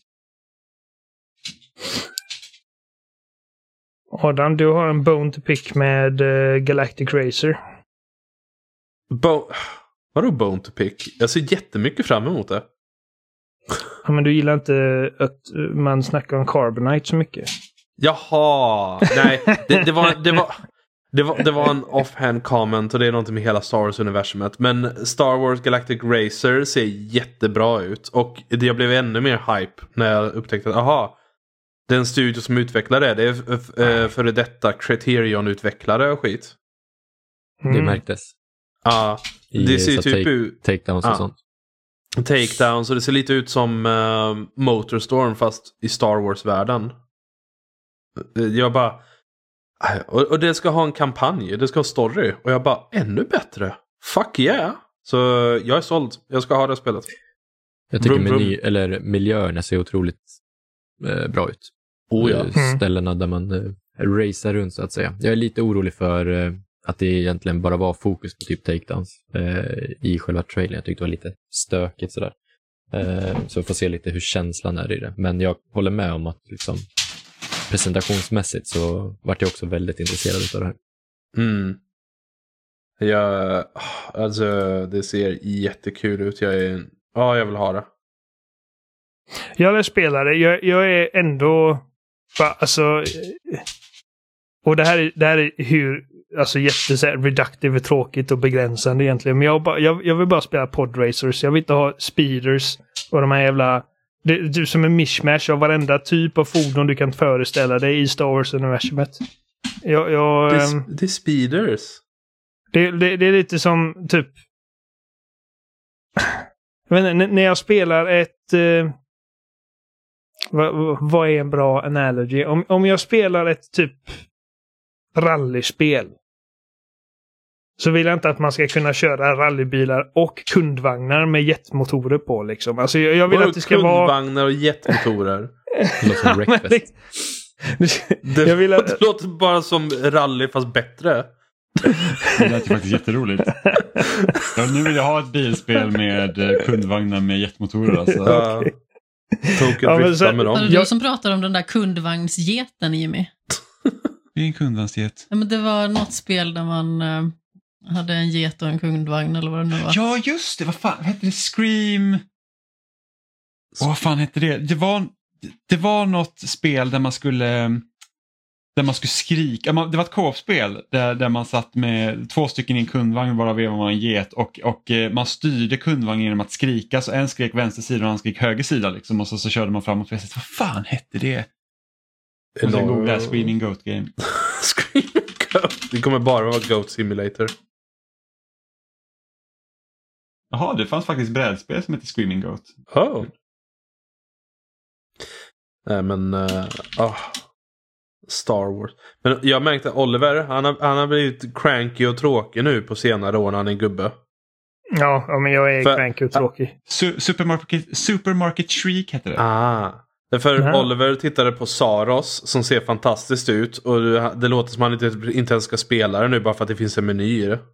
Adam, du har en bone to pick med uh, Galactic Racer. Bo- Vadå bone to pick? Jag ser jättemycket fram emot det. Ja, men du gillar inte att man snackar om Carbonite så mycket. Jaha, nej, det, det var... Det var... Det var, det var en offhand comment och det är någonting med hela Star Wars-universumet. Men Star Wars Galactic Racer ser jättebra ut. Och det jag blev ännu mer hype när jag upptäckte att aha, den studio som utvecklar det, det är före detta Criterion-utvecklare och skit. Mm. Det märktes. Ja, uh, det ser typ take, ut... Takedowns och uh, sånt. Takedowns, och det ser lite ut som uh, Motorstorm fast i Star Wars-världen. Jag bara... Och, och det ska ha en kampanj, det ska ha story. Och jag bara, ännu bättre. Fuck yeah. Så jag är såld, jag ska ha det spelet. Jag tycker vrum, meny, eller miljöerna ser otroligt eh, bra ut. Oh, ja. mm. Ställena där man eh, racear runt så att säga. Jag är lite orolig för eh, att det egentligen bara var fokus på typ takedowns eh, i själva trailern. Jag tyckte det var lite stökigt sådär. Eh, så vi får se lite hur känslan är i det. Men jag håller med om att liksom, presentationsmässigt så vart jag också väldigt intresserad av det här. Mm. Jag, alltså, det ser jättekul ut. Jag är, ja, jag vill ha det. Jag är spelare. Jag, jag är ändå... Alltså... Och det här är, det här är hur... Alltså jätte så här, reductive och tråkigt och begränsande egentligen. Men jag, bara, jag, jag vill bara spela podracers. Jag vill inte ha speeders och de här jävla... Det, det är som en mishmash av varenda typ av fordon du kan föreställa dig i Star Wars-universumet. Jag, jag, det, är, det är speeders. Det, det, det är lite som typ... Jag vet inte, när jag spelar ett... Eh, vad, vad är en bra analogy? Om, om jag spelar ett typ rallyspel så vill jag inte att man ska kunna köra rallybilar och kundvagnar med jetmotorer på liksom. Alltså jag, jag vill och att det ska vara... Kundvagnar och jetmotorer. Det låter som Wreckfest. det, jag vill att... det låter bara som rally fast bättre. Det lät ju faktiskt jätteroligt. Ja, nu vill jag ha ett bilspel med kundvagnar med jetmotorer. Alltså. Ja. Okay. Ja, men så, med dem. Var det du som pratar om den där kundvagnsgeten, Jimmy? Det är en kundvagnsget. Ja, men det var något spel där man uh, hade en get och en kundvagn eller vad det nu var. Ja, just det. Vad fan hette det? Scream... Åh, vad fan hette det? Det var, det var något spel där man skulle... Där man skulle skrika. Det var ett co-op-spel där, där man satt med två stycken i en kundvagn varav en var en get och, och man styrde kundvagnen genom att skrika. Så en skrek vänster sida och en skrek höger sida liksom, och så, så körde man framåt. Vad fan hette det? Och så googla Screaming Goat Game. Screaming Goat. Det kommer bara vara Goat Simulator. Jaha, det fanns faktiskt brädspel som heter Screaming Goat. Oh. Nej men... Uh, oh. Star Wars. Men jag märkte att Oliver, han har, han har blivit cranky och tråkig nu på senare år när han är gubbe. Ja, ja men jag är För, cranky och tråkig. Su- supermarket, supermarket Shriek heter det. Ah. För mm. Oliver tittade på Saros som ser fantastiskt ut och det låter som att han inte, inte ens ska spela det nu bara för att det finns en meny i det.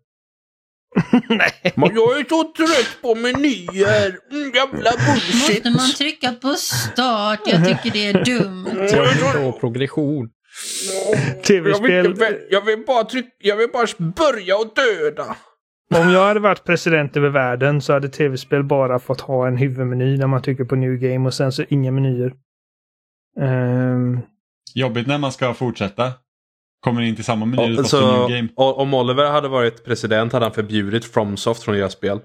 Nej. Men jag är så trött på menyer. Mm, jävla bullshit. Måste man trycka på start? Jag tycker det är dumt. Jag vill ha progression. Tv-spel. Jag vill, jag vill bara trycka, jag vill bara börja och döda. Om jag hade varit president över världen så hade tv-spel bara fått ha en huvudmeny när man trycker på New Game och sen så inga menyer. Um... Jobbigt när man ska fortsätta. Kommer in till samma meny och, så, New Game. Om Oliver hade varit president hade han förbjudit FromSoft från att göra spel.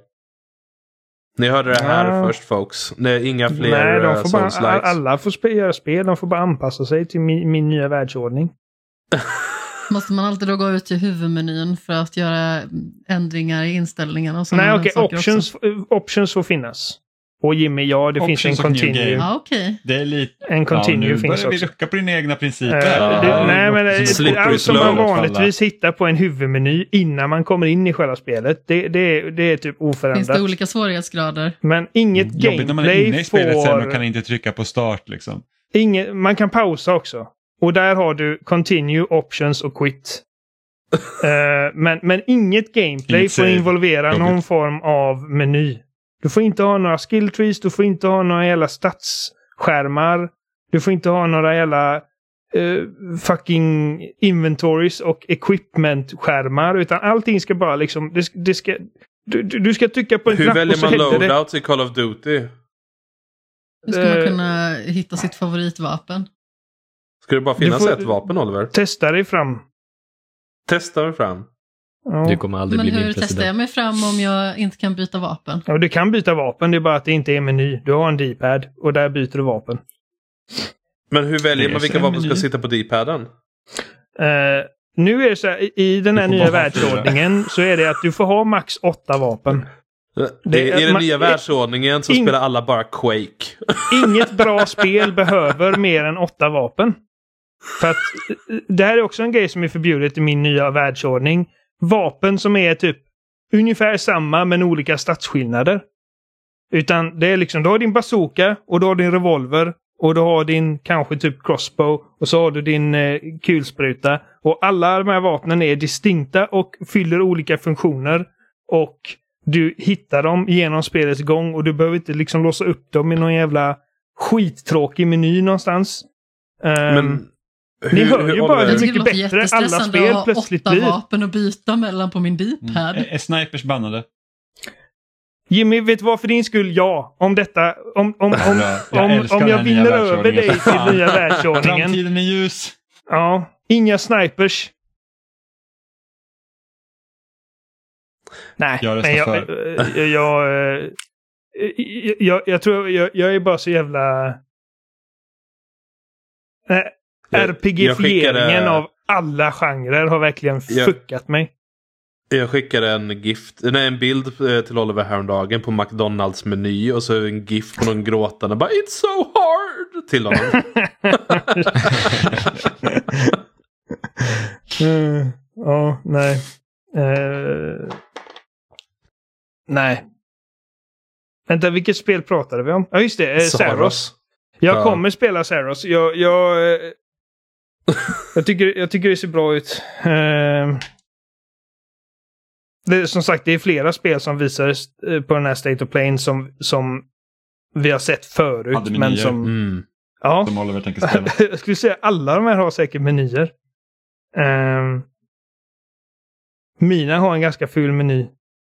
Ni hörde det här ja. först, folks. Det är inga fler Nej, de får bara, Souls-likes. Alla får sp- göra spel. De får bara anpassa sig till min, min nya världsordning. Måste man alltid då gå ut till huvudmenyn för att göra ändringar i inställningarna? Och Nej, okej. Okay. Options, options får finnas. Och Jimmy, ja, det Options finns en continue. Ja, okej. Det är lite... En continue ja, nu finns börjar vi också. rucka på dina egna principer. Uh, ja, det, nej, men det, allt som man slow, vanligtvis hittar på en huvudmeny innan man kommer in i själva spelet, det, det, det är typ oförändrat. Finns det olika svårighetsgrader? Men inget mm, gameplay när man är inne i spelet får... så man kan inte trycka på start liksom. Inget, man kan pausa också. Och där har du continue, options och quit. uh, men, men inget gameplay inget får involvera Robert. Någon form av meny. Du får inte ha några skill trees, du får inte ha några jävla stadsskärmar, du får inte ha några jävla uh, fucking inventories och equipment-skärmar, utan allting ska bara liksom, det, det ska, du, du ska trycka på en Hur knapp. Hur väljer man loadout det... i Call of Duty? Hur ska uh, man kunna hitta sitt favoritvapen? Ska det bara finnas ett vapen, Oliver? Testa dig fram. Testa dig fram. Ja. Det kommer aldrig Men bli min hur president. testar jag mig fram om jag inte kan byta vapen? Ja, du kan byta vapen, det är bara att det inte är meny. Du har en D-pad och där byter du vapen. Men hur väljer man vilka vapen ska sitta på D-paden? Uh, nu är det så här, i den här nya världsordningen så är det att du får ha max åtta vapen. Det, I den man, nya världsordningen så ing, spelar alla bara Quake. Inget bra spel behöver mer än åtta vapen. För att det här är också en grej som är förbjudet i min nya världsordning. Vapen som är typ ungefär samma men olika statsskillnader. Utan det är liksom, du har din bazooka och du har din revolver och du har din kanske typ crossbow och så har du din eh, kulspruta. Och alla de här vapnen är distinkta och fyller olika funktioner. Och Du hittar dem genom spelets gång och du behöver inte liksom låsa upp dem i någon jävla skittråkig meny någonstans. Men um, ni hör ju bara hur mycket bättre alla spel plötsligt blir. Jag har åtta vapen att byta mellan på min D-pad. Mm. Är snipers bannade? Jimmy, vet du vad, för din skull, ja. Om detta, om, om, om, jag om, om jag vinner över dig till nya världsordningen. Framtiden är ljus. Ja, inga snipers. Nej, jag men jag, jag, jag, jag, jag, jag tror jag, jag är bara så jävla äh, R P G-fieringen av alla genrer har verkligen jag, fuckat mig. Jag skickade en gift, nej, en bild till Oliver häromdagen på McDonalds meny och så en gif på någon gråtande bara it's so hard till honom. mm, ja, nej. Uh, nej. Vänta, vilket spel pratade vi om? Ja, just det. Eh, Saros. Jag ja. kommer spela Saros. Jag, jag, eh, jag, tycker, jag tycker det ser bra ut. Uh, det är, som sagt, det är flera spel som visades på den här State of Play som, som vi har sett förut. Men som... Mm. Ja. Som Oliver tänker spela. Jag skulle säga alla de här har säkert menyer. Um, mina har en ganska ful meny.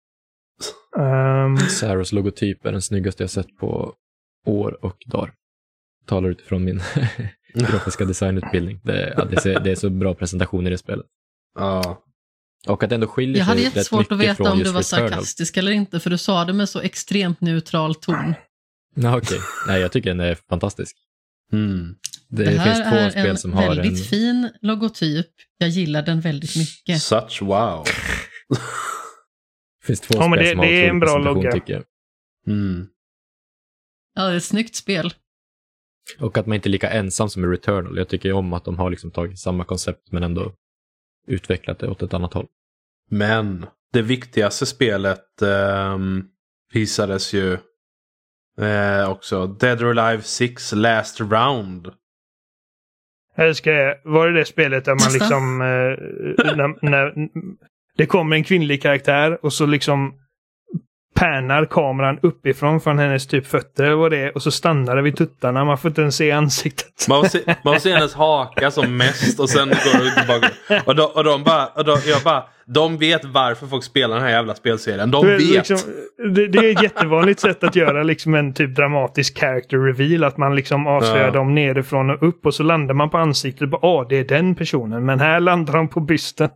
Um, Saros logotyp är den snyggaste jag sett på år och dagar. Talar utifrån min grafiska designutbildning. Det, ja, det, är, det är så bra presentationer i spelet. Ja. Och att det ändå skiljer sig. Jag hade jättesvårt att veta om du var Returnal. sarkastisk eller inte, för du sa det med så extremt neutral ton. Nej, okej. Okay. Nej, jag tycker den är fantastisk. Mm. Det, det här finns två är spel en som har väldigt en... fin logotyp. Jag gillar den väldigt mycket. Such wow. Det finns två ja, spel det, som har det är en bra logga. Tycker jag. Mm. Ja, det är ett snyggt spel. Och att man inte är lika ensam som i Returnal. Jag tycker om att de har liksom tagit samma koncept men ändå utvecklat det åt ett annat håll. Men det viktigaste spelet eh, visades ju eh, också. Dead or Alive sex Last Round. Jag ska, var det det spelet där man liksom eh, när, när det kommer en kvinnlig karaktär och så liksom pärnar kameran uppifrån från hennes typ fötter eller vad det är, och så stannar det vid tuttarna. Man får inte ens se ansiktet. Man får se, man får se hennes haka som mest och sen går det tillbaka. Och, de, och de bara, och de, jag bara, de vet varför folk spelar den här jävla spelserien. De det vet. Liksom, det, det är ett jättevanligt sätt att göra liksom en typ dramatisk character reveal. Att man liksom avslöjar ja. dem nerifrån och upp och så landar man på ansiktet och bara, åh, det är den personen. Men här landar de på bysten.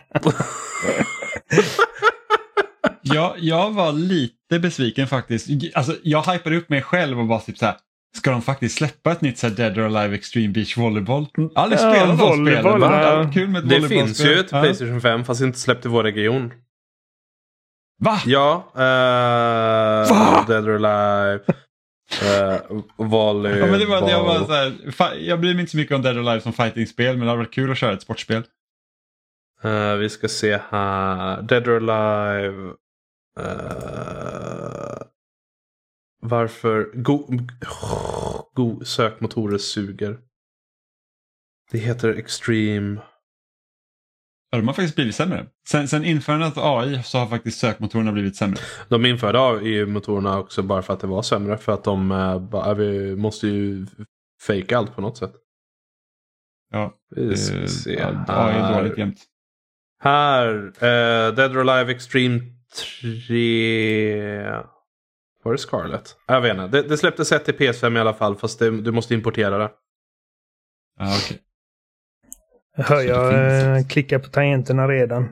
Ja, jag var lite besviken faktiskt. Alltså, jag hypade upp mig själv och bara typ så här, ska de faktiskt släppa ett nytt så här Dead or Alive Extreme Beach Volleyball? Aldrig ja, spelat de spelen. Ja. Kul med ett det finns ju ett ja. PlayStation fem fast inte släppt i vår region. Va? Ja. Uh, Va? Dead or Alive. Uh, volley. Ja, men det var, jag, var så här, jag bryr mig inte så mycket om Dead or Alive som fighting-spel, men det hade varit kul att köra ett sportspel. Uh, vi ska se här. Dead or Alive. Uh, varför go, go, sökmotorer suger. Det heter Extreme. Ja, de har faktiskt blivit sämre. Sen, sen införandet av A I så har faktiskt sökmotorerna blivit sämre. De införde A I-motorerna också bara för att det var sämre. För att de uh, bara, vi måste ju fejka allt på något sätt. Ja, vi ska se ja, A I är dåligt jämt. Här, uh, Dead or Alive Extreme tre... Var det Scarlet? Jag vet inte. Det, det släpptes ett till P S fem i alla fall. Fast det, du måste importera det. Ja, okej. Okay. Hör jag äh, klickar på tangenterna redan.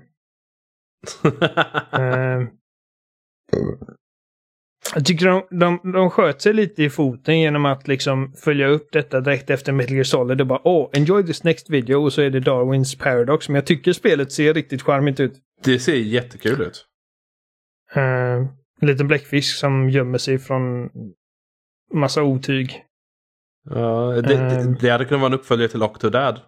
uh, jag tycker de, de, de sköt sig lite i foten genom att liksom följa upp detta direkt efter Metal Gear Solid. Det bara, åh, oh, enjoy this next video. Och så är det Darwins Paradox. Men jag tycker spelet ser riktigt charmigt ut. Det ser jättekul ut. Uh, en liten bläckfisk som gömmer sig från massa otyg. Ja, det, uh, det, det hade kunnat vara en uppföljare till Octodad.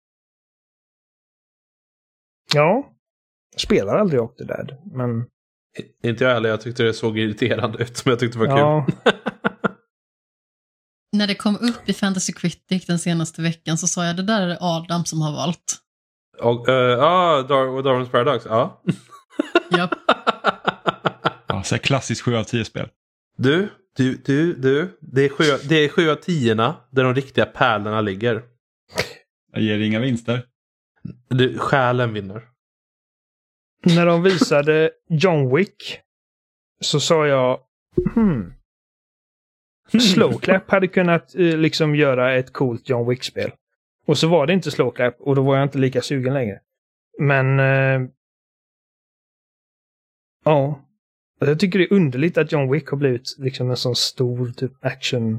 Ja, jag spelar aldrig Octodad, men... I, inte jag heller, jag tyckte det såg irriterande ut, men jag tyckte det var ja. kul. När det kom upp i Fantasy Critic den senaste veckan så sa jag, det där är det Adam som har valt. Ja, uh, ah, Dar- Darwin's Paradox, ja. Japp. Ja, Alltså klassiskt sju av tio spel. Du, du, du, du. Det är sju, det är sju av tio där de riktiga pärlorna ligger. Jag ger inga vinster. Du, själen vinner. När de visade John Wick så sa jag hmm. Slowclap hade kunnat eh, liksom göra ett coolt John Wick-spel. Och så var det inte Slowclap och då var jag inte lika sugen längre. Men eh, ja, jag tycker det är underligt att John Wick har blivit liksom en sån stor typ action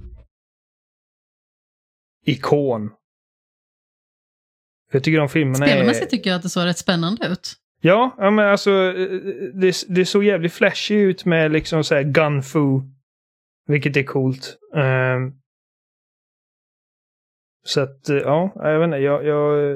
ikon. Jag tycker de filmerna Spelmässigt är... tycker jag att det såg rätt spännande ut. Ja, ja men alltså det, det såg jävligt flashy ut med liksom så här gunfu, vilket är coolt. Um, så att ja, jag vet inte, jag, jag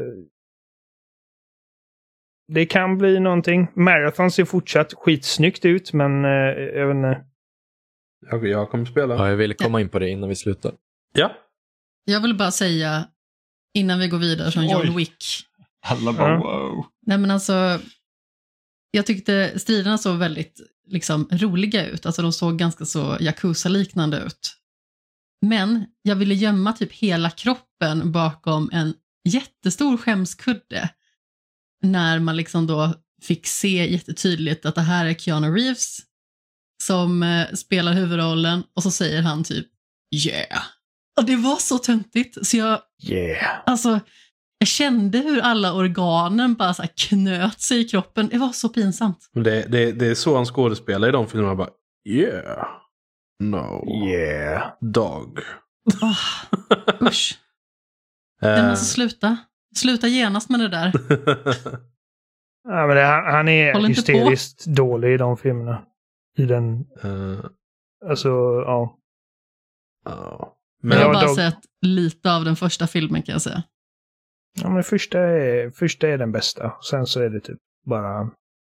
det kan bli någonting. Marathon ser fortsatt skitsnyggt ut, men uh, jag vet inte. Jag, jag kommer spela. Ja, jag ville komma in på det innan vi slutar. Ja. Jag vill bara säga innan vi går vidare från John Wick. Alla bara Ja. wow. Nej men alltså, jag tyckte striderna såg väldigt liksom roliga ut. Alltså de såg ganska så Yakuza-liknande ut. Men jag ville gömma typ hela kroppen bakom en jättestor skämskudde. När man liksom då fick se jättetydligt att det här är Keanu Reeves som eh, spelar huvudrollen. Och så säger han typ yeah. Och det var så töntigt. Så jag, Yeah. alltså... Jag kände hur alla organen bara så här knöt sig i kroppen. Det var så pinsamt. Det, det, det är så han skådespelar i de filmerna. Bara, yeah. No. Yeah. Dog. Oh, usch. Nej, men alltså sluta. Sluta genast med det där. Ja, men det, han, han är Håll inte hysteriskt dålig i de filmerna. I den... uh, Alltså, ja. uh. Men Men jag har Ja, bara dog- sett lite av den första filmen kan jag säga. Ja, men första är, första är den bästa. Sen så är det typ bara...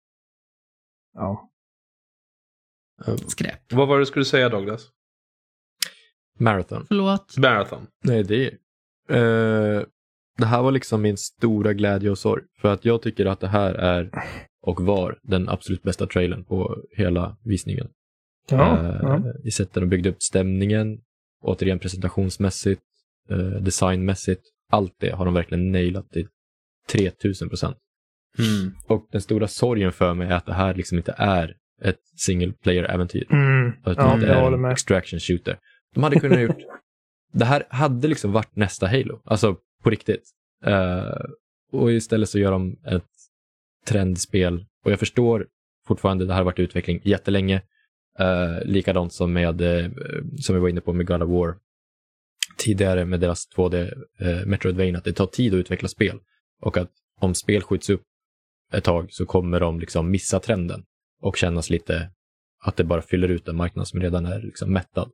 Ja. Skräp. vad var det du skulle säga, Douglas? Marathon. Förlåt. Marathon. Nej, det är... Eh, det här var liksom min stora glädje och sorg. För att jag tycker att det här är och var den absolut bästa trailern på hela visningen. Ja, eh, ja. I sättet de byggde upp stämningen, återigen presentationsmässigt, eh, designmässigt. Allt det har de verkligen nailat till tre tusen procent. Mm. Och den stora sorgen för mig är att det här liksom inte är ett single player-äventyr. Mm. Att Ja, det inte jag är håller en med. extraction shooter. De hade kunnat gjort... Det här hade liksom varit nästa Halo. Alltså på riktigt. Uh, och istället så gör de ett trendspel. Och jag förstår fortfarande, det här har varit i utveckling jättelänge. Uh, likadant som med uh, som vi var inne på med God of War tidigare med deras två D uh, Metroidvania, att det tar tid att utveckla spel. Och att om spel skjuts upp ett tag så kommer de liksom missa trenden och kännas lite att det bara fyller ut en marknad som redan är liksom mättad.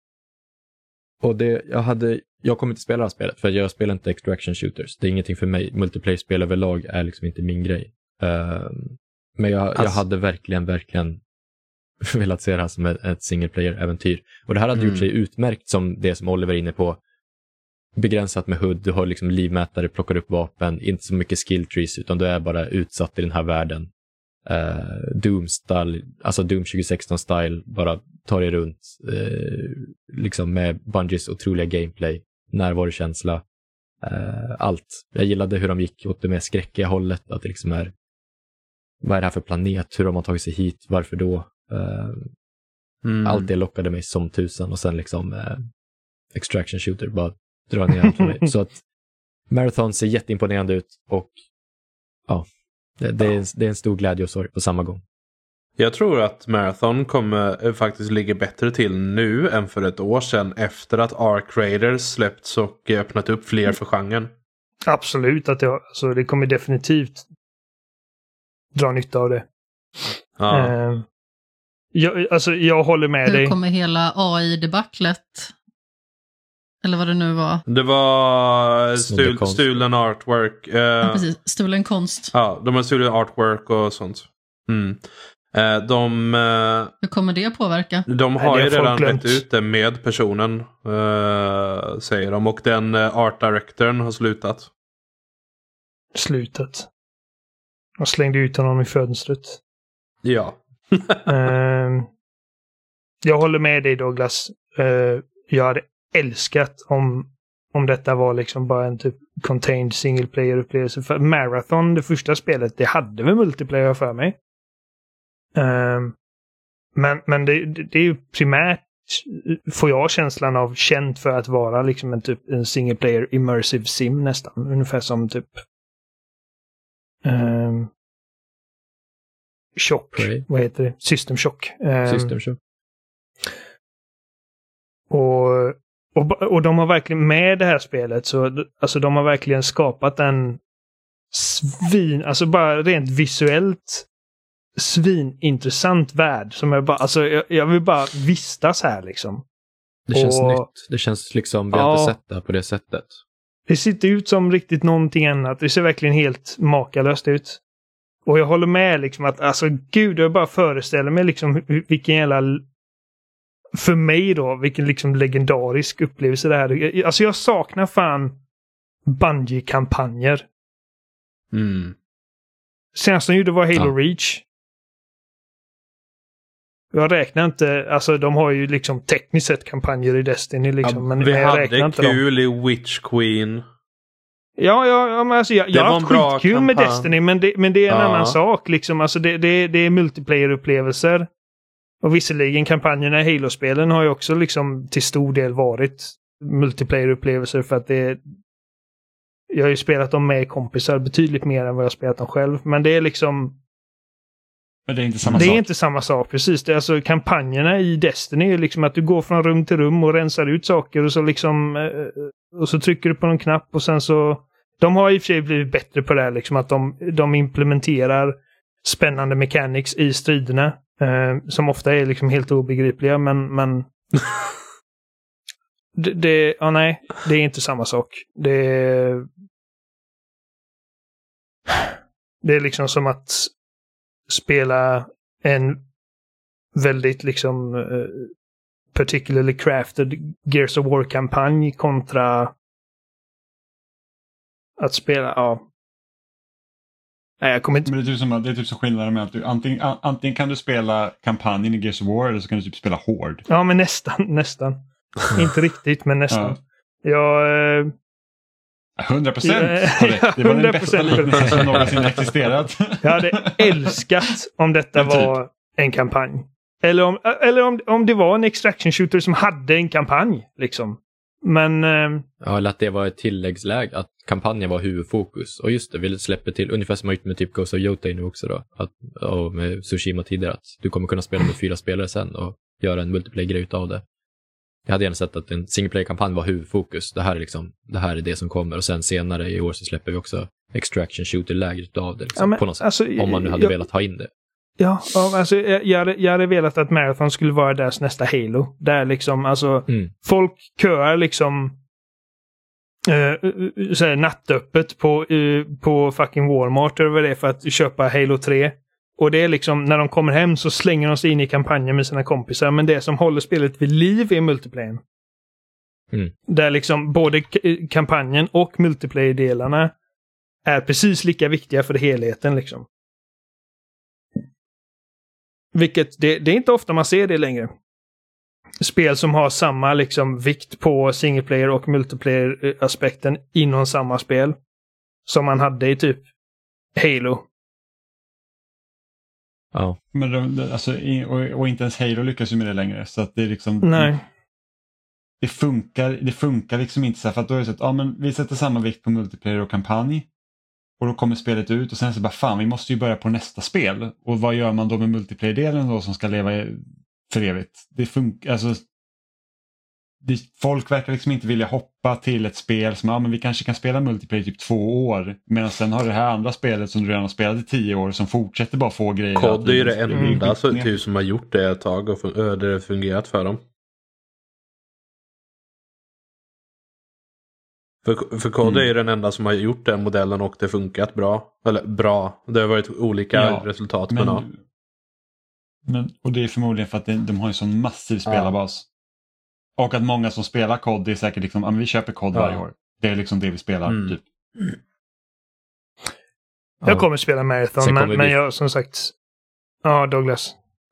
Och det, jag hade, jag kommer inte spela det här spelet för jag spelar inte extraction shooters. Det är ingenting för mig. Multiplayer-spel överlag är liksom inte min grej. Uh, men jag, alltså... jag hade verkligen, verkligen velat se det här som ett, ett single player-äventyr. Och det här hade mm. gjort sig utmärkt som det som Oliver är inne på. Begränsat med H U D, du har liksom livmätare, plockar upp vapen, inte så mycket skill trees utan du är bara utsatt i den här världen. Uh, Doom-style, alltså Doom tjugo sexton-style, bara tar dig runt uh, liksom med Bungies otroliga gameplay, närvarokänsla, uh, allt. Jag gillade hur de gick åt det mer skräckiga hållet, att det liksom är, vad är det här för planet, hur har man tagit sig hit, varför då? Uh, mm. Allt det lockade mig som tusan och sen liksom uh, extraction shooter bara drar ner allt för mig. Så att Marathon ser jätteimponerande ut och ja, det, det, är en, det är en stor glädje och sorg på samma gång. Jag tror att Marathon kommer faktiskt ligga bättre till nu än för ett år sedan efter att Ark Raiders släppts och öppnat upp fler för genren. Absolut, att det, alltså, det kommer definitivt dra nytta av det. Ja. Uh, jag, alltså, jag håller med Hur dig. Hur kommer hela A I-debaclet? Eller vad det nu var. Det var stul, stulen artwork. Uh, ja, precis. Stulen konst. Ja, de har stulen artwork och sånt. Mm. Uh, de, uh, Hur kommer det påverka? De har Nej, ju redan glömt. rätt ut det med personen, uh, säger de. Och den uh, art directorn har slutat. Slutet. De slängde ut honom i fönstret. Ja. uh, jag håller med dig Douglas. Uh, jag hade älskat om, om detta var liksom bara en typ contained single player-upplevelse. För Marathon, det första spelet, det hade väl multiplayer för mig. Uh, men men det, det är ju primärt, får jag känslan av, känt för att vara liksom en typ en single player immersive sim nästan. Ungefär som typ um, Shock. Okay. Vad heter det? System Shock. Um, System Shock. Och, och, och de har verkligen med det här spelet så alltså de har verkligen skapat en svin, alltså bara rent visuellt svinintressant värld som jag bara, alltså jag, jag vill bara vistas här liksom. Det känns och, nytt. Det känns liksom, vi har ja, inte sett det på det sättet. Det ser ut som riktigt någonting annat. Det ser verkligen helt makalöst ut. Och jag håller med liksom att, alltså gud, jag bara föreställer mig liksom vilken jävla, för mig då, vilken liksom legendarisk upplevelse det här. Alltså jag saknar fan Bungie-kampanjer. Mm. Senast de gjorde var Halo Ja. Reach. Jag räknar inte, alltså de har ju liksom tekniskt sett kampanjer i Destiny liksom, Ja, men, vi men jag hade räknar inte dem. kul i Witch Queen. Ja, ja, ja men alltså jag, Det jag var har en haft bra skitkul med kampanj. Destiny, men det, men det är en Ja. annan sak liksom. Alltså det, det, det är multiplayer-upplevelser. Och visserligen kampanjerna i Halo-spelen har ju också liksom till stor del varit multiplayer-upplevelser för att det är, jag har ju spelat dem med kompisar betydligt mer än vad jag har spelat dem själv. Men det är liksom, Men det är inte samma det sak. är inte samma sak, precis. Det är alltså kampanjerna i Destiny är liksom att du går från rum till rum och rensar ut saker och så liksom eh, och så trycker du på en knapp och sen så, de har i och för sig blivit bättre på det här liksom att de, de implementerar spännande mechanics i striderna eh, som ofta är liksom helt obegripliga, men men det, det ja nej, det är inte samma sak. Det det är liksom som att spela en väldigt liksom uh, particularly crafted Gears of War-kampanj kontra att spela, ja. Nej, jag kommer inte... Men det är typ som, det är typ som skillnaden med att du antingen, an, antingen kan du spela kampanjen i Gears of War eller så kan du typ spela Horde. Ja, men nästan, nästan. Inte riktigt, men nästan. Ja. Jag... Uh... hundra procent har det. Det var den bästa liknelsen som någonsin existerat. Jag hade älskat om detta var en kampanj. Eller om, eller om, om det var en extraction shooter som hade en kampanj. Liksom. Men... Eh... Ja, eller att det var ett tilläggsläge. Att kampanjen var huvudfokus. Och just det, vi släpper till. Ungefär som man gjort med typ Ghost of Yotei nu också då. Att, och med Tsushima tidigare. Att du kommer kunna spela med fyra spelare sen. Och göra en multiplayer-grej utav det. Jag hade gärna sett att en single-player-kampanj var huvudfokus. Det här är liksom, det här är det som kommer. Och sen senare i år så släpper vi också extraction shooter-läget av det. Liksom, ja, men, på något sätt. Alltså, om man nu hade jag, velat ha in det. Ja, alltså, jag, jag, hade, jag hade velat att Marathon skulle vara deras nästa Halo. Där liksom, alltså, Mm. folk köar liksom uh, såhär, nattöppet på, uh, på fucking Walmart eller vad det är för att köpa Halo tre. Och det är liksom, när de kommer hem så slänger de sig in i kampanjen med sina kompisar. Men det som håller spelet vid liv är multiplayer. Mm. Där liksom både k- kampanjen och multiplayer-delarna är precis lika viktiga för helheten liksom. Vilket, det, det är inte ofta man ser det längre. Spel som har samma liksom vikt på single player och multiplayer-aspekten inom samma spel. Som man hade i typ Halo. Ja. Men de, alltså, och, och inte ens Halo lyckas ju med det längre. Så att det är liksom... Nej. Det funkar, det funkar liksom inte så här, för att då är det så att ja, men vi sätter samma vikt på multiplayer och kampanj. Och då kommer spelet ut och sen så bara fan, vi måste ju börja på nästa spel. Och vad gör man då med multiplayer-delen då som ska leva för evigt? Det funkar, alltså det, folk verkar liksom inte vilja hoppa till ett spel som, ja men vi kanske kan spela multiplayer typ två år. Medan sen har det här andra spelet som du redan har spelat i tio år som fortsätter bara få grejer. C O D är ju det Mm. enda så, typ, som har gjort det ett tag och fun- det har fungerat för dem. För, för C O D Mm. är ju den enda som har gjort den modellen och det funkat bra. Eller bra, det har varit olika Ja, resultat. Men, Men, ja. men, och det är förmodligen för att de, de har en sån massiv spelarbas. Och att många som spelar C O D är säkert liksom, ja men vi köper C O D Ja. varje år. Det är liksom det vi spelar Mm. typ. Jag kommer spela Marathon, Sen men, kommer men vi- jag som sagt... Ja, Douglas.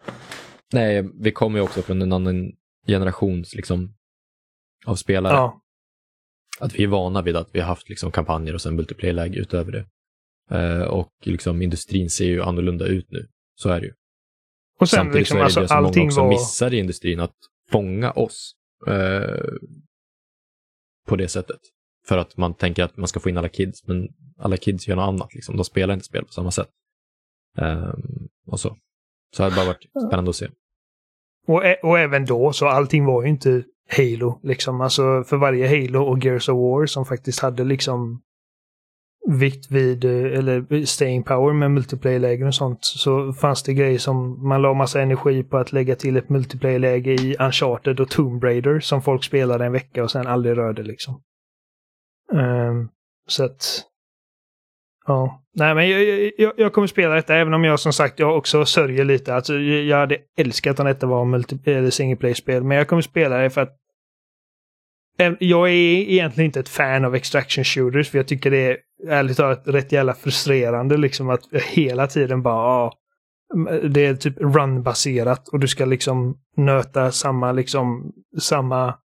Nej, vi kommer ju också från en annan generations liksom, av spelare. Ja. Att vi är vana vid att vi har haft liksom, kampanjer och sen multiplayer-läge utöver det. Uh, och liksom, industrin ser ju annorlunda ut nu. Så är det ju. Och sen, samtidigt liksom, så är det alltså, det som många också var... missar i industrin att fånga oss uh, på det sättet. För att man tänker att man ska få in alla kids, men alla kids gör något annat. Liksom. De spelar inte spel på samma sätt. Um, och så. Så det har bara varit spännande att se. Och, och även då, så allting var ju inte Halo. Liksom. Alltså, för varje Halo och Gears of War som faktiskt hade liksom vikt vid, eller staying power med multiplayer-lägen och sånt, så fanns det grejer som man la massa energi på att lägga till ett multiplayer-läge i Uncharted och Tomb Raider som folk spelade en vecka och sen aldrig rörde liksom. Um, så att ja, nej men jag, jag, jag kommer spela detta även om jag som sagt jag också sörjer lite. Alltså, jag hade älskat om detta var multi- eller single play-spel, men jag kommer spela det för att jag är egentligen inte ett fan av extraction shooters, för jag tycker det är ärligt talat rätt jävla frustrerande liksom att hela tiden bara ah, det är typ run-baserat och du ska liksom nöta samma liksom samma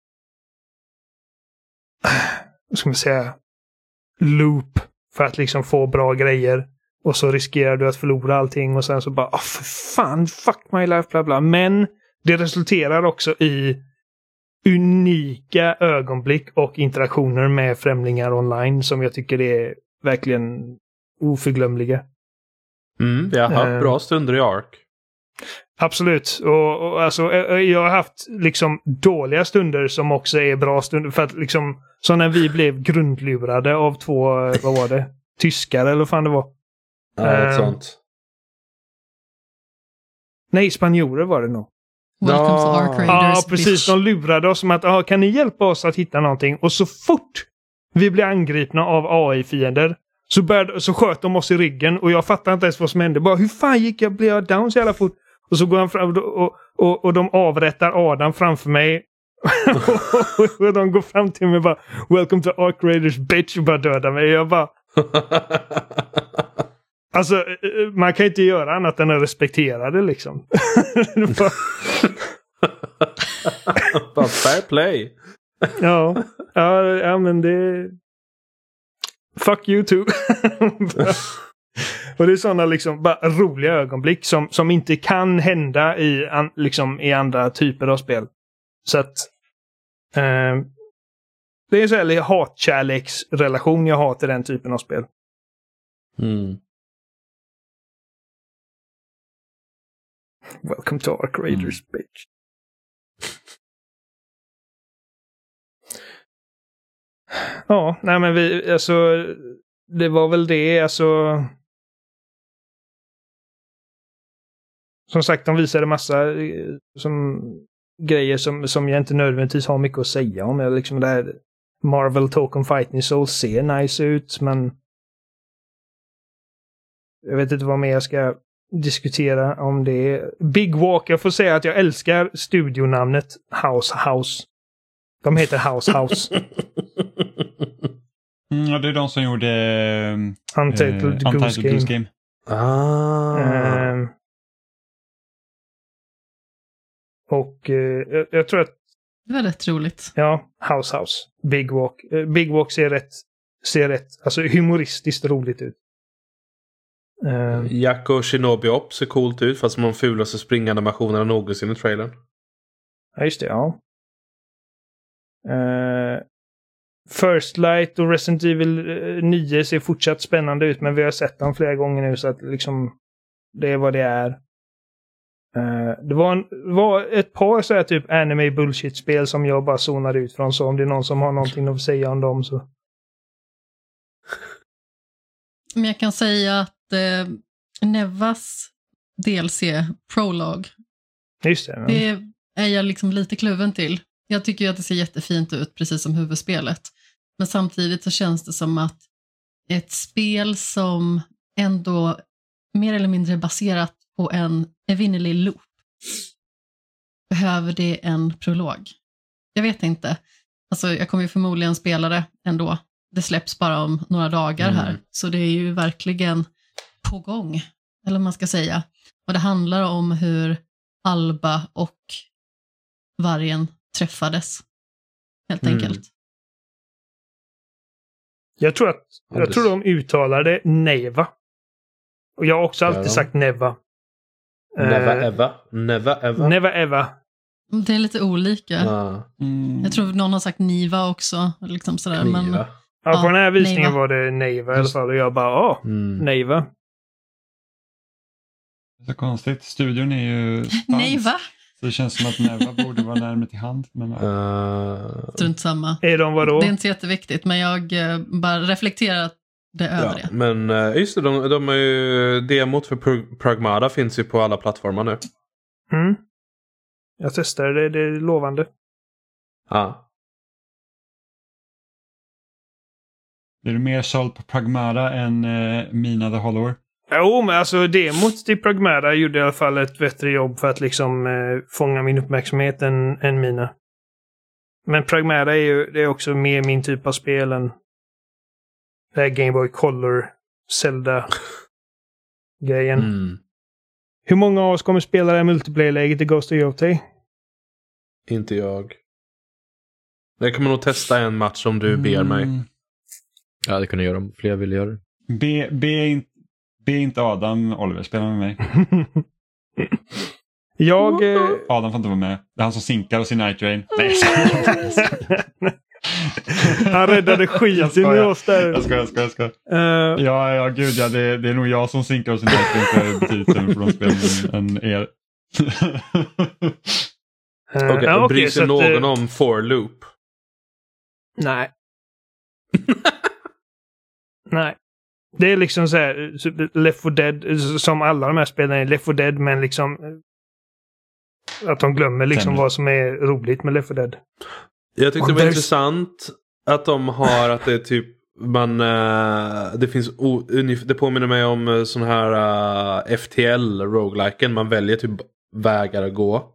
vad ska man säga loop för att liksom få bra grejer, och så riskerar du att förlora allting och sen så bara, ah, för fan, fuck my life, bla bla. Men det resulterar också i unika ögonblick och interaktioner med främlingar online som jag tycker är verkligen oförglömliga. Mm, vi har haft uh, bra stunder i Ark. Absolut. Och, och alltså, jag har haft liksom dåliga stunder som också är bra stunder. För att liksom, så när vi blev grundlurade av två, vad var det? Tyskar eller vad fan det var. Ja, uh, sånt. Nej, spanjorer var det nog. Welcome to Ark Raiders. Ja, precis. De lurade oss med att ah, kan ni hjälpa oss att hitta någonting? Och så fort vi blev angripna av A I-fiender så, började, så sköt de oss i ryggen och jag fattade inte ens vad som hände. Bara, hur fan gick jag? Blev jag down så jävla fort? Och så går han fram och, och, och de avrättar Adam framför mig. Och de går fram till mig och bara, welcome to Ark Raiders, bitch, och bara dödar mig. Jag bara... Alltså, man kan inte göra annat än att respektera det liksom. bara... bara fair play. ja, ja, ja, men det... Fuck you too. Och det är sådana liksom bara roliga ögonblick som, som inte kan hända i, an, liksom, i andra typer av spel. Så att eh, det är en sån här hat-kärleksrelation jag har till den typen av spel. Mm. Welcome to Ark Raiders, mm. bitch. Ja, nej men vi, alltså det var väl det, alltså som sagt, de visade massa som, grejer som, som jag inte nödvändigtvis har mycket att säga om. Jag, liksom det här Marvel Token Fighting Soul ser nice ut, men jag vet inte vad mer jag ska diskutera om det. Big Walk, jag får säga att jag älskar studionamnet House House. De heter House House. Mm, ja, det är de som gjorde uh, Untitled, uh, Goose, Untitled Goose Game. Ah. Um, och uh, jag, jag tror att det var rätt roligt. Ja, House House. Big Walk. Uh, Big Walk ser rätt, ser rätt, alltså humoristiskt roligt ut. Uh, Jack och Shinobi Op ser coolt ut, fast de fulaste springande maskinerna någonsin i trailern. Ja, just det, ja. Uh, First Light och Resident Evil nio ser fortsatt spännande ut, men vi har sett dem flera gånger nu, så att liksom det är vad det är. Uh, det var, en, var ett par så här typ anime bullshit-spel som jag bara zonar ut från, så om det är någon som har någonting att säga om dem så. Men jag kan säga att eh, Nevas D L C Prologue, just det, det är jag liksom lite kluven till. Jag tycker ju att det ser jättefint ut, precis som huvudspelet. Men samtidigt så känns det som att ett spel som ändå mer eller mindre är baserat på en evinnerlig loop, behöver det en prolog? Jag vet inte. Alltså, jag kommer ju förmodligen spela det ändå. Det släpps bara om några dagar här. Mm. Så det är ju verkligen på gång, eller vad man ska säga. Och det handlar om hur Alba och vargen träffades. Helt Mm. enkelt. Jag tror att Ja, jag det- tror de uttalade Neva. Och jag har också alltid Ja. sagt Neva. Never Eh, ever. Never ever. Never ever. Det är lite olika. Ja. Mm. Jag tror någon har sagt Niva också. Liksom sådär. Men, Kniva. Ja, Ja, på den här visningen Neva. var det Neva i alla fall. Och jag bara, ja, Mm. Neva. Det är så konstigt. Studion är ju spansk. nej va? Så det känns som att Neva borde vara närmare till hand. Men, ja. Uh, Strunt samma. Är de vadå? Det är inte så jätteviktigt, men jag eh, bara reflekterar det över ja, det. men uh, just det, de, de är ju, demot för Prag- Pragmata finns ju på alla plattformar nu. Mm. Jag testade det, det är lovande. Ja. Är du mer såld på Pragmata än uh, Mina the Hollower? Jo, men alltså demot till Pragmata gjorde i alla fall ett bättre jobb för att liksom eh, fånga min uppmärksamhet än, än mina. Men Pragmata är ju det är också mer min typ av spel än det här Game Boy Color Zelda-grejen. Mm. Hur många av oss kommer spela det här multiplayer-läget i Ghost of Yotei? Inte jag. Jag kommer nog testa en match om du ber mig. Mm. Ja, det kunde göra om fler vill göra det. Be, be, in, be inte Adam Oliver spela med mig. jag... Eh, Adam får inte vara med. Det är han som sinkar och sin Night Rain. Nej, jag skojar. han räddade skiten med oss där. Jag skojar, jag skojar, jag skojar. Uh, Ja, ja, gud, ja, det, det är nog jag som sinkar och sin Night Rain för betydligt sämre på de spelen än er. uh, Okej, ja, bryr okej, sig så att, någon eh, om for loop? Nej. Nej. Det är liksom så här, så Left four Dead, som alla de här spelen är Left four Dead, men liksom att de glömmer liksom Sämre. vad som är roligt med Left four Dead. Jag tyckte Och det var there's- intressant att de har att det är typ man uh, det finns o, unif- det påminner mig om uh, sån här uh, F T L rogueliken, man väljer typ vägar att gå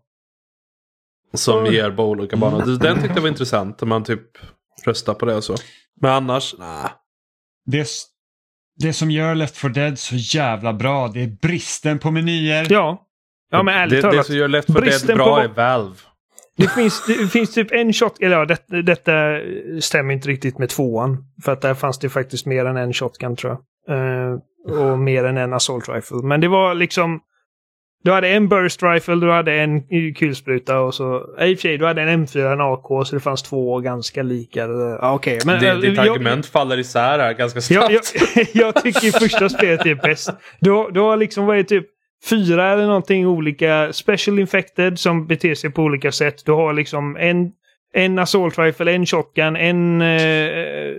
som Oj. ger på olika banor. Mm. Den tyckte jag var intressant, om man typ röstar på det och så. Men annars, nej. Det, det som gör Left four Dead så jävla bra, det är bristen på menyer. Ja. Ja, men ärligt det, det talat. som gör Left four Dead bristen bra på- är Valve. Det finns, det finns typ en shot... Eller ja, det, detta stämmer inte riktigt med tvåan. För att där fanns det faktiskt mer än en shotgun, tror jag. Uh, och mer än en assault rifle. Men det var liksom... Du hade en burst rifle, du hade en kulspruta och så... I och för sig, du hade en M fyra, en A K, så det fanns två ganska lika. Ja, okej. Okay. Men, Det, eh, ditt jag- argument faller isär här ganska Jag, snabbt. jag, jag tycker första spelet är bäst. Du, har- du har liksom varit typ fyra eller någonting olika special infected som beter sig på olika sätt. Du har liksom en, en assault rifle, en shotgun, en eh,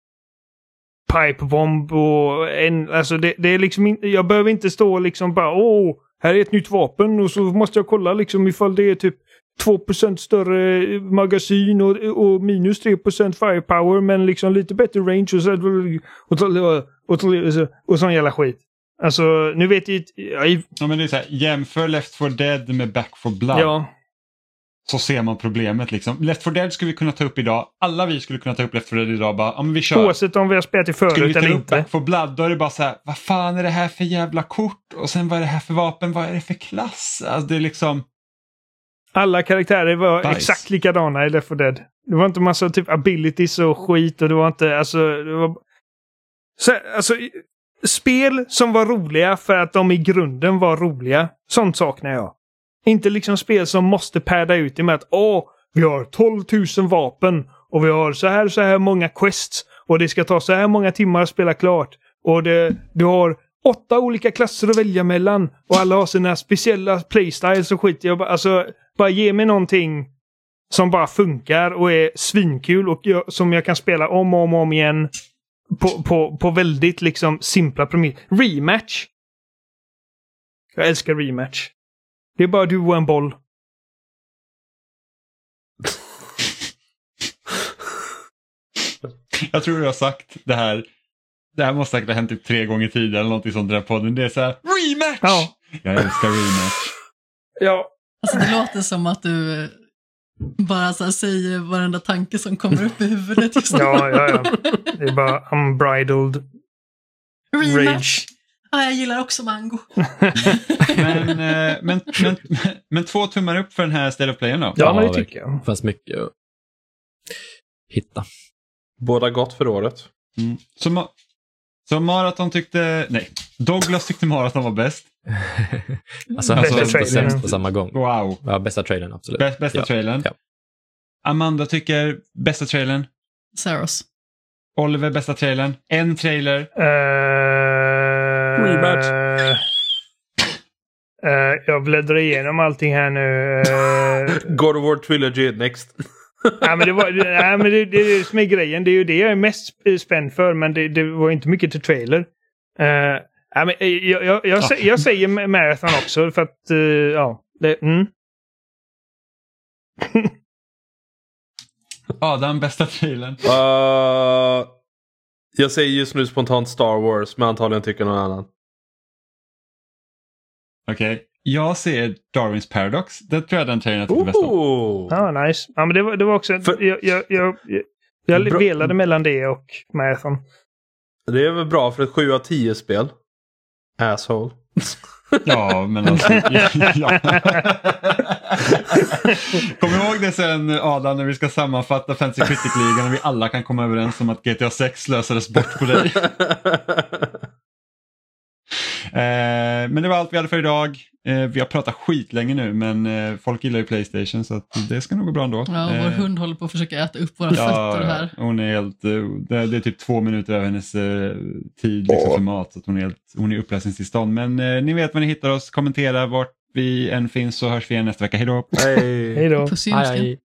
pipe bomb och en... Alltså det, det är liksom in, jag behöver inte stå liksom bara åh, här är ett nytt vapen och så måste jag kolla liksom ifall det är typ två procent större magasin och, och minus tre procent firepower men liksom lite bättre range och så och, och, och, och, och sån jävla skit. Alltså, nu vet jag, jag Ja, men det är så här, jämför Left four Dead med Back four Blood. ja, Så ser man problemet liksom. Left four Dead skulle vi kunna ta upp idag. Alla vi skulle kunna ta upp Left four Dead idag. Bara, ja, men vi kör. oavsett om vi har spelat det Skulle vi förut ta eller upp inte. Back four Blood, då är det bara så här, vad fan är det här för jävla kort? Och sen vad är det här för vapen? Vad är det för klass? Alltså det är liksom... Alla karaktärer var Bajs. exakt likadana i Left four Dead. Det var inte massa typ abilities och skit och det var inte, alltså... Det var... Så, alltså, spel som var roliga för att de i grunden var roliga. Sånt saknar jag. Inte liksom spel som måste padda ut det med att åh, vi har tolv tusen vapen och vi har så här så här många quests och det ska ta så här många timmar att spela klart. Och det, du har åtta olika klasser att välja mellan och alla har sina speciella playstyles och skit. Jag bara, alltså, bara ge mig någonting som bara funkar och är svinkul och jag, som jag kan spela om och om, och om igen på, på, på väldigt liksom simpla premisser. Rematch. Jag älskar rematch. Det är bara du och en boll. Jag tror du har sagt det här. Det här måste säkert ha hänt typ tre gånger tidigare eller någonting sånt i den här podden. Det är så här, rematch! Ja. Jag älskar rematch. Ja. Alltså det låter som att du eh, bara så här säger varenda tanke som kommer upp i huvudet just nu. Ja, ja, ja. Det är bara unbridled Rematch. rage. Ja, jag gillar också mango. men, eh, men, men, men två tummar upp för den här State of Playen då. Ja, men det tycker jag. Det fanns mycket att hitta. Båda gott för året. Mm. Så, ma- så Marathon tyckte... Nej, Douglas tyckte Marathon var bäst. alltså Bästa bäst och trailern. sämst på samma gång. Wow. Ja, bästa trailern, absolut. Bä- bästa ja. trailern. Ja. Amanda tycker bästa trailern. Saros. Oliver bästa trailern. En trailer. Uh, Rematch. Uh, jag bläddrar igenom allting här nu. Uh, God of War Trilogy next. ja, men det, var, ja, men det, det är det som är grejen. Det är ju det jag är mest spänd för. Men det, det var inte mycket till trailer. Uh, ja, men jag, jag, jag, jag, Ja. jag säger Marathon också. För att, uh, ja. Det, mm. Adam bästa trailern. Uh, jag säger just nu spontant Star Wars, men antagligen tycker någon annan. Okej. Okay. Jag ser Darwins Paradox. Det tror jag den trailern jag tyckte bäst om. Oh. Ja, nice. Ja, men det var, det var också... För- jag jag, jag, jag, jag Bra. velade mellan det och Marathon. Det är väl bra för ett sju av tio spel. Asshole. Ja, men alltså... ja, ja. Kom ihåg det sen, Adam, när vi ska sammanfatta Fantasy Critic-ligan och vi alla kan komma överens om att G T A sex lösades bort på dig. eh, men det var allt vi hade för idag. Eh, vi har pratat skitlänge nu, men eh, folk gillar ju PlayStation, så att det ska nog gå bra ändå. Ja, och vår Eh, hund håller på att försöka äta upp våra Ja, fötter här. hon är helt, eh, det, det är typ två minuter över hennes eh, tid liksom, för mat, så att hon är, helt, hon är i upplösningstillstånd. Men eh, ni vet var ni hittar oss, kommentera vart vi än finns, så hörs vi igen nästa vecka. Hej då! Hej. Hej då. Puss i ljumsken. Hej.